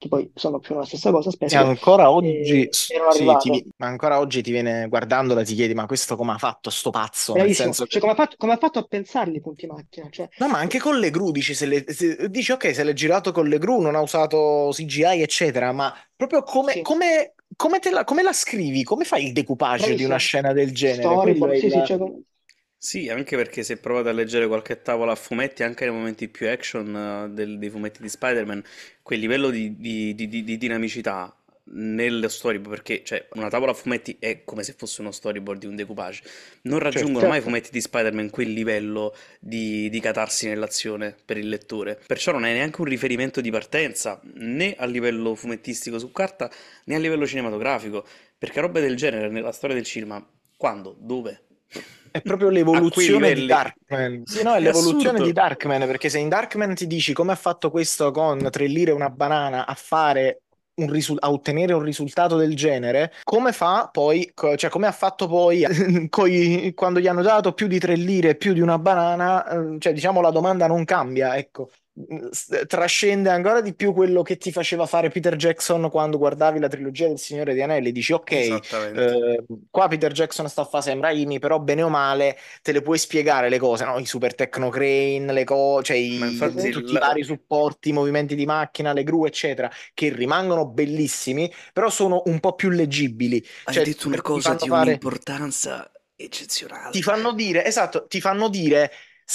fumetti poi sono più o meno la stessa cosa E spesso, ancora oggi, erano sì, arrivate. ma ancora oggi ti viene guardandola, ti chiedi, ma questo come ha fatto sto pazzo? Nel Bravissimo. senso che Cioè, come ha fatto a pensarli i punti macchina? Cioè, no, ma anche con le gru dici, dici ok, se l'è girato con le gru, non ha usato CGI, eccetera, ma proprio sì, come la scrivi? Come fai il decoupage di una bravissimo. scena del genere? Quello Storyboard, è sì, sì, il... cioè, Sì, anche perché se provate a leggere qualche tavola a fumetti, anche nei momenti più action dei fumetti di Spider-Man, quel livello di dinamicità nel storyboard, perché cioè, una tavola a fumetti è come se fosse uno storyboard di un decoupage, non Certo. raggiungono mai i certo. fumetti di Spider-Man quel livello di catarsi nell'azione per il lettore. Perciò non è neanche un riferimento di partenza, né a livello fumettistico su carta, né a livello cinematografico, perché robe del genere nella storia del cinema, quando? Dove? È proprio A quei l'evoluzione di livelli. Darkman. Sì, no, è È l'evoluzione di assurdo. Darkman, perché se in Darkman ti dici come ha fatto questo con 3 lire e una banana a fare a ottenere un risultato del genere, come fa poi, cioè come ha fatto poi quando gli hanno dato più di 3 lire e più di una banana, cioè diciamo la domanda non cambia, ecco. Trascende ancora di più quello che ti faceva fare Peter Jackson quando guardavi la trilogia del Signore degli Anelli. Dici, ok, Esattamente. qua Peter Jackson sta a fare Sam Raimi, però bene o male te le puoi spiegare le cose, no? I super techno crane, le cose, cioè Ma Sì, infatti, sì. tutti i vari supporti, i movimenti di macchina, le gru, eccetera, che rimangono bellissimi, però sono un po' più leggibili, hai cioè detto una ti cosa fanno di fare, un'importanza ti eccezionale. fanno dire, esatto, ti fanno dire.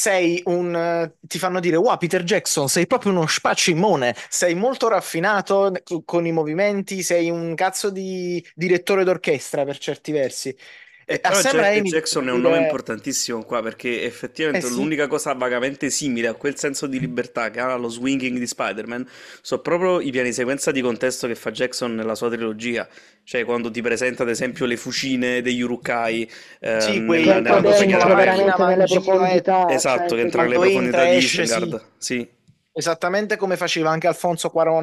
Ti fanno dire, wow, Peter Jackson, sei proprio uno spaccimone, sei molto raffinato con i movimenti, sei un cazzo di direttore d'orchestra per certi versi. A Però Sam Raimi devono Jackson è un nome dire, importantissimo qua perché eh effettivamente sì, l'unica cosa vagamente simile a quel senso di libertà che ha lo swinging di Spider-Man sono proprio i piani sequenza di contesto che fa Jackson nella sua trilogia. Cioè quando ti presenta ad esempio le fucine degli Urukai sì, Che nella quando entra nave si chiara dentro muove la Ravel. macchina veramente va in nelle giro, profondità, Esatto, che entra nelle quando profondità entra di esce, sì. Isengard. Sì. Esattamente come faceva anche Alfonso Cuarón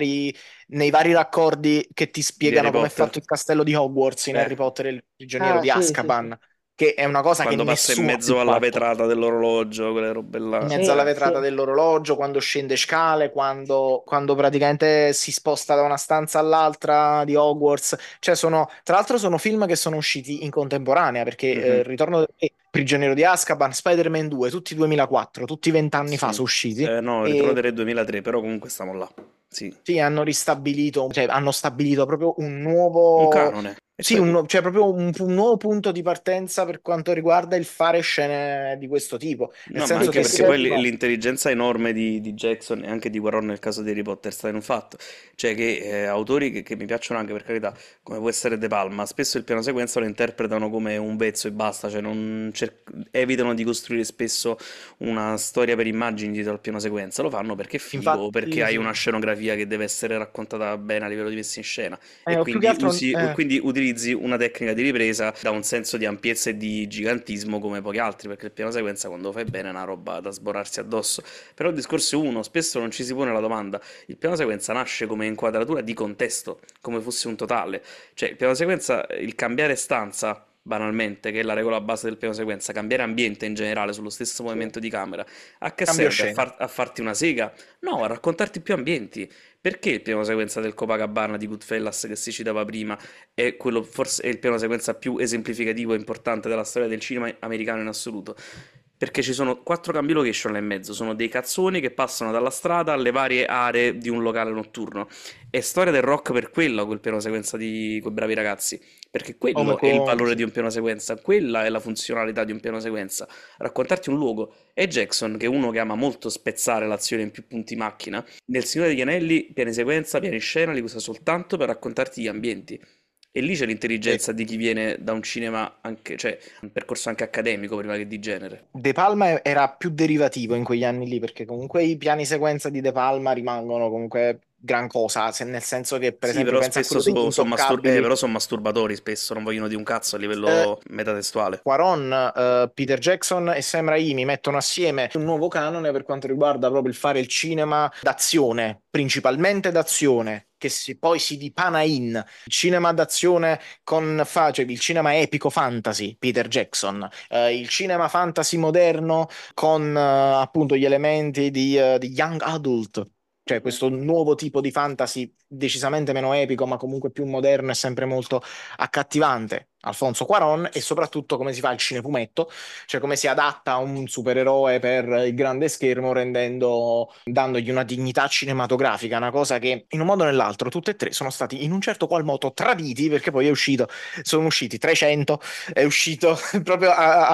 nei vari raccordi che ti Di Harry spiegano come è Potter. fatto il castello di Hogwarts in Eh. Harry Potter e il prigioniero ah, di sì, sì, sì. Azkaban, che è una cosa che Quando passa in nessuno ha mezzo più alla fatto. vetrata dell'orologio, quelle robe In là. mezzo alla Sì, vetrata sì. dell'orologio, quando scende scale, quando praticamente si sposta da una stanza all'altra di Hogwarts. Cioè, tra l'altro sono film che sono usciti in contemporanea, perché Mhm. il Ritorno del Prigioniero di Azkaban, Spider-Man 2, tutti 2004, tutti 20 anni fa Sì. sono usciti. No, il Ritorno E del Re 2003, però comunque stiamo là. Sì. sì, hanno ristabilito, cioè hanno stabilito proprio un Un nuovo, canone. E sì, cioè proprio un nuovo punto di partenza per quanto riguarda il fare scene di questo tipo. Nel No, ma senso anche che perché se poi uno, l'intelligenza enorme di Jackson e anche di Warren nel caso di Harry Potter sta in un fatto, cioè che autori che mi piacciono anche per carità, come può essere De Palma, spesso il piano sequenza lo interpretano come un vezzo e basta, cioè non evitano di costruire spesso una storia per immagini dietro al piano sequenza, lo fanno perché è figo, perché infatti, hai sì. una scenografia che deve essere raccontata bene a livello di messa in scena e O più che quindi altro, quindi utilizzi una tecnica di ripresa da un senso di ampiezza e di gigantismo come pochi altri, perché il piano sequenza quando lo fai bene è una roba da sborarsi addosso. Però il discorso è uno, spesso non ci si pone la domanda, il piano sequenza nasce come inquadratura di contesto, come fosse un totale, cioè il piano sequenza, il cambiare stanza, banalmente, che è la regola base del piano sequenza, cambiare ambiente in generale sullo stesso Sì. movimento di camera, a che cambio serve? scena. A farti una sega? No, a raccontarti più ambienti. Perché il piano sequenza del Copacabana di Goodfellas che si citava prima è quello forse è il piano sequenza più esemplificativo e importante della storia del cinema americano in assoluto? Perché ci sono quattro cambi location là in mezzo, sono dei cazzoni che passano dalla strada alle varie aree di un locale notturno. È storia del rock per quello, quel piano sequenza di quei bravi ragazzi, perché Come quello è il con, valore sì. di un piano sequenza, quella è la funzionalità di un piano sequenza, raccontarti un luogo. E Jackson, che è uno che ama molto spezzare l'azione in più punti macchina, nel Signore degli Anelli, piani sequenza, piani scena li usa soltanto per raccontarti gli ambienti. E lì c'è Sì. l'intelligenza di chi viene da un cinema anche, cioè un percorso anche accademico prima che di genere. De Palma era più derivativo in quegli anni lì, perché comunque i piani sequenza di De Palma rimangono comunque gran cosa, nel senso che per Sì, esempio però pensa a spesso quello degli Intoccabili. però son masturbatori, spesso non vogliono di un cazzo a Eh, livello metatestuale. Quaron, Peter Jackson e Sam Raimi mettono assieme un nuovo canone per quanto riguarda proprio il fare il cinema d'azione, principalmente d'azione, poi si dipana in il cinema d'azione cioè il cinema epico fantasy, Peter Jackson, il cinema fantasy moderno con appunto gli elementi di young adult. cioè questo nuovo tipo di fantasy decisamente meno epico, ma comunque più moderno e sempre molto accattivante. Alfonso Cuarón, e soprattutto come si fa il cinefumetto, cioè come si adatta a un supereroe per il grande schermo, dandogli una dignità cinematografica, una cosa che in un modo o nell'altro tutte e tre sono stati in un certo qual modo traditi, perché poi sono usciti 300, è uscito proprio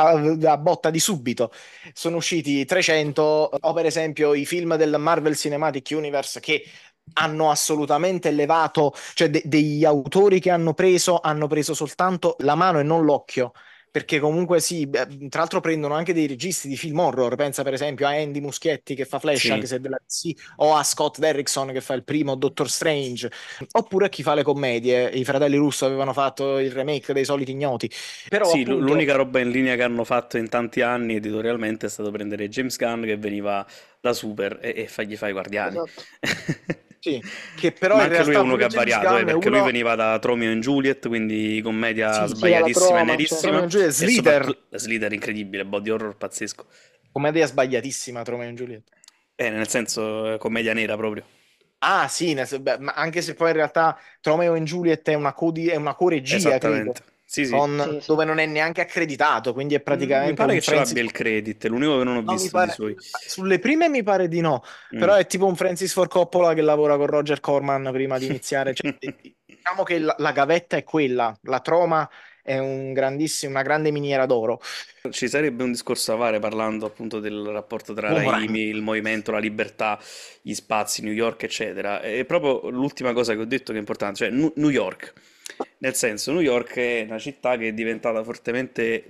a botta di subito, sono usciti 300, o per esempio i film del Marvel Cinematic Universe che hanno assolutamente elevato, cioè degli autori che hanno preso soltanto la mano e non l'occhio. Perché comunque sì, beh, tra l'altro prendono anche dei registi di film horror, pensa per esempio a Andy Muschietti che fa Flash, Sì. anche se è della DC, o a Scott Derrickson che fa il primo Doctor Strange, oppure a chi fa le commedie. I fratelli Russo avevano fatto il remake dei Soliti Ignoti, però Sì, appunto l'unica roba in linea che hanno fatto in tanti anni editorialmente è stato prendere James Gunn che veniva da Super e fargli fare i Guardiani. Esatto. sì, che però Ma in anche lui è realtà uno che pure ha James variato, Gunn è perché lui uno, veniva da Romeo and Juliet, quindi commedia sì, Sì, dalla sbagliatissima e troma, cioè. Romeo nerissima, and Juliet, e Slither, soprattutto Slither incredibile, body horror pazzesco. commedia sbagliatissima, Romeo and Juliet. Nel senso, commedia nera proprio. Ah, sì, beh, ma anche se poi in realtà Romeo and Juliet è una coregia, credo, Esattamente. Sì, sì. Sì, sì. dove non è neanche accreditato, quindi è Mi praticamente pare un che ce l'abbia Francis. il credit, è l'unico che non ho No, mi visto di pare. suoi. Sulle prime mi pare di no, Mm. però è tipo un Francis Ford Coppola che lavora con Roger Corman prima di iniziare. Cioè, diciamo che la gavetta è quella, la troma è una grande miniera d'oro. Ci sarebbe un discorso da fare parlando appunto del rapporto tra Uomo ragno. Raimi, il movimento, la libertà, gli spazi, New York, eccetera. E proprio l'ultima cosa che ho detto che è importante, cioè New York. Nel senso, New York è una città che è diventata fortemente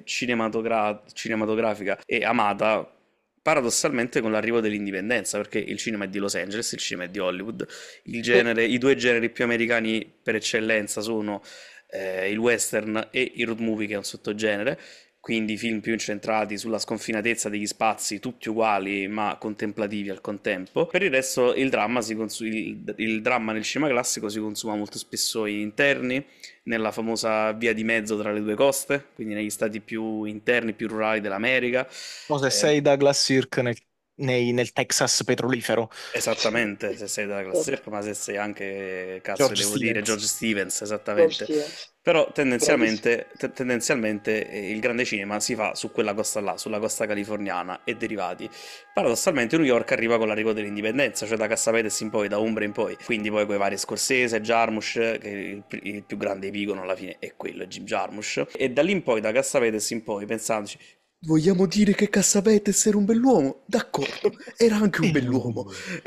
cinematografica e amata paradossalmente con l'arrivo dell'indipendenza, perché il cinema è di Los Angeles, il cinema è di Hollywood, Sì. i due generi più americani per eccellenza sono il western e il road movie, che è un sottogenere, quindi film più incentrati sulla sconfinatezza degli spazi, tutti uguali ma contemplativi al contempo. Per il resto il dramma nel cinema classico si consuma molto spesso in interni, nella famosa via di mezzo tra le due coste, quindi negli stati più interni, più rurali dell'America. O se Eh, sei Douglas Sirk nel Texas petrolifero, Esattamente, se sei della classe Certo. F, ma se sei anche, cazzo, George devo dire, Stevens. George Stevens, George esattamente. Stevens, Però bravissimo. tendenzialmente il grande cinema si fa su quella costa là, sulla costa californiana e derivati. Paradossalmente New York arriva con l'arrivo dell'indipendenza, cioè da Cassavetes in poi, da Umbra in poi. Quindi poi quei vari Scorsese, Jarmusch, che il più grande icono alla fine è quello, è Jim Jarmusch. E da lì in poi, da Cassavetes in poi, pensandoci, vogliamo dire che Cassavetes era un bell'uomo? D'accordo, era anche un bell'uomo.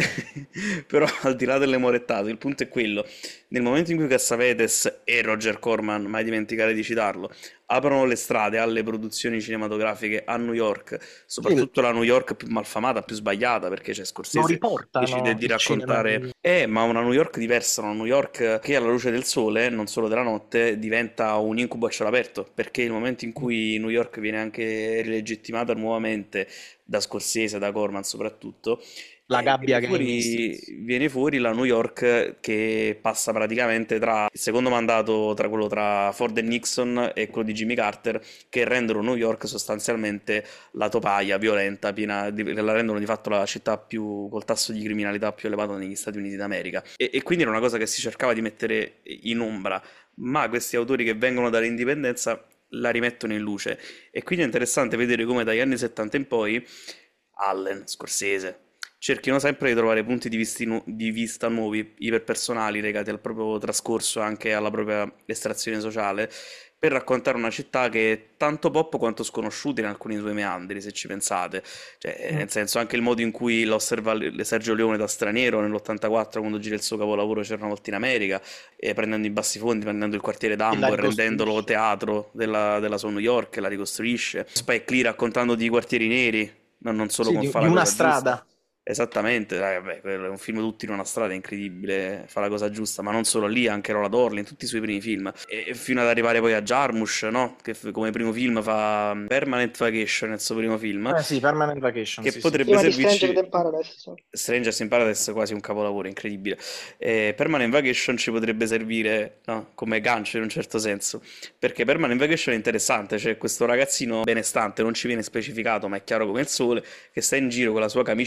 Però al di là delle morettate, il punto è quello. Nel momento in cui Cassavetes e Roger Corman, mai dimenticare di citarlo, aprono le strade alle produzioni cinematografiche a New York, Sì, soprattutto la New York più malfamata, più sbagliata, perché c'è lo Scorsese decide riportano di il cinema. raccontare, ma una New York diversa, una New York che alla luce del sole, non solo della notte, diventa un incubo a cielo aperto, perché il momento in cui New York viene anche rilegittimata nuovamente da Scorsese, da Corman soprattutto, La gabbia che è in Hastings. viene fuori la New York che passa praticamente tra il secondo mandato, tra quello tra Ford e Nixon e quello di Jimmy Carter, che rendono New York sostanzialmente la topaia violenta, la rendono di fatto la città più, col tasso di criminalità più elevato negli Stati Uniti d'America. E quindi era una cosa che si cercava di mettere in ombra, ma questi autori che vengono dall'indipendenza la rimettono in luce. E quindi è interessante vedere come dagli anni 70 in poi Allen, Scorsese, cerchino sempre di trovare punti di vista nuovi, iperpersonali, legati al proprio trascorso e anche alla propria estrazione sociale, per raccontare una città che è tanto pop quanto sconosciuta in alcuni suoi meandri, se ci pensate. Cioè, Mm. nel senso, anche il modo in cui la osserva Sergio Leone da straniero nell'84, quando gira il suo capolavoro C'era una volta in America, prendendo i bassi fondi, prendendo il quartiere E la Dumbo e rendendolo ricostruisce. teatro della sua New York, la ricostruisce. Spike Lee raccontando di quartieri neri, non solo Sì, con Fa di la una cosa giusta. strada. Esattamente, vabbè, quello è un film tutti in una strada, è incredibile, fa la cosa giusta, ma non solo lì, anche Rola Dorli, in tutti i suoi primi film. E fino ad arrivare poi a Jarmusch, no? Che come primo film fa Permanent Vacation, il suo primo film, Eh sì, Permanent Vacation, che sì, sì. potrebbe Prima di Stranger servirci. Than Paradise, sì. Strangers in Paradise è quasi un capolavoro, incredibile. Permanent Vacation ci potrebbe servire, no, come gancio in un certo senso, perché Permanent Vacation è interessante, c'è questo ragazzino benestante, non ci viene specificato, ma è chiaro come il sole, che sta in giro con la sua camicetta, il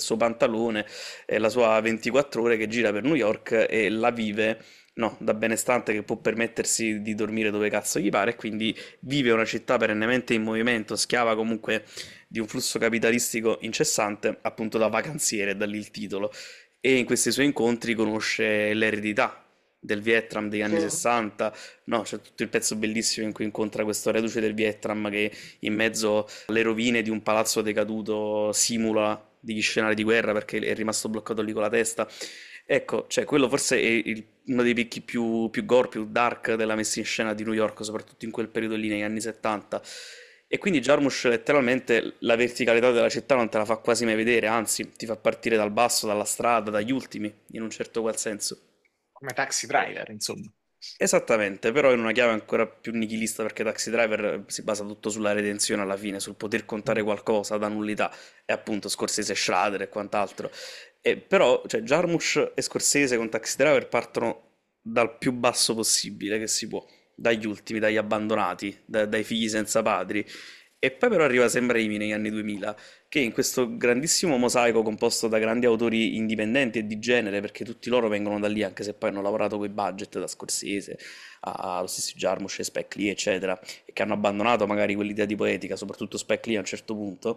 suo pantalone e la sua 24 ore che gira per New York e la vive, no, da benestante che può permettersi di dormire dove cazzo gli pare, e quindi vive una città perennemente in movimento, schiava comunque di un flusso capitalistico incessante, appunto da vacanziere, da lì il titolo. E in questi suoi incontri conosce l'eredità del Vietnam degli anni Sì. 60, no, c'è tutto il pezzo bellissimo in cui incontra questo reduce del Vietnam che in mezzo alle rovine di un palazzo decaduto simula degli scenari di guerra perché è rimasto bloccato lì con la testa. Ecco, cioè quello forse è uno dei picchi più gore, più dark della messa in scena di New York, soprattutto in quel periodo lì, negli anni 70. E quindi Jarmusch letteralmente la verticalità della città non te la fa quasi mai vedere, anzi ti fa partire dal basso, dalla strada, dagli ultimi, in un certo qual senso. Come Taxi Driver, insomma. Esattamente, però in una chiave ancora più nichilista perché Taxi Driver si basa tutto sulla redenzione alla fine, sul poter contare qualcosa da nullità, e appunto Scorsese e Schrader e quant'altro. Però, cioè, Jarmusch e Scorsese con Taxi Driver partono dal più basso possibile che si può, dagli ultimi, dagli abbandonati, dai figli senza padri. E poi però arriva Sam Raimi negli anni 2000, che in questo grandissimo mosaico composto da grandi autori indipendenti e di genere, perché tutti loro vengono da lì, anche se poi hanno lavorato con i budget, da Scorsese allo stesso Jarmusch e Spike Lee, eccetera, e che hanno abbandonato magari quell'idea di poetica, soprattutto Spike Lee a un certo punto.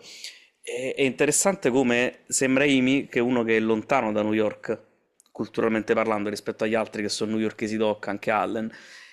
È interessante come Sam Raimi, che è uno che è lontano da New York, culturalmente parlando, rispetto agli altri che sono newyorkesi doc, anche Allen,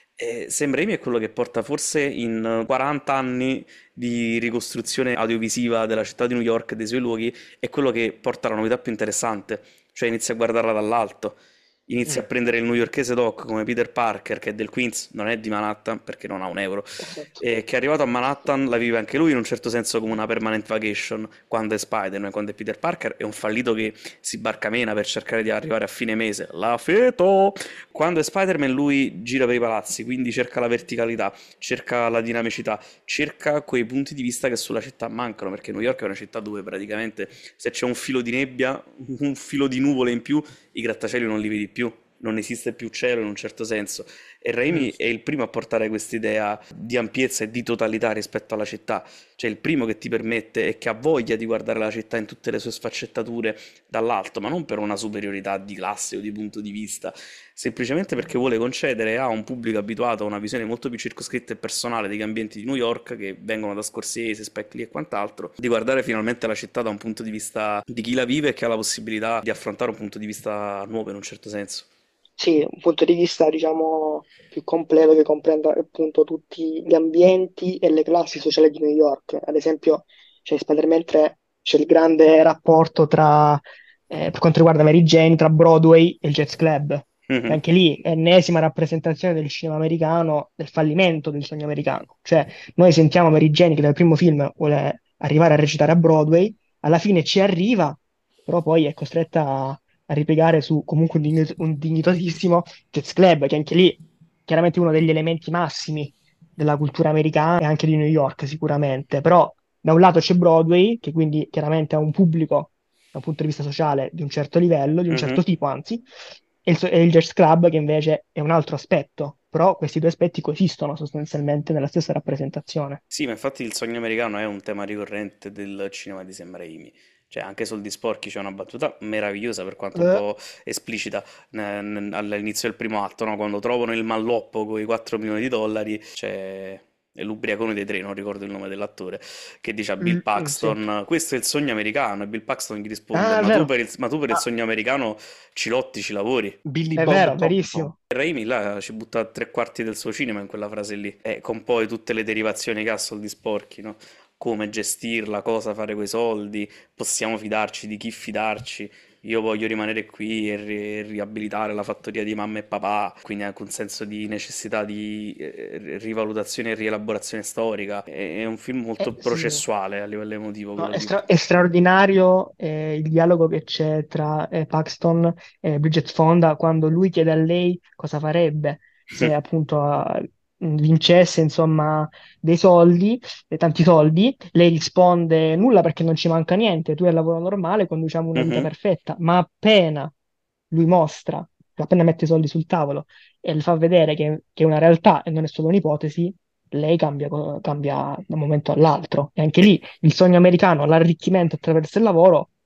Sam Raimi è quello che porta forse in 40 anni di ricostruzione audiovisiva della città di New York e dei suoi luoghi, è quello che porta la novità più interessante, cioè inizia a guardarla dall'alto, inizia a Mm. prendere il newyorkese doc come Peter Parker, che è del Queens, non è di Manhattan perché non ha un euro, Esatto. e che è arrivato a Manhattan la vive anche lui in un certo senso come una permanent vacation, quando è Spider-Man, quando è Peter Parker, è un fallito che si barcamena per cercare di arrivare a fine mese, la feto! Quando è Spider-Man lui gira per i palazzi, quindi cerca la verticalità, cerca la dinamicità, cerca quei punti di vista che sulla città mancano, perché New York è una città dove praticamente se c'è un filo di nebbia, un filo di nuvole in più, i grattacieli non li vedi più, non esiste più cielo in un certo senso. E Mm. Raimi è il primo a portare quest'idea di ampiezza e di totalità rispetto alla città, cioè il primo che ti permette e che ha voglia di guardare la città in tutte le sue sfaccettature dall'alto, ma non per una superiorità di classe o di punto di vista, semplicemente perché vuole concedere a un pubblico abituato a una visione molto più circoscritta e personale degli ambienti di New York, che vengono da Scorsese, Spike Lee e quant'altro, di guardare finalmente la città da un punto di vista di chi la vive e che ha la possibilità di affrontare un punto di vista nuovo in un certo senso. Sì, un punto di vista, diciamo, più completo che comprenda appunto tutti gli ambienti e le classi sociali di New York. Ad esempio, c'è Spider-Man 3, c'è il grande rapporto tra, per quanto riguarda Mary Jane, tra Broadway e il Jazz Club. E Mhm. anche lì, ennesima rappresentazione del cinema americano, del fallimento del sogno americano. Cioè, noi sentiamo Mary Jane che dal primo film vuole arrivare a recitare a Broadway, alla fine ci arriva, però poi è costretta a ripiegare su comunque un dignitosissimo jazz club, che anche lì chiaramente uno degli elementi massimi della cultura americana e anche di New York sicuramente, però da un lato c'è Broadway, che quindi chiaramente ha un pubblico da un punto di vista sociale di un certo livello, di un certo Mhm. tipo anzi, e il jazz club che invece è un altro aspetto, però questi due aspetti coesistono sostanzialmente nella stessa rappresentazione. Sì, ma infatti il sogno americano è un tema ricorrente del cinema di Sam Raimi. Cioè, anche Soldi Sporchi c'è una battuta meravigliosa, per quanto un Eh, po' esplicita, all'inizio del primo atto, no? Quando trovano il malloppo con i 4 milioni di dollari, c'è l'ubriacone dei tre, non ricordo il nome dell'attore, che dice a Bill sì. Paxton, questo è il sogno americano, e Bill Paxton gli risponde, Ah, è ma tu vero. per il Ah, sogno americano ci lotti, ci lavori. Billy È Bob vero, Thornton. verissimo. Raimi là ci butta 3 quarti del suo cinema in quella frase lì, e con poi tutte le derivazioni che ha soldi sporchi, no? Come gestirla, cosa fare coi soldi, possiamo fidarci, di chi fidarci. Io voglio rimanere qui e riabilitare la fattoria di mamma e papà, quindi anche un senso di necessità di rivalutazione e rielaborazione storica. È un film molto Sì. processuale a livello emotivo, No, quello lì. è straordinario il dialogo che c'è tra Paxton e Bridget Fonda quando lui chiede a lei cosa farebbe se appunto vincesse insomma dei soldi, tanti soldi. Lei risponde nulla perché non ci manca niente, tu hai il lavoro normale, conduciamo una vita Mhm. perfetta, ma appena lui mostra, appena mette i soldi sul tavolo e le fa vedere che è una realtà e non è solo un'ipotesi, lei cambia da un momento all'altro. E anche lì il sogno americano, l'arricchimento attraverso il lavoro,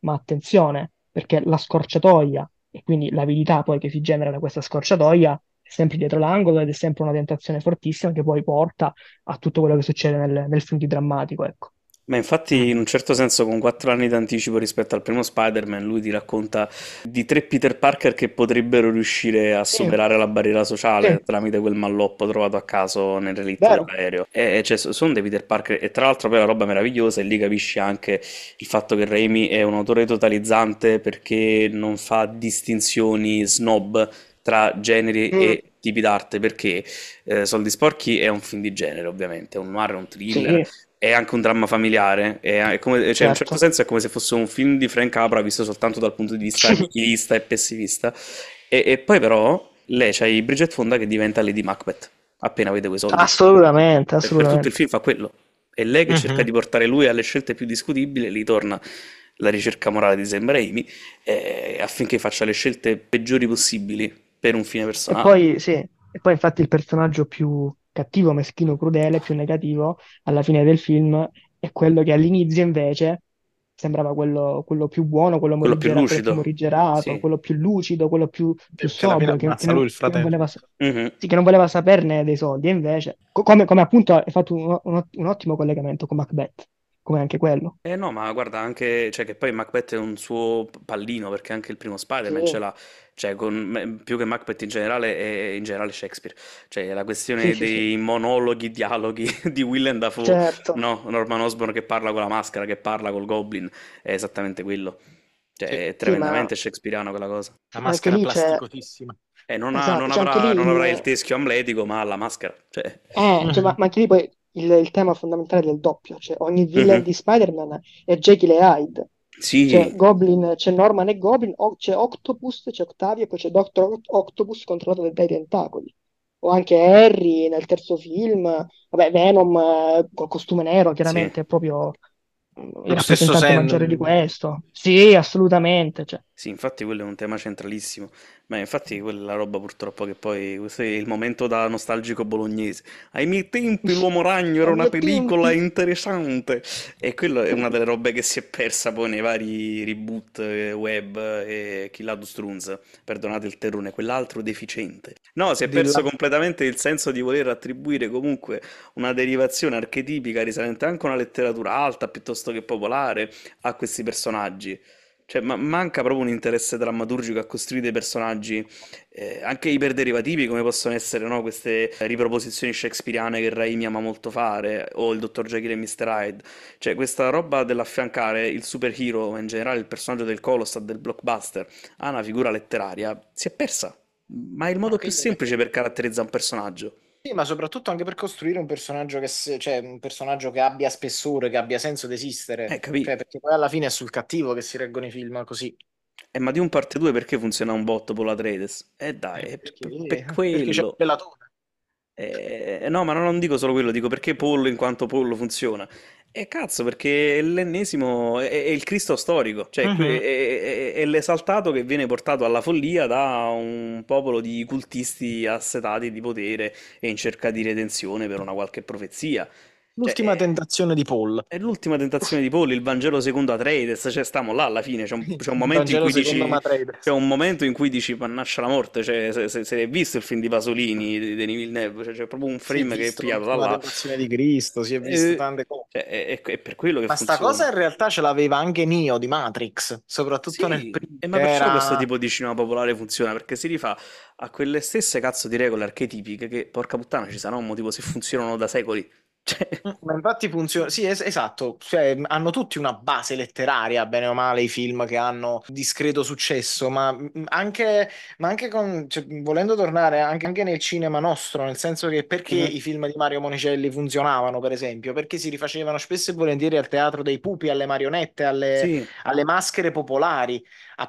ma attenzione, perché la scorciatoia e quindi l'avidità poi che si genera da questa scorciatoia è sempre dietro l'angolo ed è sempre una tentazione fortissima che poi porta a tutto quello che succede nel film di drammatico, ecco. Ma infatti, in un certo senso, con 4 anni d'anticipo rispetto al primo Spider-Man, lui ti racconta di 3 Peter Parker che potrebbero riuscire a Sì, superare la barriera sì, sociale tramite quel malloppo trovato a caso nel relitto vero. dell'aereo. E cioè, sono dei Peter Parker, e tra l'altro poi la roba meravigliosa, e lì capisci anche il fatto che Raimi è un autore totalizzante perché non fa distinzioni snob tra generi Mm, e tipi d'arte, perché Soldi Sporchi è un film di genere, ovviamente, è un noir, è un thriller, sì, è anche un dramma familiare, è come, cioè in un certo certo. senso è come se fosse un film di Frank Capra visto soltanto dal punto di vista nichilista e pessimista. E poi però lei c'ha i Bridget Fonda che diventa Lady Macbeth appena vede quei soldi. Assolutamente, Per tutto il assolutamente. film fa quello. È lei che cerca Mhm. di portare lui alle scelte più discutibili, e lì torna la ricerca morale di Sam Raimi, affinché faccia le scelte peggiori possibili per un fine E personale. poi, sì, e poi infatti il personaggio più cattivo, meschino, crudele, più negativo alla fine del film è quello che all'inizio invece sembrava quello più buono, Quello più quello più lucido. morigerato, Sì. quello più lucido, quello più Perché alla fine sobrio, ammazza lui il che non fratello. voleva, Mhm. sì, che non voleva saperne dei soldi. E invece, come appunto hai fatto un ottimo collegamento con Macbeth, come anche quello. Eh no, ma guarda anche, cioè che poi Macbeth è un suo pallino, perché anche il primo Spider-Man ce Sì, l'ha, cioè più che Macbeth in generale è in generale Shakespeare, cioè la sì, questione sì, sì, dei monologhi, dialoghi di Willem Dafoe, certo. no, Norman Osborn che parla con la maschera, che parla col Goblin, è esattamente quello, Sì, cioè è Sì, ma tremendamente shakespeariano quella cosa. la anche maschera lì c'è, plasticosissima. E esatto, c'è anche lì non avrà il il, teschio amletico, ma ha la maschera, cioè... cioè, Mhm. ma anche lì poi il tema fondamentale del doppio, cioè ogni villain Mhm. di Spider-Man è Jekyll e Hyde, c'è Sì, Goblin, c'è Norman e Goblin, c'è Octopus, c'è Octavio e poi c'è Doctor Octopus controllato dai tentacoli. O anche Harry nel terzo film, vabbè, Venom col costume nero, sì. chiaramente è proprio il Lo stesso rappresentante maggiore di Sandman. questo. Sì, assolutamente. Cioè. Sì, infatti quello è un tema centralissimo, ma infatti quella è la roba purtroppo che poi, questo è il momento da nostalgico bolognese. Ai miei tempi l'Uomo Ragno era Ai una miei pellicola tempi. interessante, e quello è una delle robe che si è persa poi nei vari reboot web e Killato Strunz, perdonate il terrone, quell'altro deficiente. No, si è perso Dilla- completamente il senso di voler attribuire comunque una derivazione archetipica risalente anche a una letteratura alta piuttosto che popolare a questi personaggi. Cioè, manca proprio un interesse drammaturgico a costruire dei personaggi anche iperderivativi, come possono essere, no, queste riproposizioni shakespeariane che Raimi ama molto fare, o il Dottor Jekyll e Mr. Hyde. Cioè, questa roba dell'affiancare il superhero, ma in generale il personaggio del Colossal, del blockbuster, a una figura letteraria, si è persa. Ma è il modo Ma più che- semplice per caratterizzare un personaggio. Sì, ma soprattutto anche per costruire un personaggio cioè un personaggio che abbia spessore, che abbia senso di esistere. Capì? Cioè, perché poi alla fine è sul cattivo che si reggono i film così. Ma di un parte 2 perché funziona un botto Paul Atreides? Dai, è per Perché c'è un quello. relatore. No, ma non dico solo quello, dico perché pollo in quanto pollo funziona. E cazzo, perché è l'ennesimo, è il Cristo storico, cioè Mhm. è l'esaltato che viene portato alla follia da un popolo di cultisti assetati di potere e in cerca di redenzione per una qualche profezia. Cioè, L'ultima tentazione di Paul. è l'ultima tentazione di Paul, il Vangelo secondo Atreides, cioè stiamo là alla fine, c'è un Il momento in Vangelo cui secondo dici, c'è Matreides. un momento in cui dici mannaccia la morte, cioè se hai visto il film di Pasolini, di Denis Villeneuve, cioè, c'è proprio un Si è frame che è visto pigliato da l'ultima là. tentazione di Cristo, si è visto Eh, tante cose. cioè, è per quello che Ma sta funziona. cosa in realtà ce l'aveva anche Neo di Matrix, soprattutto nel Sì, primo, e ma che perciò questo era... tipo di cinema popolare funziona, perché si rifà a quelle stesse cazzo di regole archetipiche che, porca puttana, ci sarà un motivo se funzionano da secoli. Cioè, Ma infatti funziona, sì, esatto, cioè, hanno tutti una base letteraria, bene o male, i film che hanno discreto successo, ma anche cioè, volendo tornare anche nel cinema nostro, nel senso che perché mhm. i film di Mario Monicelli funzionavano, per esempio, perché si rifacevano spesso e volentieri al teatro dei pupi, alle marionette, Sì, alle maschere popolari,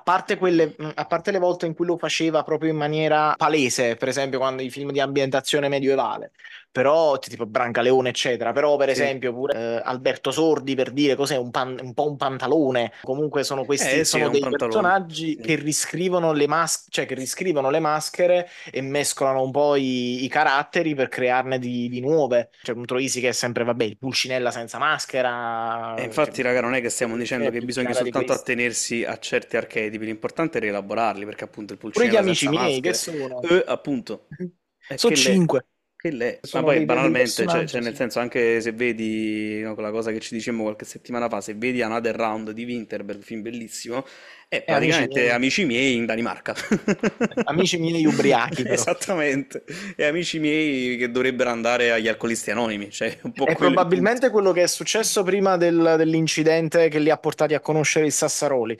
a parte le volte in cui lo faceva proprio in maniera palese, per esempio quando i film di ambientazione medievale. però tipo Brancaleone eccetera, però per Sì. esempio pure Alberto Sordi, per dire cos'è un po' un pantalone, comunque sono questi, Sì, è sono un dei pantalone. personaggi Sì. che riscrivono cioè che riscrivono le maschere e mescolano un po' i caratteri per crearne di nuove, cioè un Troisi che è sempre, vabbè, il Pulcinella senza E maschera, cioè, infatti, raga, non è che stiamo dicendo che più bisogna chiara di soltanto questa. attenersi a certi archetipi, l'importante è rielaborarli, perché appunto il Pure gli Pulcinella amici senza miei, che maschere, sono? appunto, è Sono che l'è, cinque, che l'è. Ma sono poi dei banalmente, cioè, personaggi, nel sì. senso, anche se vedi, no, quella cosa che ci dicemmo qualche settimana fa, se vedi Another Round di Winterberg, film bellissimo, è Amici praticamente miei, amici miei in Danimarca. amici miei ubriachi però. Esattamente, e amici miei che dovrebbero andare agli alcolisti anonimi, cioè un po' È quello è il punto. probabilmente quello che è successo prima dell'incidente che li ha portati a conoscere il Sassaroli.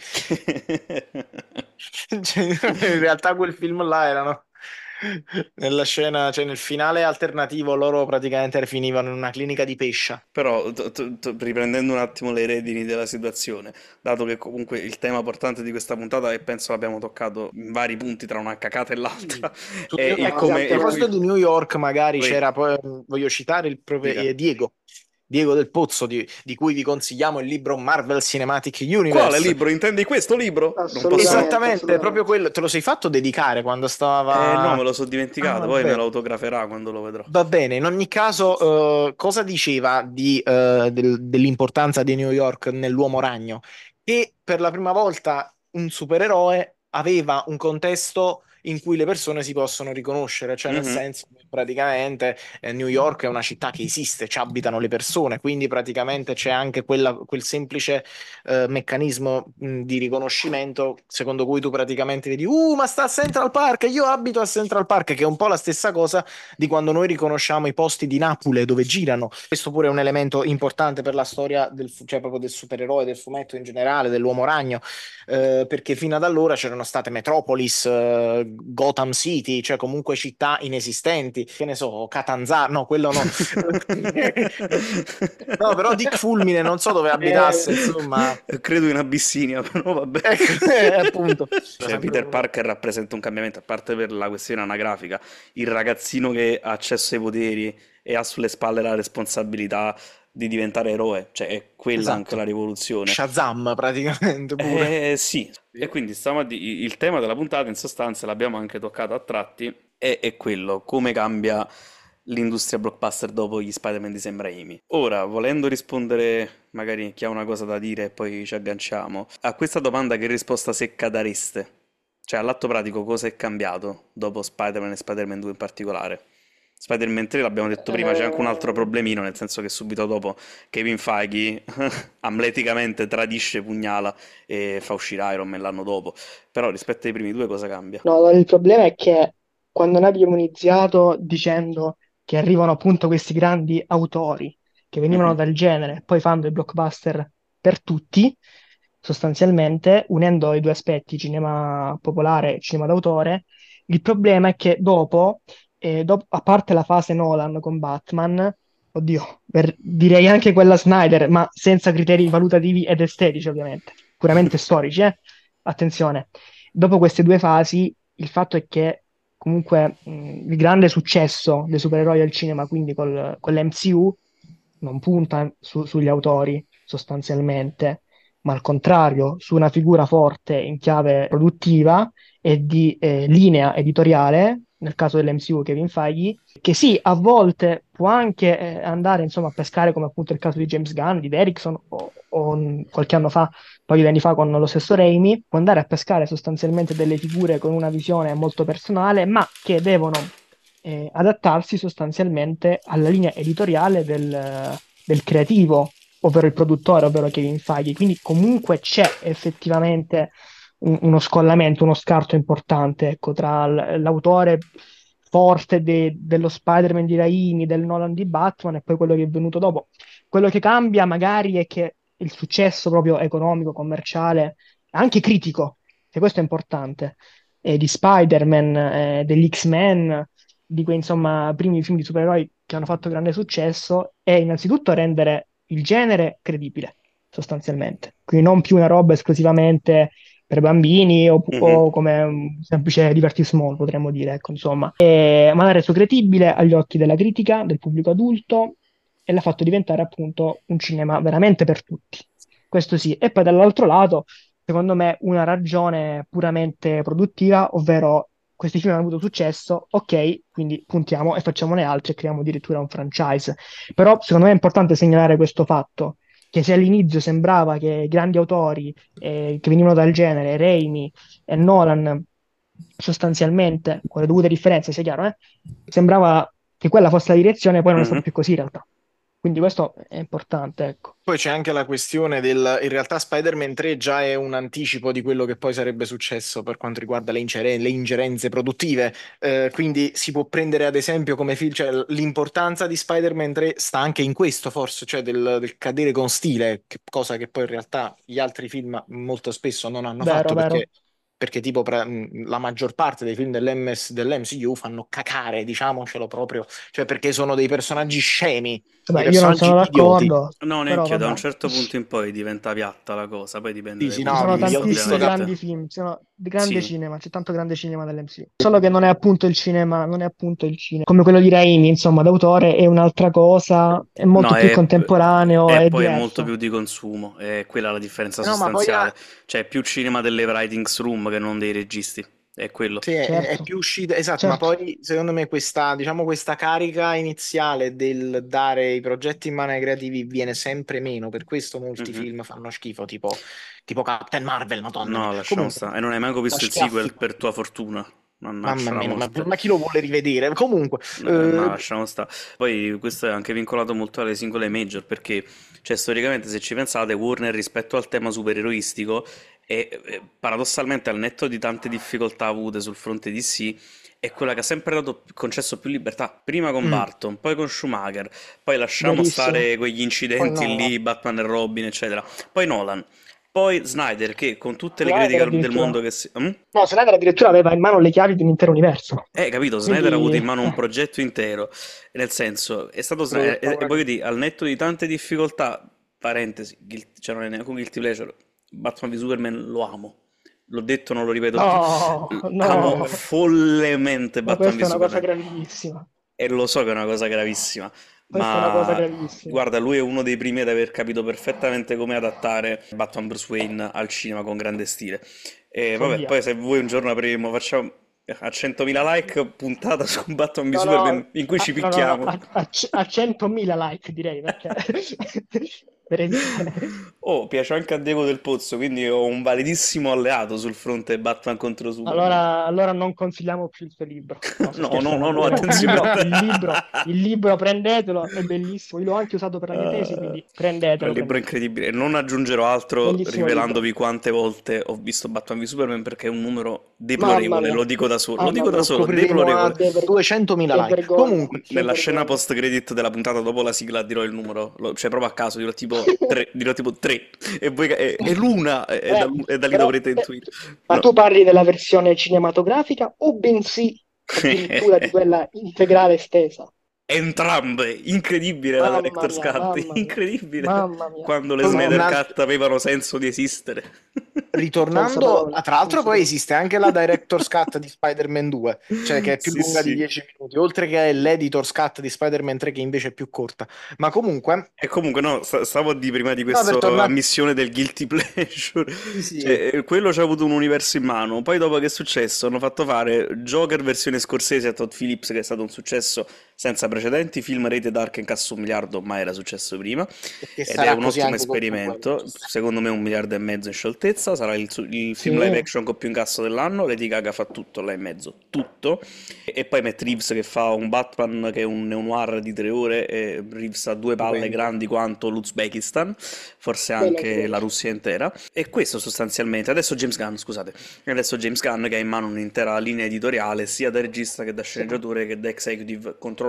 Cioè, in realtà quel film là erano nella scena, cioè nel finale alternativo loro praticamente finivano in una clinica di pescia. Però, riprendendo un attimo le redini della situazione, dato che comunque il tema portante di questa puntata, e penso l'abbiamo toccato in vari punti tra una cacata e Sì. l'altra, Su è il Ecco, a come... proposito di New York, magari Vai, c'era poi, voglio citare dica. Diego Del Pozzo, di cui vi consigliamo il libro Marvel Cinematic Quale Universe. libro? Intendi questo libro? Non posso... Assolutamente, Esattamente, proprio assolutamente. quello. Te lo sei fatto dedicare quando No, me stava. lo so Ah, dimenticato, poi me vabbè. lo autograferà quando lo vedrò. Va bene, in ogni caso, cosa diceva dell'importanza di New York nell'Uomo Ragno? Che per la prima volta un supereroe aveva un contesto in cui le persone si possono riconoscere, cioè nel Mhm. senso che praticamente New York è una città che esiste, ci abitano le persone, quindi praticamente c'è anche quel semplice meccanismo di riconoscimento secondo cui tu praticamente vedi, ma sta a Central Park, io abito a Central Park, che è un po' la stessa cosa di quando noi riconosciamo i posti di Napoli dove girano. Questo pure è un elemento importante per la storia cioè proprio del supereroe, del fumetto in generale, dell'uomo ragno, perché fino ad allora c'erano state Metropolis, Gotham City, cioè comunque città inesistenti, che ne so, Catanzaro, no, quello no. No, però Dick Fulmine non so dove Eh, abitasse, insomma, Credo in Abissinia, però vabbè. ecco, appunto. Cioè, Sempre Peter uno. Parker rappresenta un cambiamento, a parte per la questione anagrafica, il ragazzino che ha accesso ai poteri e ha sulle spalle la responsabilità di diventare eroe, cioè è quella anche Esatto. la rivoluzione. Shazam praticamente pure. Sì, e quindi il tema della puntata in sostanza l'abbiamo anche toccato a tratti, è quello, come cambia l'industria blockbuster dopo gli Spider-Man di Sam Raimi. Ora, volendo rispondere, magari chi ha una cosa da dire e poi ci agganciamo, a questa domanda che risposta secca dareste? Cioè, all'atto pratico, cosa è cambiato dopo Spider-Man e Spider-Man 2 in particolare? Spider-Man 3 l'abbiamo detto prima, c'è anche un altro eh, problemino, nel senso che subito dopo Kevin Feige amleticamente tradisce, pugnala e fa uscire Iron Man l'anno dopo. Però rispetto ai primi due cosa cambia? no, il problema è che quando noi abbiamo iniziato dicendo che arrivano appunto questi grandi autori che venivano Mhm. dal genere e poi fanno i blockbuster per tutti, sostanzialmente unendo i due aspetti, cinema popolare e cinema d'autore, il problema è che a parte la fase Nolan con Batman, oddio, direi anche quella Snyder, ma senza criteri valutativi ed estetici ovviamente, puramente storici, attenzione. Dopo queste due fasi, il fatto è che comunque il grande successo dei supereroi al cinema, quindi con l'MCU, non punta sugli autori sostanzialmente, ma al contrario, su una figura forte in chiave produttiva e di linea editoriale, nel caso dell'MCU Kevin Feige, che sì, a volte può anche andare insomma a pescare, come appunto il caso di James Gunn, di Derrickson o qualche anno fa, un paio di anni fa con lo stesso Raimi, può andare a pescare sostanzialmente delle figure con una visione molto personale, ma che devono adattarsi sostanzialmente alla linea editoriale del creativo, ovvero il produttore, ovvero Kevin Feige. Quindi comunque c'è effettivamente uno scollamento, uno scarto importante, ecco, tra l'autore forte dello Spider-Man di Raimi, del Nolan di Batman e poi quello che è venuto dopo. Quello che cambia magari è che il successo proprio economico, commerciale, anche critico, e questo è importante, di Spider-Man, degli X-Men, di quei insomma primi film di supereroi che hanno fatto grande successo, è innanzitutto rendere il genere credibile, sostanzialmente. Quindi non più una roba esclusivamente per bambini Mhm. o come un semplice divertissement, potremmo dire, ecco, insomma. Ma l'ha reso credibile agli occhi della critica, del pubblico adulto e l'ha fatto diventare appunto un cinema veramente per tutti. Questo sì. E poi dall'altro lato, secondo me, una ragione puramente produttiva, ovvero questi film hanno avuto successo, ok, quindi puntiamo e facciamone altri e creiamo addirittura un franchise. Però secondo me è importante segnalare questo fatto, che se all'inizio sembrava che grandi autori che venivano dal genere, Raimi e Nolan, sostanzialmente, con le dovute differenze, sia chiaro, sembrava che quella fosse la direzione, poi non è stato Mhm. più così in realtà. Quindi questo è importante, ecco. Poi c'è anche la questione del, in realtà Spider-Man 3 già è un anticipo di quello che poi sarebbe successo per quanto riguarda le ingerenze produttive. Quindi si può prendere ad esempio come film, cioè l'importanza di Spider-Man 3 sta anche in questo forse, cioè del cadere con stile, cosa che poi in realtà gli altri film molto spesso non hanno Vero, fatto vero. perché tipo la maggior parte dei film dell'MCU fanno cacare, diciamocelo proprio, cioè perché sono dei personaggi scemi, dei Vabbè, io non personaggi sono idioti. d'accordo, No, però neanche io, da un vabbè. certo punto in poi diventa piatta la cosa, poi dipende Sì, dai sì, Ci punti no, di sono vista, io ho tantissimi visto grandi ovviamente. film, ci sono di grande Sì. cinema, c'è tanto grande cinema dell'MCU. Solo che non è appunto il cinema, non è appunto il cinema. Come quello di Raimi, insomma, d'autore è un'altra cosa, è molto No, più contemporaneo, e è poi è molto diverso. più di consumo, è quella la differenza No, ma poi sostanziale. Cioè, è più cinema delle writings room che non dei registi. È quello. sì, è Certo, più uscita, esatto, ma certo. poi secondo me questa, diciamo, questa carica iniziale del dare i progetti in mano ai creativi viene sempre meno, per questo molti Mhm. film fanno schifo, tipo Captain Marvel, madonna mia. No, lasciamo Comunque, stare. E non hai manco da visto il schiaffi, sequel per tua fortuna. mamma Mannaggia la mia, morte. ma chi lo vuole rivedere? Comunque, No, lasciamo stare. Poi questo è anche vincolato molto alle singole major, perché, cioè, storicamente, se ci pensate, Warner rispetto al tema supereroistico e paradossalmente al netto di tante difficoltà avute sul fronte DC, è quella che ha sempre concesso più libertà. Prima con mm, Barton, poi con Schumacher, poi lasciamo Verissimo. stare quegli poi incidenti no, lì, Batman e Robin, eccetera. Poi Nolan, poi Snyder, che con tutte le Snyder critiche del mondo addirittura. che si... Mm? No, Snyder addirittura aveva in mano le chiavi di un intero universo. Capito, Snyder ha avuto Quindi, in mano un progetto intero, nel senso, è stato quello per E paura voglio che... dire, al netto di tante difficoltà, parentesi, cioè non è neanche un guilty pleasure, Batman v Superman lo amo, l'ho detto, non lo ripeto più, no, amo no, follemente ma Batman v questa è una cosa Superman, gravissima. e lo so che è una cosa gravissima, Questa è una cosa ma gravissima. guarda, lui è uno dei primi ad aver capito perfettamente come adattare Batman Bruce Wayne al cinema con grande stile. E vabbè, Follia. poi se vuoi un giorno apriremo, facciamo a 100.000 like puntata su Batman v No, no, Superman in cui ci no, no, no, picchiamo. a 100.000 like direi, perché per evitare. Oh, piace anche a Diego del Pozzo, quindi ho un validissimo alleato sul fronte Batman contro Superman. Allora non consigliamo più il suo libro. No, sto No, no, no, scherzando. no, attenzione. Il libro prendetelo, è bellissimo. Io l'ho anche usato per la mia tesi, Ah, quindi quel prendetelo, libro è prendetelo. incredibile. Non aggiungerò altro Bellissimo libro. rivelandovi quante volte ho visto Batman v Superman perché è un numero Mamma deplorevole, mia, lo dico da solo, lo mamma dico da mia. Lo solo, scopriremo a deplorevole. 200.000 Che like. vergogna, Comunque, che Nella scena vergogna. post-credit della puntata dopo la sigla dirò il numero, cioè proprio a caso, dirò tipo 3 e, e l'una e da lì Però, dovrete intuire. ma No. tu parli della versione cinematografica o bensì addirittura di quella integrale estesa? Entrambe, incredibile la Director's Cut, Mamma mia, incredibile mamma mia, quando le poi Snyder un'altra. Cut avevano senso di esistere. senza Ritornando, parole, tra l'altro senza poi parole. esiste anche la Director's Cut di Spider-Man 2, cioè che è più Sì, lunga di sì. 10 minuti, oltre che l'Editor's Cut di Spider-Man 3 che invece è più corta. Ma comunque, E comunque no, stavo a dire prima di no, per questa tornare... ammissione del guilty pleasure, Sì, sì. cioè quello ci ha avuto un universo in mano, poi dopo che è successo hanno fatto fare Joker versione Scorsese a Todd Phillips che è stato un successo senza precedenti, film rated R che incassa 1 miliardo, mai era successo prima, Perché ed è sarà un così ottimo anche contro quello, ci esperimento, sta. secondo me 1 miliardo e mezzo in scioltezza, sarà il film live Sì, action con più incasso dell'anno, Lady Gaga fa tutto là in mezzo, tutto, e poi Matt Reeves che fa un Batman che è un neo-noir di 3 ore e Reeves ha due palle Stupendo. grandi quanto l'Uzbekistan, forse bello anche la incrocio. Russia intera. E questo sostanzialmente, adesso James Gunn, scusate, adesso James Gunn che ha in mano un'intera linea editoriale sia da regista che da Sì. sceneggiatore che da executive controlla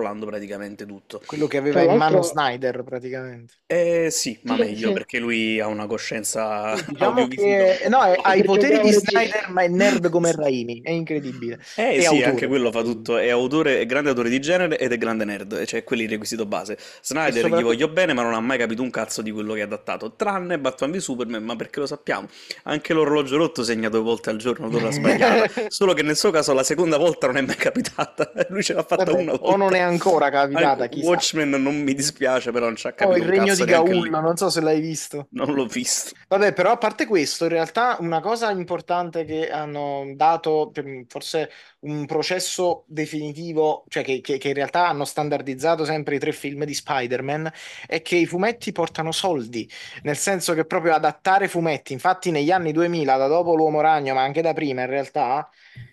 controllando praticamente tutto. Quello che aveva Tra in mano l'altro, Snyder praticamente. Sì, ma sì, meglio sì, perché lui ha una coscienza Sì, diciamo audiovisiva un che po' no, più... ha i perché è un poteri di bravo regista. Snyder, ma è nerd come Raimi, è incredibile. Eh E sì, anche autore come quello fa Raimi. tutto, è autore, è grande autore di genere ed è grande nerd, cioè quelli il requisito base. E Snyder gli soprattutto voglio bene, ma non ha mai capito un cazzo di quello che ha adattato, tranne Batman v Superman, ma perché lo sappiamo. Anche l'orologio rotto segna 2 volte al giorno l'ora sbagliata, solo che nel suo caso la seconda volta non è mai capitata, lui ce l'ha fatta vabbè, una o non volta. è ancora Anche capitata, chissà. Watchmen non mi dispiace, però non ci ha Oh, capito il un regno cazzo di neanche lì. Gaul, non so se l'hai visto. Non l'ho visto. Vabbè, però a parte questo, in realtà una cosa importante che hanno dato, forse un processo definitivo, cioè che in realtà hanno standardizzato sempre i tre film di Spider-Man, è che i fumetti portano soldi, nel senso che proprio adattare fumetti, infatti negli anni 2000, da dopo l'Uomo Ragno, ma anche da prima in realtà,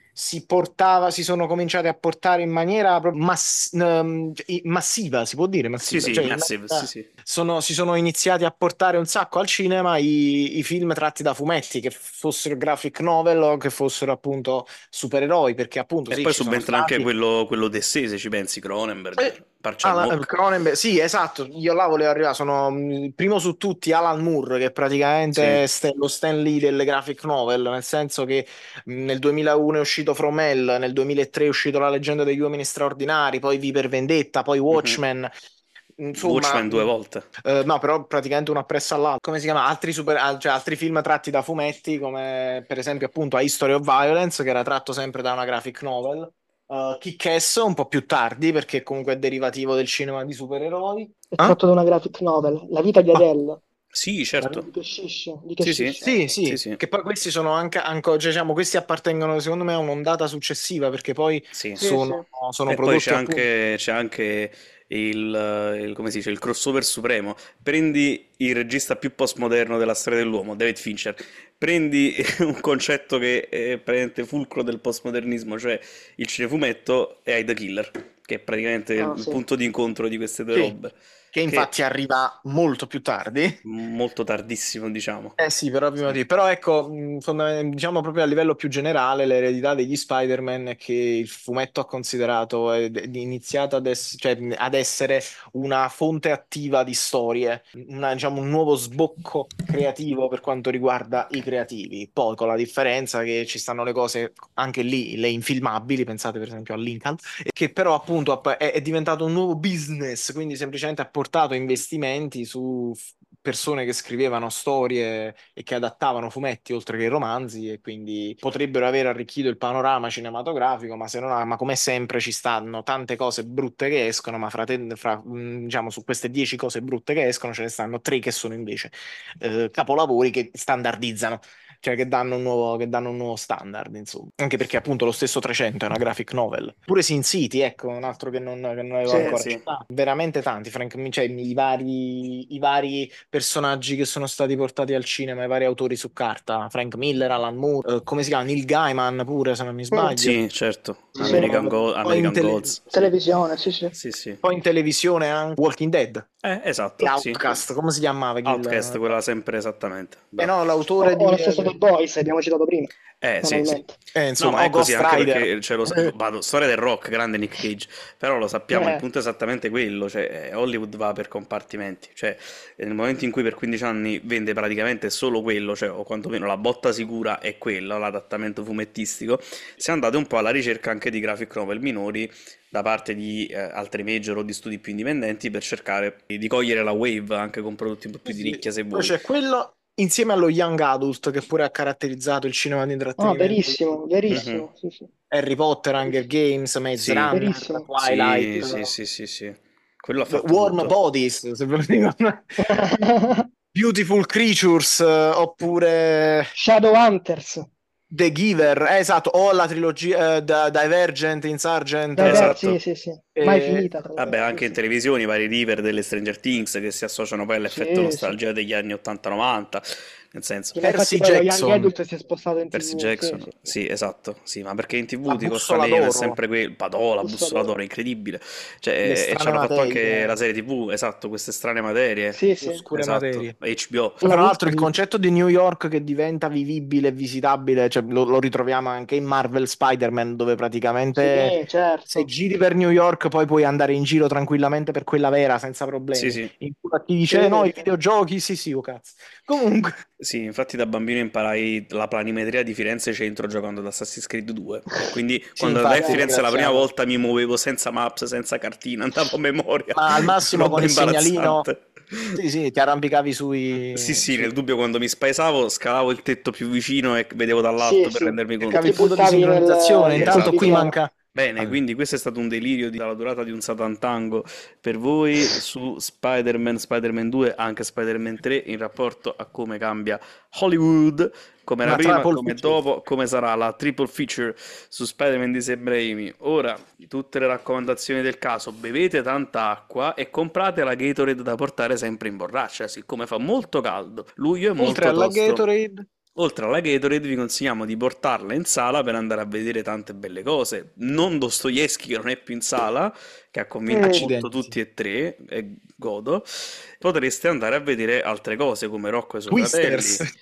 si sono cominciati a portare in maniera proprio massiva, si può dire Sì, massiva, sì, cioè in Massive, sì, maniera sì. si sono iniziati a portare un sacco al cinema i film tratti da fumetti, che fossero graphic novel o che fossero appunto supereroi, perché appunto E sì, poi ci sono subentra anche stati. quello d'essere, se ci pensi, Cronenberg, Park Chan-wook. Cronenberg, sì, esatto, io là volevo arrivare, sono il primo su tutti Alan Moore, che Sì. praticamente è lo Stan Lee delle graphic novel, nel senso che nel 2001 è uscito From Hell, nel 2003 è uscito La leggenda degli uomini straordinari, poi V per Vendetta, poi Mhm. Watchmen, insomma, Watchmen 2 volte. no, però praticamente uno appresso all'altro. Come si chiama? Cioè, altri film tratti da fumetti, come per esempio appunto A History of Violence, che era tratto sempre da una graphic novel. Kick-Ass un po' più tardi, perché comunque è derivativo del cinema di supereroi. è Ah? tratto da una graphic novel, La vita di Ah, Adele, Sì, di certo. Keshish, di Sì, sì, Keshish. sì, sì, sì, sì, che poi questi sono anche cioè, diciamo, questi appartengono secondo me a un'ondata successiva, perché poi sì. Sì, sì. sono E poi prodotti appunto. c'è anche come si dice, il crossover supremo. Prendi il regista più postmoderno della storia dell'uomo, David Fincher. Prendi un concetto che è praticamente fulcro del postmodernismo, cioè il cinefumetto, e hai The Killer, che è praticamente Ah, il sì. punto di incontro di queste due Sì, robe, che che infatti arriva molto più tardi. molto tardissimo, diciamo. Eh sì, però, Sì. però ecco, diciamo proprio a livello più generale, l'eredità degli Spider-Man è che il fumetto ha considerato ed è iniziato cioè, ad essere una fonte attiva di storie, diciamo, un nuovo sbocco creativo per quanto riguarda i creativi. Poi con la differenza che ci stanno le cose anche lì, le infilmabili, pensate per esempio a Lincoln, e che però appunto è diventato un nuovo business, quindi semplicemente ha portato investimenti su persone che scrivevano storie e che adattavano fumetti oltre che romanzi e quindi potrebbero aver arricchito il panorama cinematografico, ma se non ma come sempre ci stanno tante cose brutte che escono, ma diciamo su queste 10 cose brutte che escono ce ne stanno 3 che sono invece capolavori che standardizzano. Cioè che danno un nuovo standard, insomma. Anche perché appunto lo stesso 300 è una graphic novel. Pure Sin City, ecco, un altro che non avevo Sì. ancora Sì. citato. Veramente tanti, cioè i vari personaggi che sono stati portati al cinema, i vari autori su carta, Frank Miller, Alan Moore, come si chiama? Neil Gaiman pure, se non mi Mm, sbaglio. Sì, certo, sì. American Gods, sì. Televisione, sì, sì. Sì, sì. poi in televisione anche Walking Dead e Esatto, sì. Outcast, come si chiamava? Outcast, quella sempre esattamente. Eh Bravo. no, l'autore O di... lo stesso dei Boys, abbiamo citato prima, Sì, sì. banalmente. No, insomma, ma oh, è così Ghost anche Rider. perché vado, storia del rock, grande Nick Cage, però lo sappiamo, il Eh, punto è esattamente quello, cioè Hollywood va per compartimenti, cioè nel momento in cui per 15 anni vende praticamente solo quello, cioè o quantomeno la botta sicura è quella, l'adattamento fumettistico, si è andate un po' alla ricerca anche di graphic novel minori da parte di altri major o di studi più indipendenti per cercare di cogliere la wave anche con prodotti un po' Sì, più di sì. nicchia se Poi vuoi. c'è quello insieme allo Young Adult che pure ha caratterizzato il cinema di ah, intrattenimento. verissimo, Mhm. verissimo, sì, sì, Harry Potter, Hunger verissimo. Games, Maze Sì, Runner, Verissimo. Twilight, sì, sì, sì, sì, sì. Quello ha fatto Warm tutto. Bodies, se ve lo dico. Beautiful Creatures, oppure Shadowhunters, The Giver, esatto, o la trilogia Divergent, Insurgent, Sì, Esatto. sì, sì. Mai eh, finita, tra Vabbè, l'altro, sì, anche in sì. televisione i vari river delle Stranger Things che si associano poi all'effetto Sì, sì. nostalgia degli anni 80-90. nel senso. Sì, ma infatti Percy poi lo Young Jackson, Adult si è spostato in Percy TV, sì, Jackson, sì. sì, esatto, sì, ma perché in la TV ti costa bussola meno, è d'oro, sempre quel Padò, la Bussa bussola d'oro. d'oro, è incredibile. le Cioè, e ci strane hanno fatto anche la materie, serie TV, esatto, queste strane materie, Sì, le sì. oscure esatto, materie. HBO. La Tra l'altro il bussola. concetto di New York che diventa vivibile e visitabile, cioè, lo ritroviamo anche in Marvel Spider-Man, dove Sì, praticamente se certo. giri per New York poi puoi andare in giro tranquillamente per quella vera, senza Sì, problemi. sì. In cui a chi dice no, Sì, i sì. videogiochi, sì, sì, oh cazzo. Comunque, Sì, infatti da bambino imparai la planimetria di Firenze Centro giocando ad Assassin's Creed 2 e quindi sì, quando andai a infatti Firenze la prima Certo. ringraziamo. volta mi muovevo senza maps, senza cartina, andavo a memoria, Ma al massimo roba con il segnalino, imbarazzante. sì, sì, ti arrampicavi Sì, sì, sui nel dubbio quando mi spaesavo scalavo il tetto più vicino e vedevo Sì, dall'alto per sì. rendermi E conto. cercavi il ti punto di buttavi sincronizzazione. nel Intanto qui Esatto. rompipiano. manca. Bene, Allora, quindi questo è stato un delirio della durata di un Satan Tango per voi su Spider-Man, Spider-Man 2, anche Spider-Man 3 in rapporto a come cambia Hollywood, come era una prima, triple come feature. dopo, come sarà la triple feature su Spider-Man di Sam Raimi. Ora, tutte le raccomandazioni del caso, bevete tanta acqua e comprate la Gatorade da portare sempre in borraccia, siccome fa molto caldo, luglio è Oltre molto alla tosto. Gatorade, Oltre alla Gatorade vi consigliamo di portarla in sala per andare a vedere tante belle cose. Non Dostoevsky che non è più in sala, che ha convinto Mm. molto accidenti, sì. tutti e tre, e godo. Potreste andare a vedere altre cose come Rocco e i suoi fratelli. Twisters.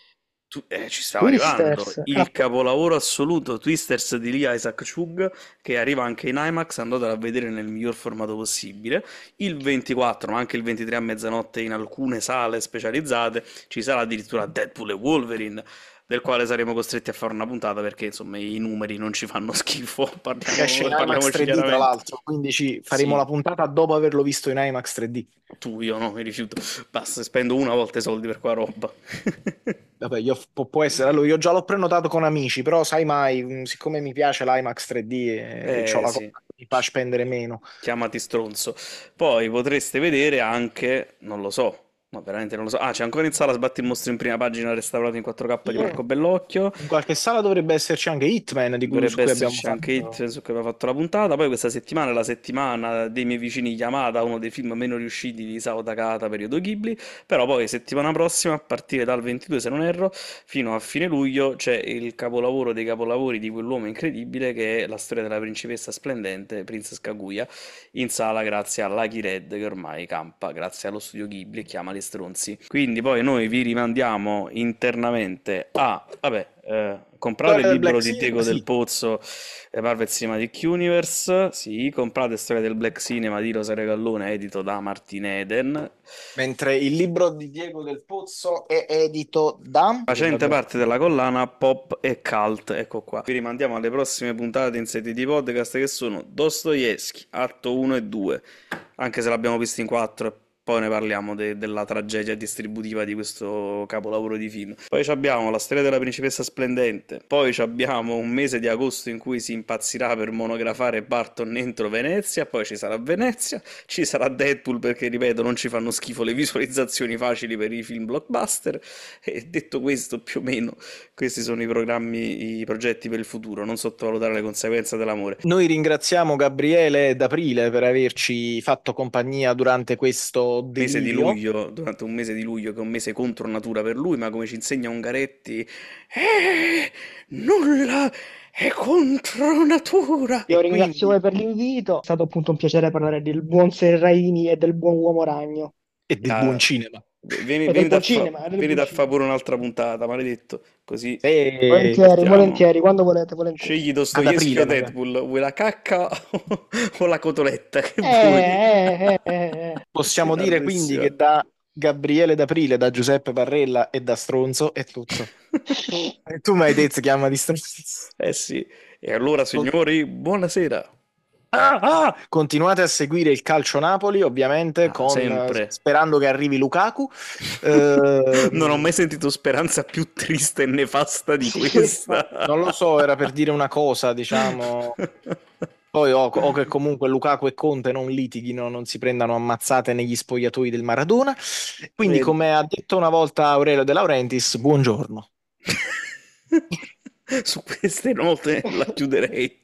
Ci stavo arrivando. Twisters. Il capolavoro assoluto Twisters di Lee Isaac Chung, che arriva anche in IMAX, andatelo a vedere nel miglior formato possibile. Il 24, ma anche il 23 a mezzanotte in alcune sale specializzate, ci sarà addirittura Deadpool e Wolverine, del quale saremo costretti a fare una puntata perché insomma i numeri non ci fanno schifo, Che esce in IMAX parliamoci 3D, tra chiaramente. l'altro, quindi ci faremo Sì, la puntata dopo averlo visto in IMAX 3D. io no, mi rifiuto. Basta, spendo una volta i soldi per qua roba. Vabbè, può essere. Allora, io già l'ho prenotato con amici, però sai mai, siccome mi piace l'IMAX 3D e c'ho la cosa Sì. che mi fa spendere meno. Chiamati stronzo. Poi potreste vedere anche, non lo so, ma veramente non lo so. Ah, c'è ancora in sala Sbatti il mostro in prima pagina restaurato in 4K di Mm. Marco Bellocchio. In qualche sala dovrebbe esserci anche Hitman, su Dovrebbe cui abbiamo esserci anche fatto. Hit su cui aveva fatto la puntata. Poi questa settimana è la settimana dei miei vicini Yamada, uno dei film meno riusciti di Isao Takahata, periodo Ghibli. Però poi settimana prossima, a partire dal 22 se non erro, fino a fine luglio, c'è il capolavoro dei capolavori di quell'uomo incredibile che è la storia della principessa splendente, Princess Kaguya, in sala grazie a Lucky Red che ormai campa grazie allo studio Ghibli e chiama gli stronzi. Quindi poi noi vi rimandiamo internamente a, vabbè, comprate il Storia del libro Black di Cinema, Diego Del sì. Pozzo, Marvel Cinematic Universe, sì, comprate Storia del Black Cinema di Rosario Gallone, edito da Martin Eden, Mentre il libro di Diego del Pozzo è edito da... facente parte della collana Pop e Cult. Ecco qua. Vi rimandiamo alle prossime puntate in sede di podcast che sono Dostoevsky, atto 1 e 2, anche se l'abbiamo visto in 4 e poi ne parliamo della tragedia distributiva di questo capolavoro di film. Poi abbiamo la storia della principessa splendente, poi abbiamo un mese di agosto in cui si impazzirà per monografare Barton entro Venezia, poi ci sarà Venezia, ci sarà Deadpool perché, ripeto, non ci fanno schifo le visualizzazioni facili per i film blockbuster. E detto questo, più o meno, questi sono i programmi, i progetti per il futuro, non sottovalutare le conseguenze dell'amore. Noi ringraziamo Gabriele D'Aprile per averci fatto compagnia durante questo Mese di delirio. luglio, durante un mese di luglio che è un mese contro natura per lui, ma come ci insegna Ungaretti, nulla è contro natura. Io E ringrazio quindi voi per l'invito. È stato appunto un piacere parlare del buon Serraini e del buon uomo ragno. e del buon Ah, cinema. E del buon cinema, e del vieni buon da fa cinema. pure un'altra puntata, maledetto, così Volentieri, partiamo. volentieri, quando volete, volentieri. Scegli Ad Dostoevsky aprile o magari. Deadpool, vuoi la cacca o la cotoletta, che vuoi? Eh. Possiamo dire quindi Grandissima. che da Gabriele D'Aprile, da Giuseppe Parrella e da Stronzo è tutto. E tu mi hai detto chiama di Stronzo. Eh sì, e allora signori, buonasera. Continuate a seguire il Calcio Napoli, ovviamente, Ah, sempre. sperando che arrivi Lukaku. Non ho Ehm, mai sentito speranza più triste e nefasta di Sì, questa. Non lo so, era per dire una cosa, diciamo. Poi o che comunque Lukaku e Conte non litighino, non si prendano ammazzate negli spogliatoi del Maradona. Quindi, Vedi. come ha detto una volta Aurelio De Laurentiis, buongiorno. Su queste note la chiuderei.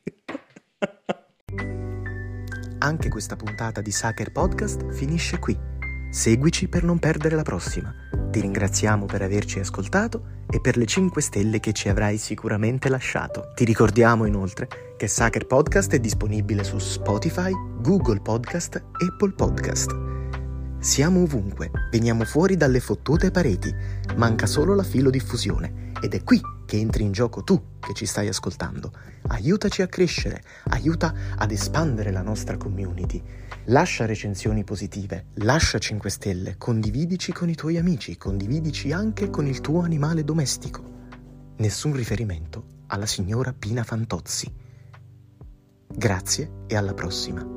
Anche questa puntata di Saker Podcast finisce qui. Seguici per non perdere la prossima. Ti ringraziamo per averci ascoltato e per le 5 stelle che ci avrai sicuramente lasciato. Ti ricordiamo inoltre che Sucker Podcast è disponibile su Spotify, Google Podcast, Apple Podcast. Siamo ovunque, veniamo fuori dalle fottute pareti, manca solo la filodiffusione ed è qui che entri in gioco tu che ci stai ascoltando. Aiutaci a crescere, aiuta ad espandere la nostra community. Lascia recensioni positive, lascia 5 stelle, condividici con i tuoi amici, condividici anche con il tuo animale domestico. Nessun riferimento alla signora Pina Fantozzi. Grazie e alla prossima.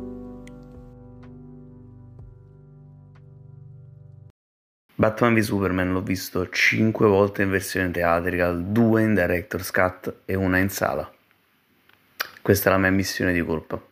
Batman v Superman l'ho visto 5 volte in versione theatrical, 2 in director's cut e una in sala. Questa è la mia missione di colpa.